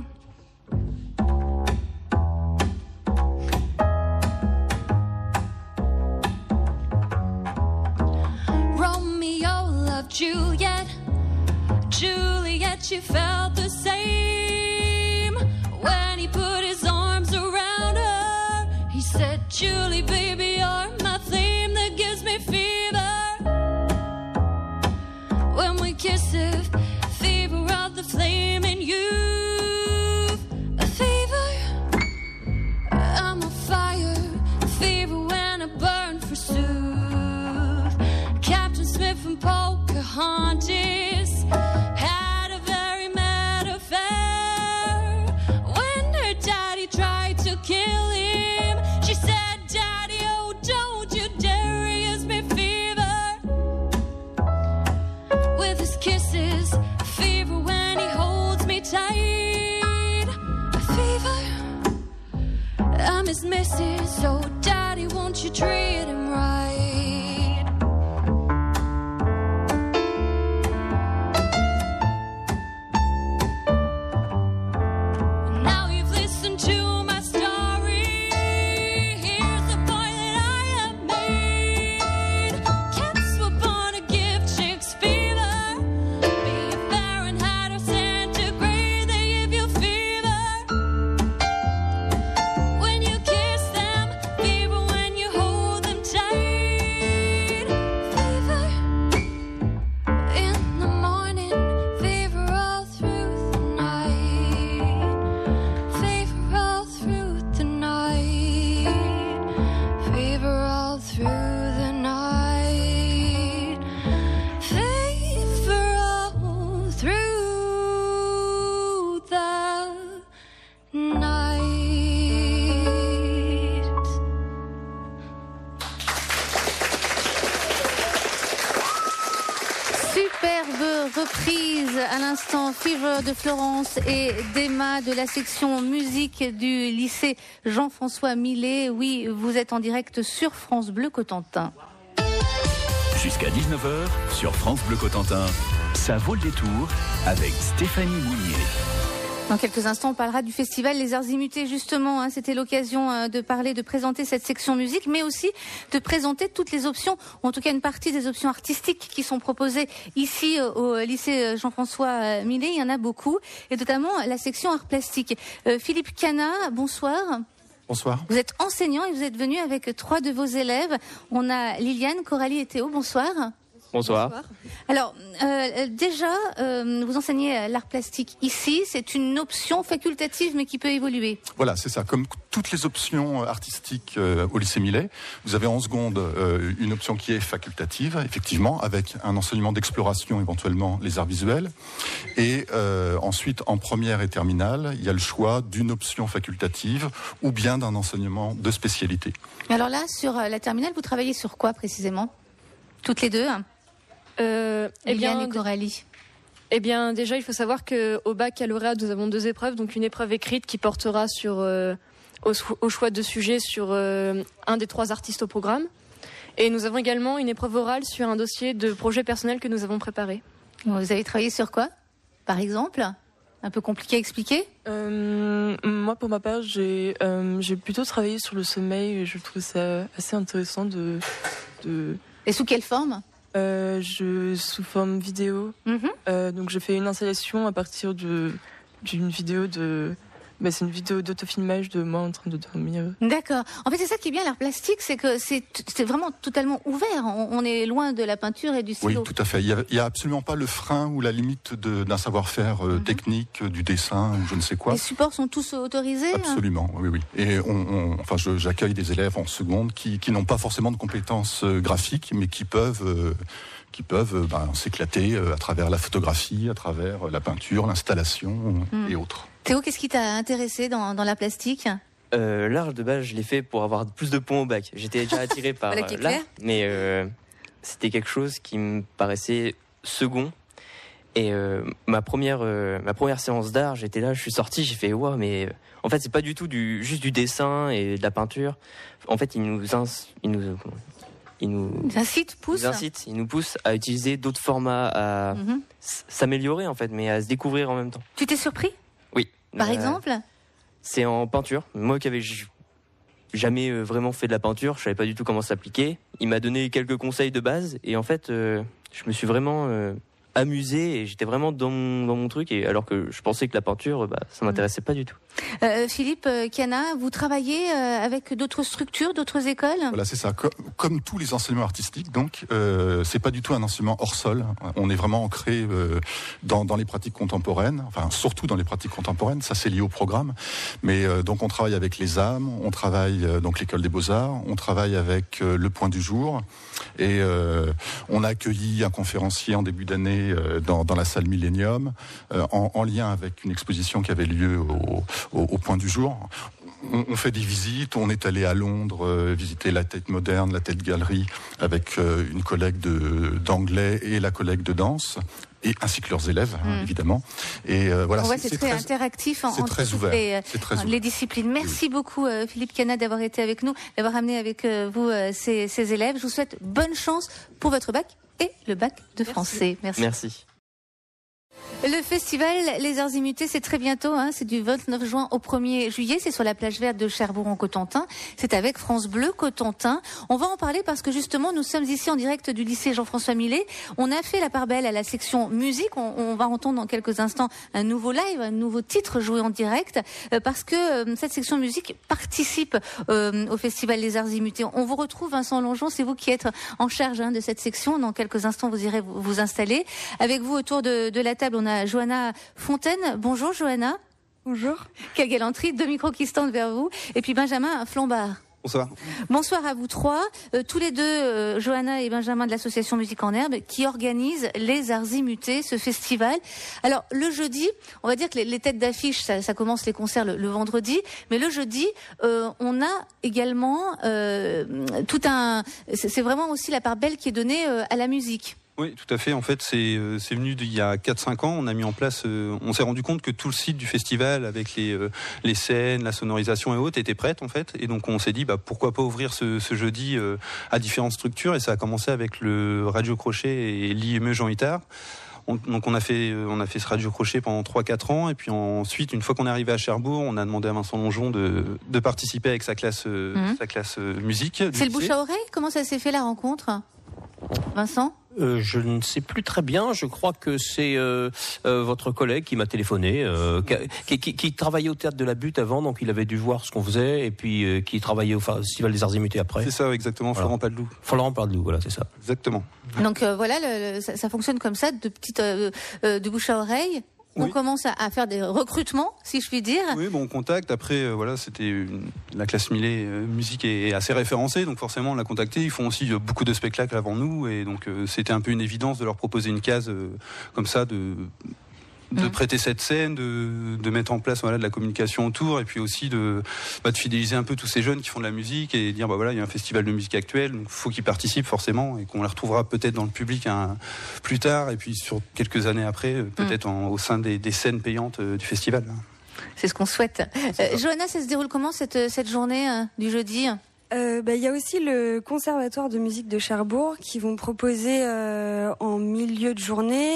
[SPEAKER 16] Romeo loved Juliet, Juliet, she felt the same. When he put his arms around her, he said, Julie, baby, you're my flame that gives me fever. When Pocahontas had a very mad affair. When her daddy tried to kill him, she said, Daddy, oh, don't you dare, he gives me fever. With his kisses, fever when he holds me tight. A fever, I'm his missus, so Daddy, won't you treat him right? Now you've listened to my story. Here's the point that I have made. Cats were born to give chicks fever. Be it Fahrenheit or centigrade, they give you fever. When you kiss them, fever when you hold them tight. Fever in the morning, fever all through the night. Fever all through the night. Fever all through the night. Fever all through the night.
[SPEAKER 2] Superbe reprise à l'instant, Fever de Florence et d'Emma de la section musique du lycée Jean-François Millet. Oui, vous êtes en direct sur France Bleu Cotentin.
[SPEAKER 1] Jusqu'à dix-neuf heures, sur France Bleu Cotentin, ça vaut le détour avec Stéphanie Mounier.
[SPEAKER 2] Dans quelques instants, on parlera du festival Les Arts Immutés, justement. Hein, c'était l'occasion euh, de parler, de présenter cette section musique, mais aussi de présenter toutes les options, ou en tout cas une partie des options artistiques qui sont proposées ici euh, au lycée Jean-François Millet. Il y en a beaucoup, et notamment la section art plastique. Euh, Philippe Cana, bonsoir.
[SPEAKER 13] Bonsoir.
[SPEAKER 2] Vous êtes enseignant et vous êtes venu avec trois de vos élèves. On a Liliane, Coralie et Théo. Bonsoir.
[SPEAKER 14] Bonsoir.
[SPEAKER 2] Alors, euh, déjà, euh, vous enseignez l'art plastique ici. C'est une option facultative, mais qui peut évoluer.
[SPEAKER 13] Voilà, c'est ça. Comme toutes les options artistiques euh, au lycée Millet, vous avez en seconde euh, une option qui est facultative, effectivement, avec un enseignement d'exploration, éventuellement les arts visuels. Et euh, ensuite, en première et terminale, il y a le choix d'une option facultative ou bien d'un enseignement de spécialité.
[SPEAKER 2] Alors là, sur la terminale, vous travaillez sur quoi précisément ? Toutes les deux ?
[SPEAKER 10] Euh, eh
[SPEAKER 2] Liliane
[SPEAKER 10] bien,
[SPEAKER 2] et Coralie.
[SPEAKER 10] Eh bien, déjà, il faut savoir qu'au baccalauréat, nous avons deux épreuves. Donc, une épreuve écrite qui portera sur, euh, au, au choix de sujet sur euh, un des trois artistes au programme. Et nous avons également une épreuve orale sur un dossier de projet personnel que nous avons préparé.
[SPEAKER 2] Vous avez travaillé sur quoi, par exemple ? Un peu compliqué à expliquer ?
[SPEAKER 15] euh, Moi, pour ma part, j'ai euh, j'ai plutôt travaillé sur le sommeil. Et je trouve ça assez intéressant de... de...
[SPEAKER 2] Et sous quelle forme ?
[SPEAKER 15] Euh, je, sous forme vidéo.
[SPEAKER 2] Mm-hmm.
[SPEAKER 15] Euh, donc j'ai fait une installation à partir de, d'une vidéo de... Bah, c'est une vidéo d'autofilmage de moi en train de dormir.
[SPEAKER 2] D'accord. En fait, c'est ça qui est bien, l'art plastique, c'est que c'est, c'est vraiment totalement ouvert. On, on est loin de la peinture et du stylo.
[SPEAKER 13] Oui, tout à fait. Il n'y a, a absolument pas le frein ou la limite de, d'un savoir-faire euh, mm-hmm. technique, du dessin ou je ne sais quoi.
[SPEAKER 2] Les supports sont tous autorisés ?
[SPEAKER 13] Absolument, hein. oui, oui. Et on, on, enfin, je, j'accueille des élèves en seconde qui, qui n'ont pas forcément de compétences euh, graphiques, mais qui peuvent... Euh, qui peuvent euh, ben, s'éclater euh, à travers la photographie, à travers la peinture, l'installation mm. et autres.
[SPEAKER 2] Théo, qu'est-ce qui t'a intéressé dans, dans la plastique ?
[SPEAKER 14] euh, L'art, de base, je l'ai fait pour avoir plus de points au bac. J'étais déjà attiré par
[SPEAKER 2] voilà
[SPEAKER 14] euh, l'art, mais euh, c'était quelque chose qui me paraissait second. Et euh, ma première euh, ma première séance d'art, j'étais là, je suis sorti, j'ai fait waouh, mais euh, en fait c'est pas du tout du juste du dessin et de la peinture. En fait, il nous ins, il nous il nous
[SPEAKER 2] incite, pousse.
[SPEAKER 14] Il nous incite, il nous pousse à utiliser d'autres formats, à mm-hmm. s'améliorer en fait, mais à se découvrir en même temps.
[SPEAKER 2] Tu t'es surpris ?
[SPEAKER 14] Oui.
[SPEAKER 2] Par
[SPEAKER 14] euh,
[SPEAKER 2] exemple ?
[SPEAKER 14] C'est en peinture. Moi qui avais jamais vraiment fait de la peinture, je savais pas du tout comment s'appliquer. Il m'a donné quelques conseils de base et en fait, euh, je me suis vraiment euh, amusé et j'étais vraiment dans mon, dans mon truc, et alors que je pensais que la peinture, bah, ça m'intéressait pas du tout.
[SPEAKER 2] Euh, Philippe Cana, vous travaillez euh, avec d'autres structures, d'autres écoles ?
[SPEAKER 13] Voilà, c'est ça. Comme, comme tous les enseignements artistiques, donc, euh, c'est pas du tout un enseignement hors sol. On est vraiment ancré euh, dans, dans les pratiques contemporaines, enfin surtout dans les pratiques contemporaines. Ça, c'est lié au programme. Mais euh, donc, on travaille avec les âmes, on travaille euh, donc l'école des beaux-arts, on travaille avec euh, le Point du Jour, et euh, on a accueilli un conférencier en début d'année euh, dans, dans la salle Millennium, euh, en, en lien avec une exposition qui avait lieu au, au, au Point du Jour. On, on fait des visites, on est allé à Londres euh, visiter la Tate Moderne, la Tate Gallery, avec euh, une collègue de, d'anglais et la collègue de danse, et ainsi que leurs élèves, hein,
[SPEAKER 2] mmh.
[SPEAKER 13] évidemment. Et euh, voilà,
[SPEAKER 2] on voit
[SPEAKER 13] c'est,
[SPEAKER 2] c'est, c'est très, très interactif en,
[SPEAKER 13] c'est
[SPEAKER 2] entre
[SPEAKER 13] très
[SPEAKER 2] toutes
[SPEAKER 13] ouvert.
[SPEAKER 2] les,
[SPEAKER 13] c'est très
[SPEAKER 2] les
[SPEAKER 13] ouvert.
[SPEAKER 2] disciplines. Merci oui. beaucoup euh, Philippe Cana d'avoir été avec nous, d'avoir amené avec euh, vous euh, ces, ces élèves. Je vous souhaite bonne chance pour votre bac et le bac de français. Merci.
[SPEAKER 14] Merci.
[SPEAKER 2] Le festival Les Arts Immutés, c'est très bientôt, hein, c'est du vingt-neuf juin au premier juillet, c'est sur la plage verte de Cherbourg-en-Cotentin, c'est avec France Bleu Cotentin. On va en parler parce que justement nous sommes ici en direct du lycée Jean-François Millet. On a fait la part belle à la section musique, on, on va entendre dans quelques instants un nouveau live, un nouveau titre joué en direct, euh, parce que euh, cette section musique participe euh, au festival Les Arts Immutés. On vous retrouve Vincent Longeon, c'est vous qui êtes en charge hein, de cette section. Dans quelques instants vous irez vous, vous installer. Avec vous autour de, de la table, on a Johanna Fontaine. Bonjour Johanna.
[SPEAKER 4] Bonjour.
[SPEAKER 2] Quelle galanterie, deux micros qui se tendent vers vous. Et puis Benjamin Flambard.
[SPEAKER 7] Bonsoir.
[SPEAKER 2] Bonsoir à vous trois, euh, tous les deux, euh, Johanna et Benjamin de l'association Musique en Herbe, qui organisent les Arts Immutés, ce festival. Alors le jeudi, on va dire que les, les têtes d'affiche, ça, ça commence les concerts le, le vendredi, mais le jeudi, euh, on a également euh, tout un, c'est, c'est vraiment aussi la part belle qui est donnée euh, à la musique.
[SPEAKER 7] Oui, tout à fait. En fait, c'est euh, c'est venu d'il y a quatre cinq ans. On a mis en place, euh, on s'est rendu compte que tout le site du festival, avec les euh, les scènes, la sonorisation et autres, était prête en fait. Et donc on s'est dit, bah pourquoi pas ouvrir ce, ce jeudi euh, à différentes structures. Et ça a commencé avec le Radio Crochet et l'I M E Jean Hittard. On, donc on a fait on a fait ce Radio Crochet pendant trois quatre ans, et puis ensuite, une fois qu'on est arrivé à Cherbourg, on a demandé à Vincent Longeon de de participer avec sa classe mmh. sa classe musique.
[SPEAKER 2] C'est le bouche à oreille. Comment ça s'est fait la rencontre, Vincent?
[SPEAKER 12] Euh, je ne sais plus très bien. Je crois que c'est euh, euh, votre collègue qui m'a téléphoné, euh, qui, qui, qui travaillait au Théâtre de la Butte avant, donc il avait dû voir ce qu'on faisait, et puis euh, qui travaillait au Festival des Arts Immutés après.
[SPEAKER 7] C'est ça, exactement. Voilà. Florent Padelou.
[SPEAKER 12] Florent Padelou, voilà, c'est ça.
[SPEAKER 7] Exactement.
[SPEAKER 2] Donc euh, voilà, le, le, ça, ça fonctionne comme ça, de petites, euh, euh, de bouche à oreille. On oui. commence à, à faire des recrutements, si je puis dire.
[SPEAKER 7] Oui, bon, on contacte. Après, euh, voilà, c'était une, la classe Millet euh, musique est, est assez référencée, donc forcément on l'a contacté. Ils font aussi euh, beaucoup de spectacles avant nous, et donc euh, c'était un peu une évidence de leur proposer une case euh, comme ça, de de mmh. prêter cette scène, de, de mettre en place voilà de la communication autour, et puis aussi de, bah, de fidéliser un peu tous ces jeunes qui font de la musique et dire bah voilà, il y a un festival de musique actuel, donc faut qu'ils participent forcément, et qu'on les retrouvera peut-être dans le public un, plus tard, et puis sur quelques années après, peut-être mmh. en, au sein des, des scènes payantes euh, du festival.
[SPEAKER 2] C'est ce qu'on souhaite. Euh, Johanna, ça se déroule comment cette, cette journée euh, du jeudi ?
[SPEAKER 4] Euh, bah, y a aussi le Conservatoire de musique de Cherbourg qui vont proposer euh, en milieu de journée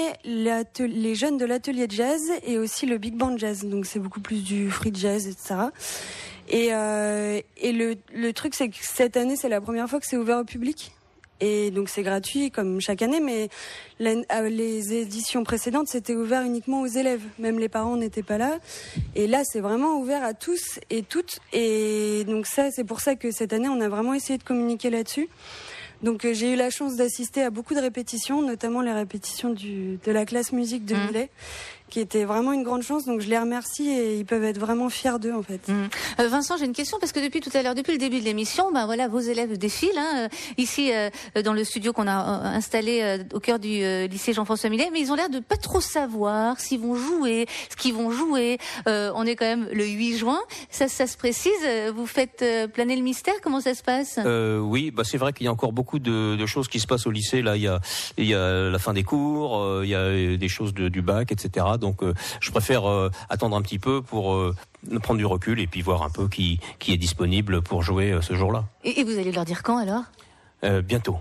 [SPEAKER 4] les jeunes de l'atelier de jazz et aussi le big band jazz. Donc c'est beaucoup plus du free jazz, et cetera. Et, euh, et le, le truc, c'est que cette année, c'est la première fois que c'est ouvert au public. Et donc c'est gratuit comme chaque année, mais la, les éditions précédentes, c'était ouvert uniquement aux élèves. Même les parents n'étaient pas là. Et là, c'est vraiment ouvert à tous et toutes. Et donc ça, c'est pour ça que cette année, on a vraiment essayé de communiquer là-dessus. Donc euh, j'ai eu la chance d'assister à beaucoup de répétitions, notamment les répétitions du, de la classe musique de mmh. Millet, qui était vraiment une grande chance. Donc je les remercie, et ils peuvent être vraiment fiers d'eux en fait.
[SPEAKER 2] Mmh. Euh, Vincent, j'ai une question, parce que depuis tout à l'heure, depuis le début de l'émission, ben voilà, vos élèves défilent hein, ici euh, dans le studio qu'on a euh, installé euh, au cœur du euh, lycée Jean-François Millet, mais ils ont l'air de pas trop savoir s'ils vont jouer, ce qu'ils vont jouer. Euh, on est quand même le huit juin, ça, ça se précise. Vous faites euh, planer le mystère. Comment ça se passe ?
[SPEAKER 12] euh, Oui, bah c'est vrai qu'il y a encore beaucoup de, de choses qui se passent au lycée. Là, il y a, il y a la fin des cours, euh, il y a des choses de, du bac, et cetera. Donc, euh, je préfère euh, attendre un petit peu pour euh, prendre du recul et puis voir un peu qui, qui est disponible pour jouer euh, ce jour-là.
[SPEAKER 2] Et, et vous allez leur dire quand alors ?
[SPEAKER 12] euh, Bientôt.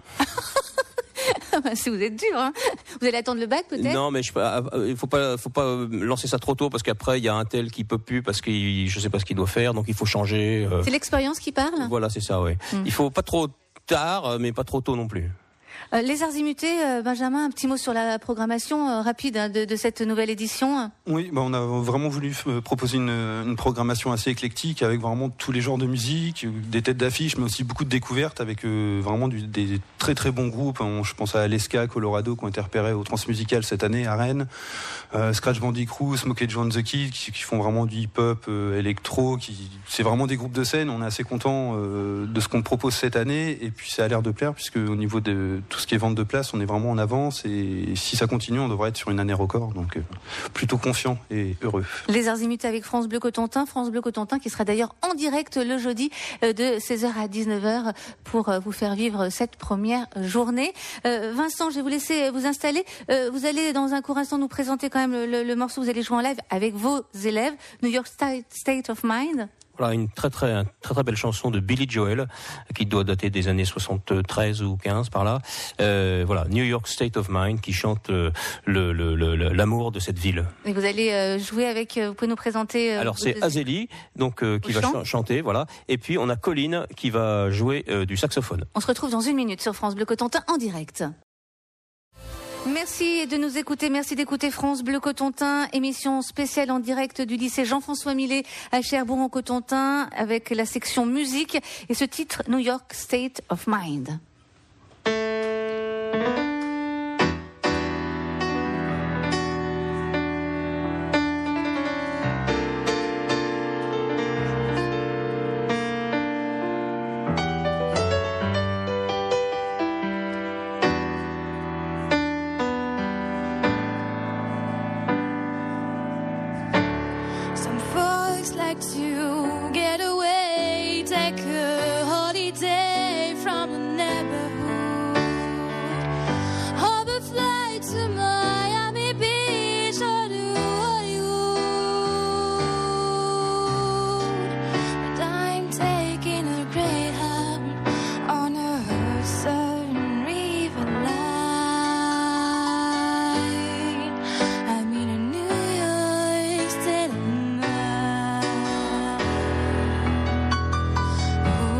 [SPEAKER 2] Si vous êtes dur, hein. Vous allez attendre le bac peut-être ?
[SPEAKER 12] Non, mais je, il faut pas, faut pas lancer ça trop tôt, parce qu'après il y a un tel qui peut plus parce que je sais pas ce qu'il doit faire, donc il faut changer. Euh...
[SPEAKER 2] C'est l'expérience qui parle ?
[SPEAKER 12] Voilà, c'est ça, oui. Mmh. Il faut pas trop tard, mais pas trop tôt non plus.
[SPEAKER 2] Euh, les Arzimutés, euh, Benjamin, un petit mot sur la programmation euh, rapide hein, de, de cette nouvelle édition.
[SPEAKER 7] Oui, bah on a vraiment voulu euh, proposer une, une programmation assez éclectique avec vraiment tous les genres de musique, des têtes d'affiche, mais aussi beaucoup de découvertes avec euh, vraiment du, des très très bons groupes. On, je pense à Aleska, Colorado qui ont été repérés au Transmusical cette année à Rennes, euh, Scratch Bandicoot, Smokey Joe and the Kid qui, qui font vraiment du hip-hop, euh, électro. Qui, c'est vraiment des groupes de scène. On est assez content euh, de ce qu'on propose cette année et puis ça a l'air de plaire puisque au niveau de tout ce qui est vente de place, on est vraiment en avance et si ça continue, on devrait être sur une année record. Donc euh, plutôt confiant et heureux.
[SPEAKER 2] Les Arzimutés avec France Bleu Cotentin, France Bleu Cotentin qui sera d'ailleurs en direct le jeudi euh, de seize heures à dix-neuf heures pour euh, vous faire vivre cette première journée. Euh, Vincent, je vais vous laisser vous installer. Euh, vous allez dans un court instant nous présenter quand même le, le, le morceau. Vous allez jouer en live avec vos élèves, New York State, State of Mind.
[SPEAKER 12] Voilà, une très très très très belle chanson de Billy Joel qui doit dater des années soixante-treize ou quinze par là. Euh, voilà, New York State of Mind qui chante euh, le, le, le, l'amour de cette ville.
[SPEAKER 2] Et vous allez euh, jouer avec. Euh, vous pouvez nous présenter. Euh,
[SPEAKER 12] Alors c'est deux... Azélie donc euh, qui va ch- chanter, voilà. Et puis on a Colline qui va jouer euh, du saxophone.
[SPEAKER 2] On se retrouve dans une minute sur France Bleu Cotentin en direct. Merci de nous écouter, merci d'écouter France Bleu Cotentin, émission spéciale en direct du lycée Jean-François Millet à Cherbourg-en-Cotentin avec la section musique et ce titre New York State of Mind.
[SPEAKER 16] To get away, take a holiday from the neighborhood. Have a flight to Miami Beach or to Hollywood. But I'm taking a Greyhound on a Hudson River line. I'm in a New York State of mind. Oh,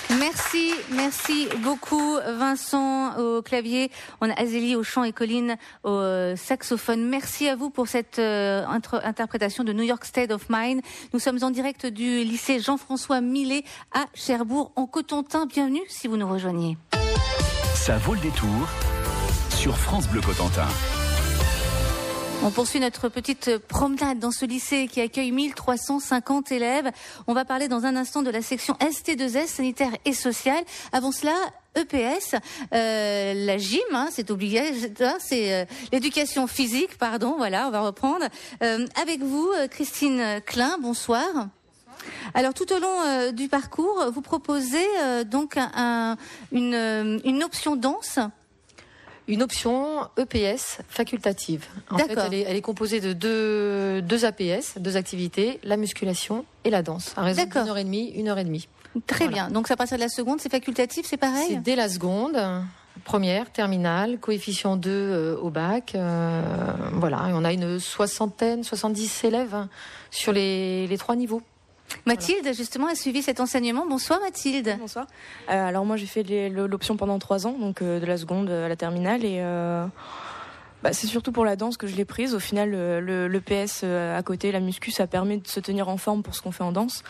[SPEAKER 2] Merci, merci beaucoup Vincent au clavier, on a Azélie au chant et Colline au euh, saxophone. Merci à vous pour cette euh, intre- interprétation de New York State of Mind. Nous sommes en direct du lycée Jean-François Millet à Cherbourg en Cotentin. Bienvenue si vous nous rejoignez.
[SPEAKER 1] Ça vaut le détour sur France Bleu Cotentin.
[SPEAKER 2] On poursuit notre petite promenade dans ce lycée qui accueille mille trois cent cinquante élèves. On va parler dans un instant de la section S T deux S, sanitaire et sociale. Avant cela, E P S, euh, la gym, hein, c'est obligatoire, c'est euh, l'éducation physique, pardon, voilà, on va reprendre. Euh, avec vous, Christine Klein, bonsoir. Alors tout au long euh, du parcours, vous proposez euh, donc un, un, une, une option danse.
[SPEAKER 17] Une option E P S facultative. En fait, elle est, elle est composée de deux, deux A P S, deux activités, la musculation et la danse. À raison d'une heure et demie, une heure et demie.
[SPEAKER 2] Très
[SPEAKER 17] voilà.
[SPEAKER 2] bien. Donc, ça passe à la seconde, c'est facultatif, c'est pareil?
[SPEAKER 17] C'est dès la seconde, première, terminale, coefficient deux euh, au bac. Euh, voilà. Et on a une soixantaine, soixante-dix élèves hein, sur les, les trois niveaux.
[SPEAKER 2] Mathilde, voilà. Justement, a suivi cet enseignement. Bonsoir Mathilde.
[SPEAKER 19] Bonsoir. Euh, alors moi j'ai fait les, l'option pendant trois ans, donc euh, de la seconde à la terminale, et euh, bah, c'est surtout pour la danse que je l'ai prise. Au final, le, le, le P S euh, à côté, la muscu, ça permet de se tenir en forme pour ce qu'on fait en danse.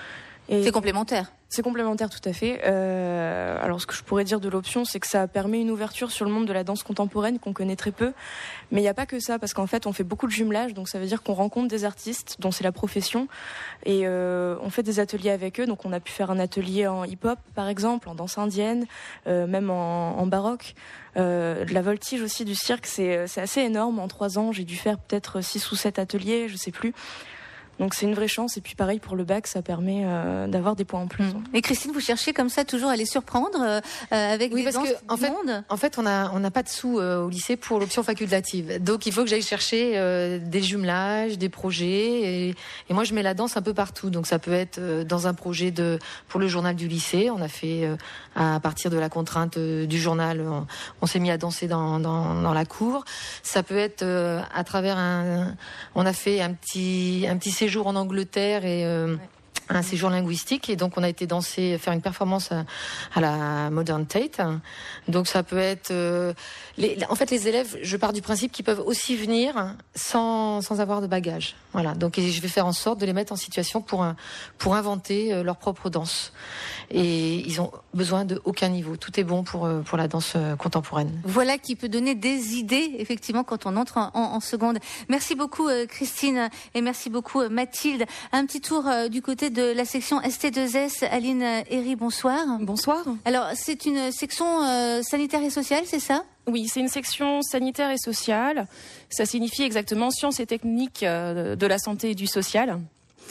[SPEAKER 2] Et c'est complémentaire.
[SPEAKER 19] C'est complémentaire, tout à fait. Euh, alors, ce que je pourrais dire de l'option, c'est que ça permet une ouverture sur le monde de la danse contemporaine qu'on connaît très peu. Mais il n'y a pas que ça, parce qu'en fait, on fait beaucoup de jumelage. Donc, ça veut dire qu'on rencontre des artistes dont c'est la profession. Et euh, on fait des ateliers avec eux. Donc, on a pu faire un atelier en hip-hop, par exemple, en danse indienne, euh, même en, en baroque. Euh, de la voltige aussi, du cirque, c'est, c'est assez énorme. En trois ans, j'ai dû faire peut-être six ou sept ateliers, je sais plus. Donc c'est une vraie chance, et puis pareil pour le bac, ça permet euh, d'avoir des points en plus. Mmh.
[SPEAKER 2] Et Christine, vous cherchez comme ça toujours à les surprendre euh, avec
[SPEAKER 17] oui,
[SPEAKER 2] des
[SPEAKER 17] parce
[SPEAKER 2] danses
[SPEAKER 17] que en
[SPEAKER 2] du
[SPEAKER 17] fait,
[SPEAKER 2] monde.
[SPEAKER 17] en fait, on a on n'a pas de sous euh, au lycée pour l'option facultative. Donc il faut que j'aille chercher euh, des jumelages, des projets, et, et moi je mets la danse un peu partout. Donc ça peut être euh, dans un projet de pour le journal du lycée. On a fait euh, à partir de la contrainte euh, du journal, on, on s'est mis à danser dans dans, dans la cour. Ça peut être euh, à travers un, on a fait un petit un petit séjour en Angleterre. Et euh, un séjour linguistique, et donc on a été danser, faire une performance à, à la Modern Tate. Donc ça peut être euh, les, en fait les élèves, je pars du principe qu'ils peuvent aussi venir sans, sans avoir de bagages. Voilà, donc et je vais faire en sorte de les mettre en situation pour, pour inventer euh, leur propre danse. Et ils ont besoin de aucun niveau, tout est bon pour, pour la danse contemporaine.
[SPEAKER 2] Voilà qui peut donner des idées, effectivement, quand on entre en, en, en seconde. Merci beaucoup euh, Christine, et merci beaucoup euh, Mathilde. Un petit tour euh, du côté de la section S T deux S. Aline Herry, bonsoir.
[SPEAKER 19] Bonsoir.
[SPEAKER 2] Alors, c'est une section euh, sanitaire et sociale, c'est ça ?
[SPEAKER 19] Oui, c'est une section sanitaire et sociale. Ça signifie exactement sciences et techniques euh, de la santé et du social.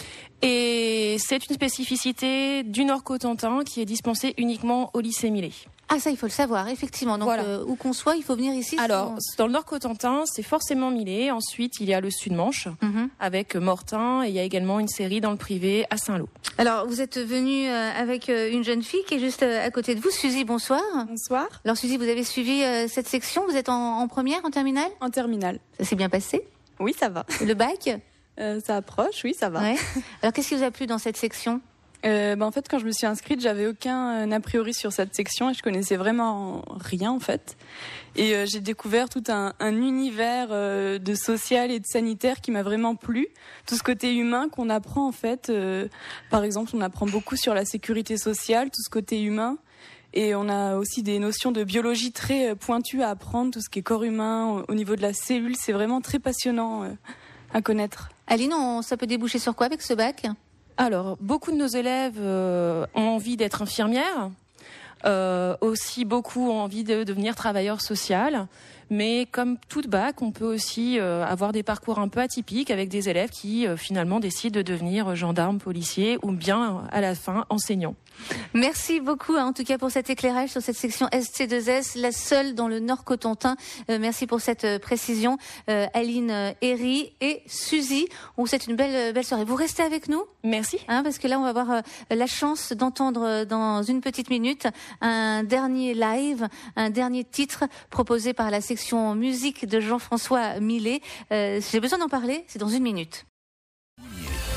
[SPEAKER 19] Et c'est une spécificité du Nord-Cotentin qui est dispensée uniquement au lycée Millet.
[SPEAKER 2] Ah, ça, il faut le savoir, effectivement. Donc,
[SPEAKER 19] voilà.
[SPEAKER 2] euh, où qu'on soit, il faut venir ici.
[SPEAKER 19] Alors, dans le Nord-Cotentin, c'est forcément Millet. Ensuite, il y a le Sud-Manche, mm-hmm. avec Mortain. Et il y a également une série dans le privé à Saint-Lô.
[SPEAKER 2] Alors, vous êtes venu euh, avec euh, une jeune fille qui est juste euh, à côté de vous. Suzy, bonsoir.
[SPEAKER 20] Bonsoir.
[SPEAKER 2] Alors, Suzy, vous avez suivi euh, cette section. Vous êtes en, en première, en terminale ?
[SPEAKER 20] En terminale.
[SPEAKER 2] Ça s'est bien passé ?
[SPEAKER 20] Oui, ça va.
[SPEAKER 2] Le bac ?
[SPEAKER 20] euh, Ça approche, oui, ça va.
[SPEAKER 2] Ouais. Alors, qu'est-ce qui vous a plu dans cette section ?
[SPEAKER 20] Euh, bah en fait, quand je me suis inscrite, j'avais aucun euh, a priori sur cette section et je connaissais vraiment rien en fait. Et euh, j'ai découvert tout un, un univers euh, de social et de sanitaire qui m'a vraiment plu. Tout ce côté humain qu'on apprend en fait. Euh, par exemple, on apprend beaucoup sur la sécurité sociale, tout ce côté humain. Et on a aussi des notions de biologie très pointues à apprendre, tout ce qui est corps humain, au niveau de la cellule. C'est vraiment très passionnant euh, à connaître.
[SPEAKER 2] Aline, on, ça peut déboucher sur quoi avec ce bac ?
[SPEAKER 19] Alors, beaucoup de nos élèves euh, ont envie d'être infirmières, euh, aussi beaucoup ont envie de devenir travailleurs sociaux, mais comme toute bac, on peut aussi euh, avoir des parcours un peu atypiques avec des élèves qui euh, finalement décident de devenir gendarmes, policiers ou bien à la fin enseignants.
[SPEAKER 2] Merci beaucoup hein, en tout cas pour cet éclairage sur cette section S T deux S, la seule dans le Nord-Cotentin. Euh, merci pour cette euh, précision. Euh, Aline Herry et Suzy, on vous souhaite une belle, belle soirée. Vous restez avec nous ?
[SPEAKER 19] Merci.
[SPEAKER 2] Hein, parce que là, on va avoir euh, la chance d'entendre euh, dans une petite minute un dernier live, un dernier titre proposé par la section musique de Jean-François Millet. Euh, j'ai besoin d'en parler, c'est dans une minute.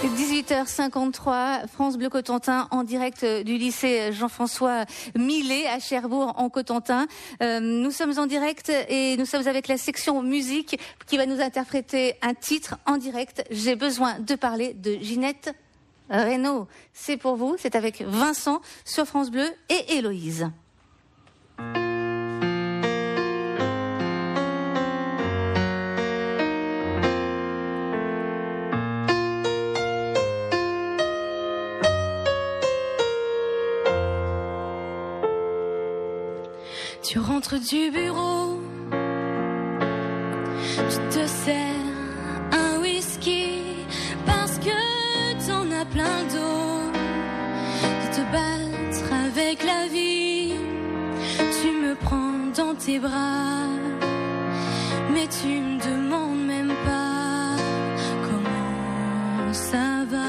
[SPEAKER 2] dix-huit heures cinquante-trois, France Bleu Cotentin en direct du lycée Jean-François Millet à Cherbourg en Cotentin. Euh, nous sommes en direct et nous sommes avec la section musique qui va nous interpréter un titre en direct. J'ai besoin de parler de Ginette Renaud. C'est pour vous, c'est avec Vincent sur France Bleu et Héloïse.
[SPEAKER 16] Tu rentres du bureau, tu te sers un whisky parce que t'en as plein d'eau. De te battre avec la vie, tu me prends dans tes bras, mais tu me demandes même pas comment ça va.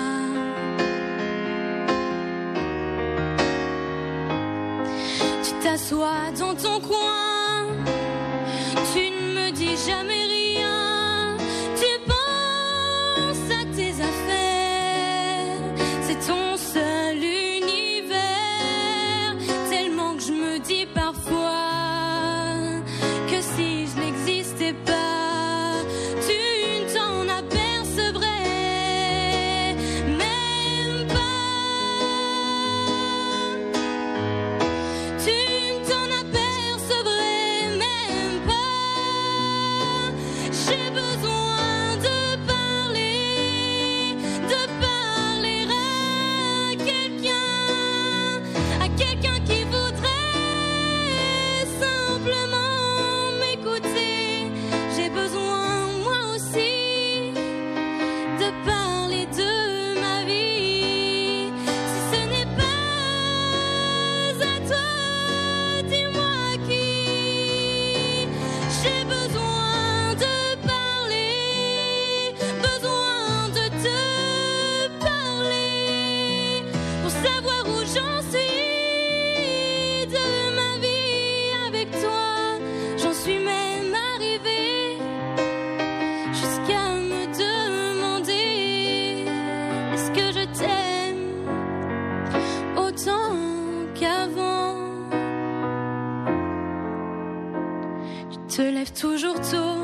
[SPEAKER 16] T'assois dans ton coin, tu ne me dis jamais rien, tu penses à tes affaires, c'est ton seul univers, tellement que je me dis parfois que si je n'existais pas, tu ne t'en apercevrais même pas. Tu j'ai besoin de parler, de parler à quelqu'un, à quelqu'un qui voudrait simplement m'écouter. J'ai besoin moi aussi de parler de ma vie. Si ce n'est pas à toi, dis-moi qui. J'ai besoin de savoir où j'en suis de ma vie avec toi. J'en suis même arrivée jusqu'à me demander est-ce que je t'aime autant qu'avant. Tu te lèves toujours tôt,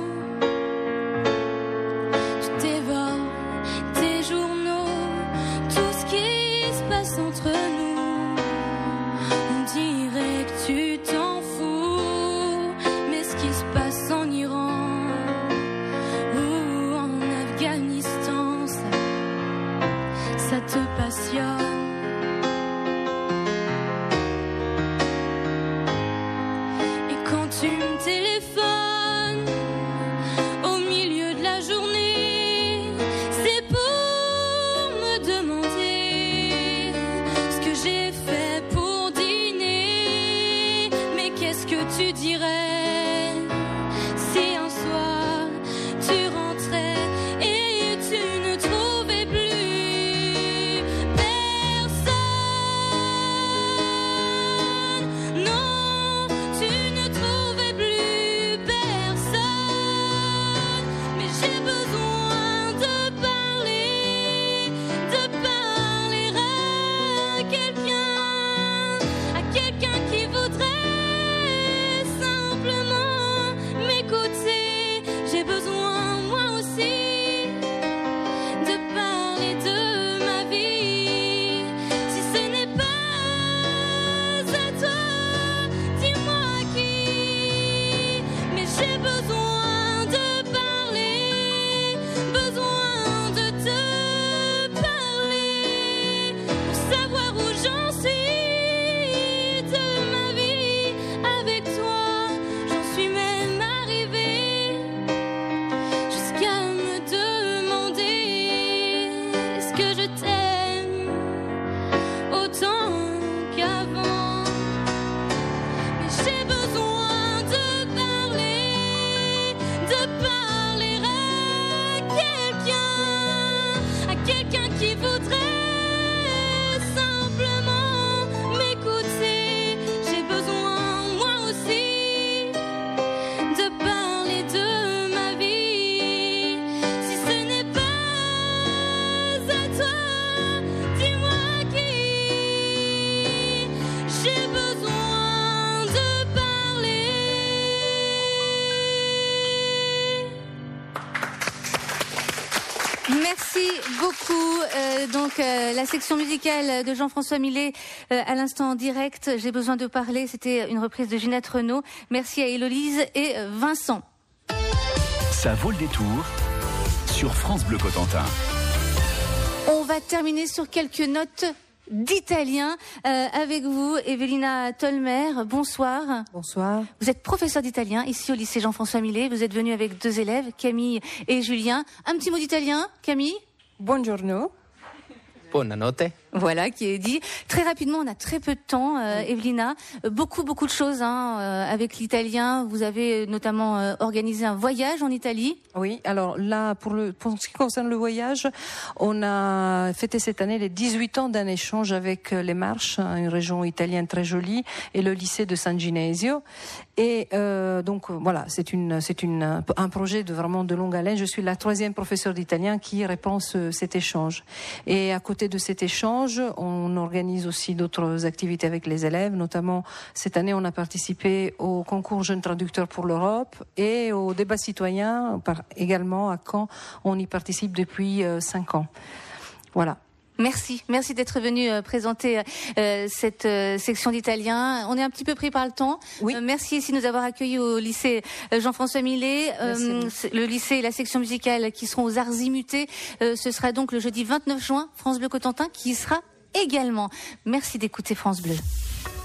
[SPEAKER 16] tu dévores tes journaux, tout ce qui se passe entre nous, on dirait que tu t'en fous, mais ce qui se passe en Iran ou en Afghanistan, ça, ça te passionne. Et quand tu me téléphones au milieu de la journée, c'est pour me demander j'ai fait pour dîner, mais qu'est-ce que tu dirais si un soir tu rentrais et tu ne trouvais plus personne? Non, tu ne trouvais plus personne, mais j'ai besoin de parler, de parler à quelqu'un, à quelqu'un qui voudrait simplement
[SPEAKER 2] euh, donc euh, la section musicale de Jean-François Millet euh, à l'instant en direct. J'ai besoin de parler. C'était une reprise de Ginette Renaud. Merci à Héloïse et Vincent.
[SPEAKER 1] Ça vaut le détour sur France Bleu Cotentin.
[SPEAKER 2] On va terminer sur quelques notes d'italien euh, avec vous, Evelina Tolmer. Bonsoir.
[SPEAKER 3] Bonsoir.
[SPEAKER 2] Vous êtes professeur d'italien ici au lycée Jean-François Millet. Vous êtes venu avec deux élèves, Camille et Julien. Un petit mot d'italien, Camille?
[SPEAKER 3] Buongiorno.
[SPEAKER 24] Buonanotte.
[SPEAKER 2] Voilà, qui est dit. Très rapidement, on a très peu de temps, euh, oui. Evelina. Beaucoup, beaucoup de choses hein, euh, avec l'italien. Vous avez notamment euh, organisé un voyage en Italie.
[SPEAKER 3] Oui, alors là, pour, le, pour ce qui concerne le voyage, on a fêté cette année les dix-huit ans d'un échange avec les Marches, une région italienne très jolie, et le lycée de San Ginesio. Et euh, donc voilà, c'est une, c'est une, un projet de vraiment de longue haleine. Je suis la troisième professeure d'italien qui répond ce, cet échange. Et à côté de cet échange, on organise aussi d'autres activités avec les élèves. Notamment, cette année, on a participé au concours Jeunes Traducteurs pour l'Europe et au débat citoyen, par, également à Caen. On y participe depuis euh, cinq ans. Voilà.
[SPEAKER 2] Merci, merci d'être venu euh, présenter euh, cette euh, section d'italien. On est un petit peu pris par le temps.
[SPEAKER 3] Oui.
[SPEAKER 2] Euh, merci aussi de nous avoir accueillis au lycée euh, Jean-François Millet. Euh, le lycée et la section musicale qui seront aux Arts Immutés. Euh, ce sera donc le jeudi vingt-neuf juin, France Bleu Cotentin qui y sera également. Merci d'écouter France Bleu.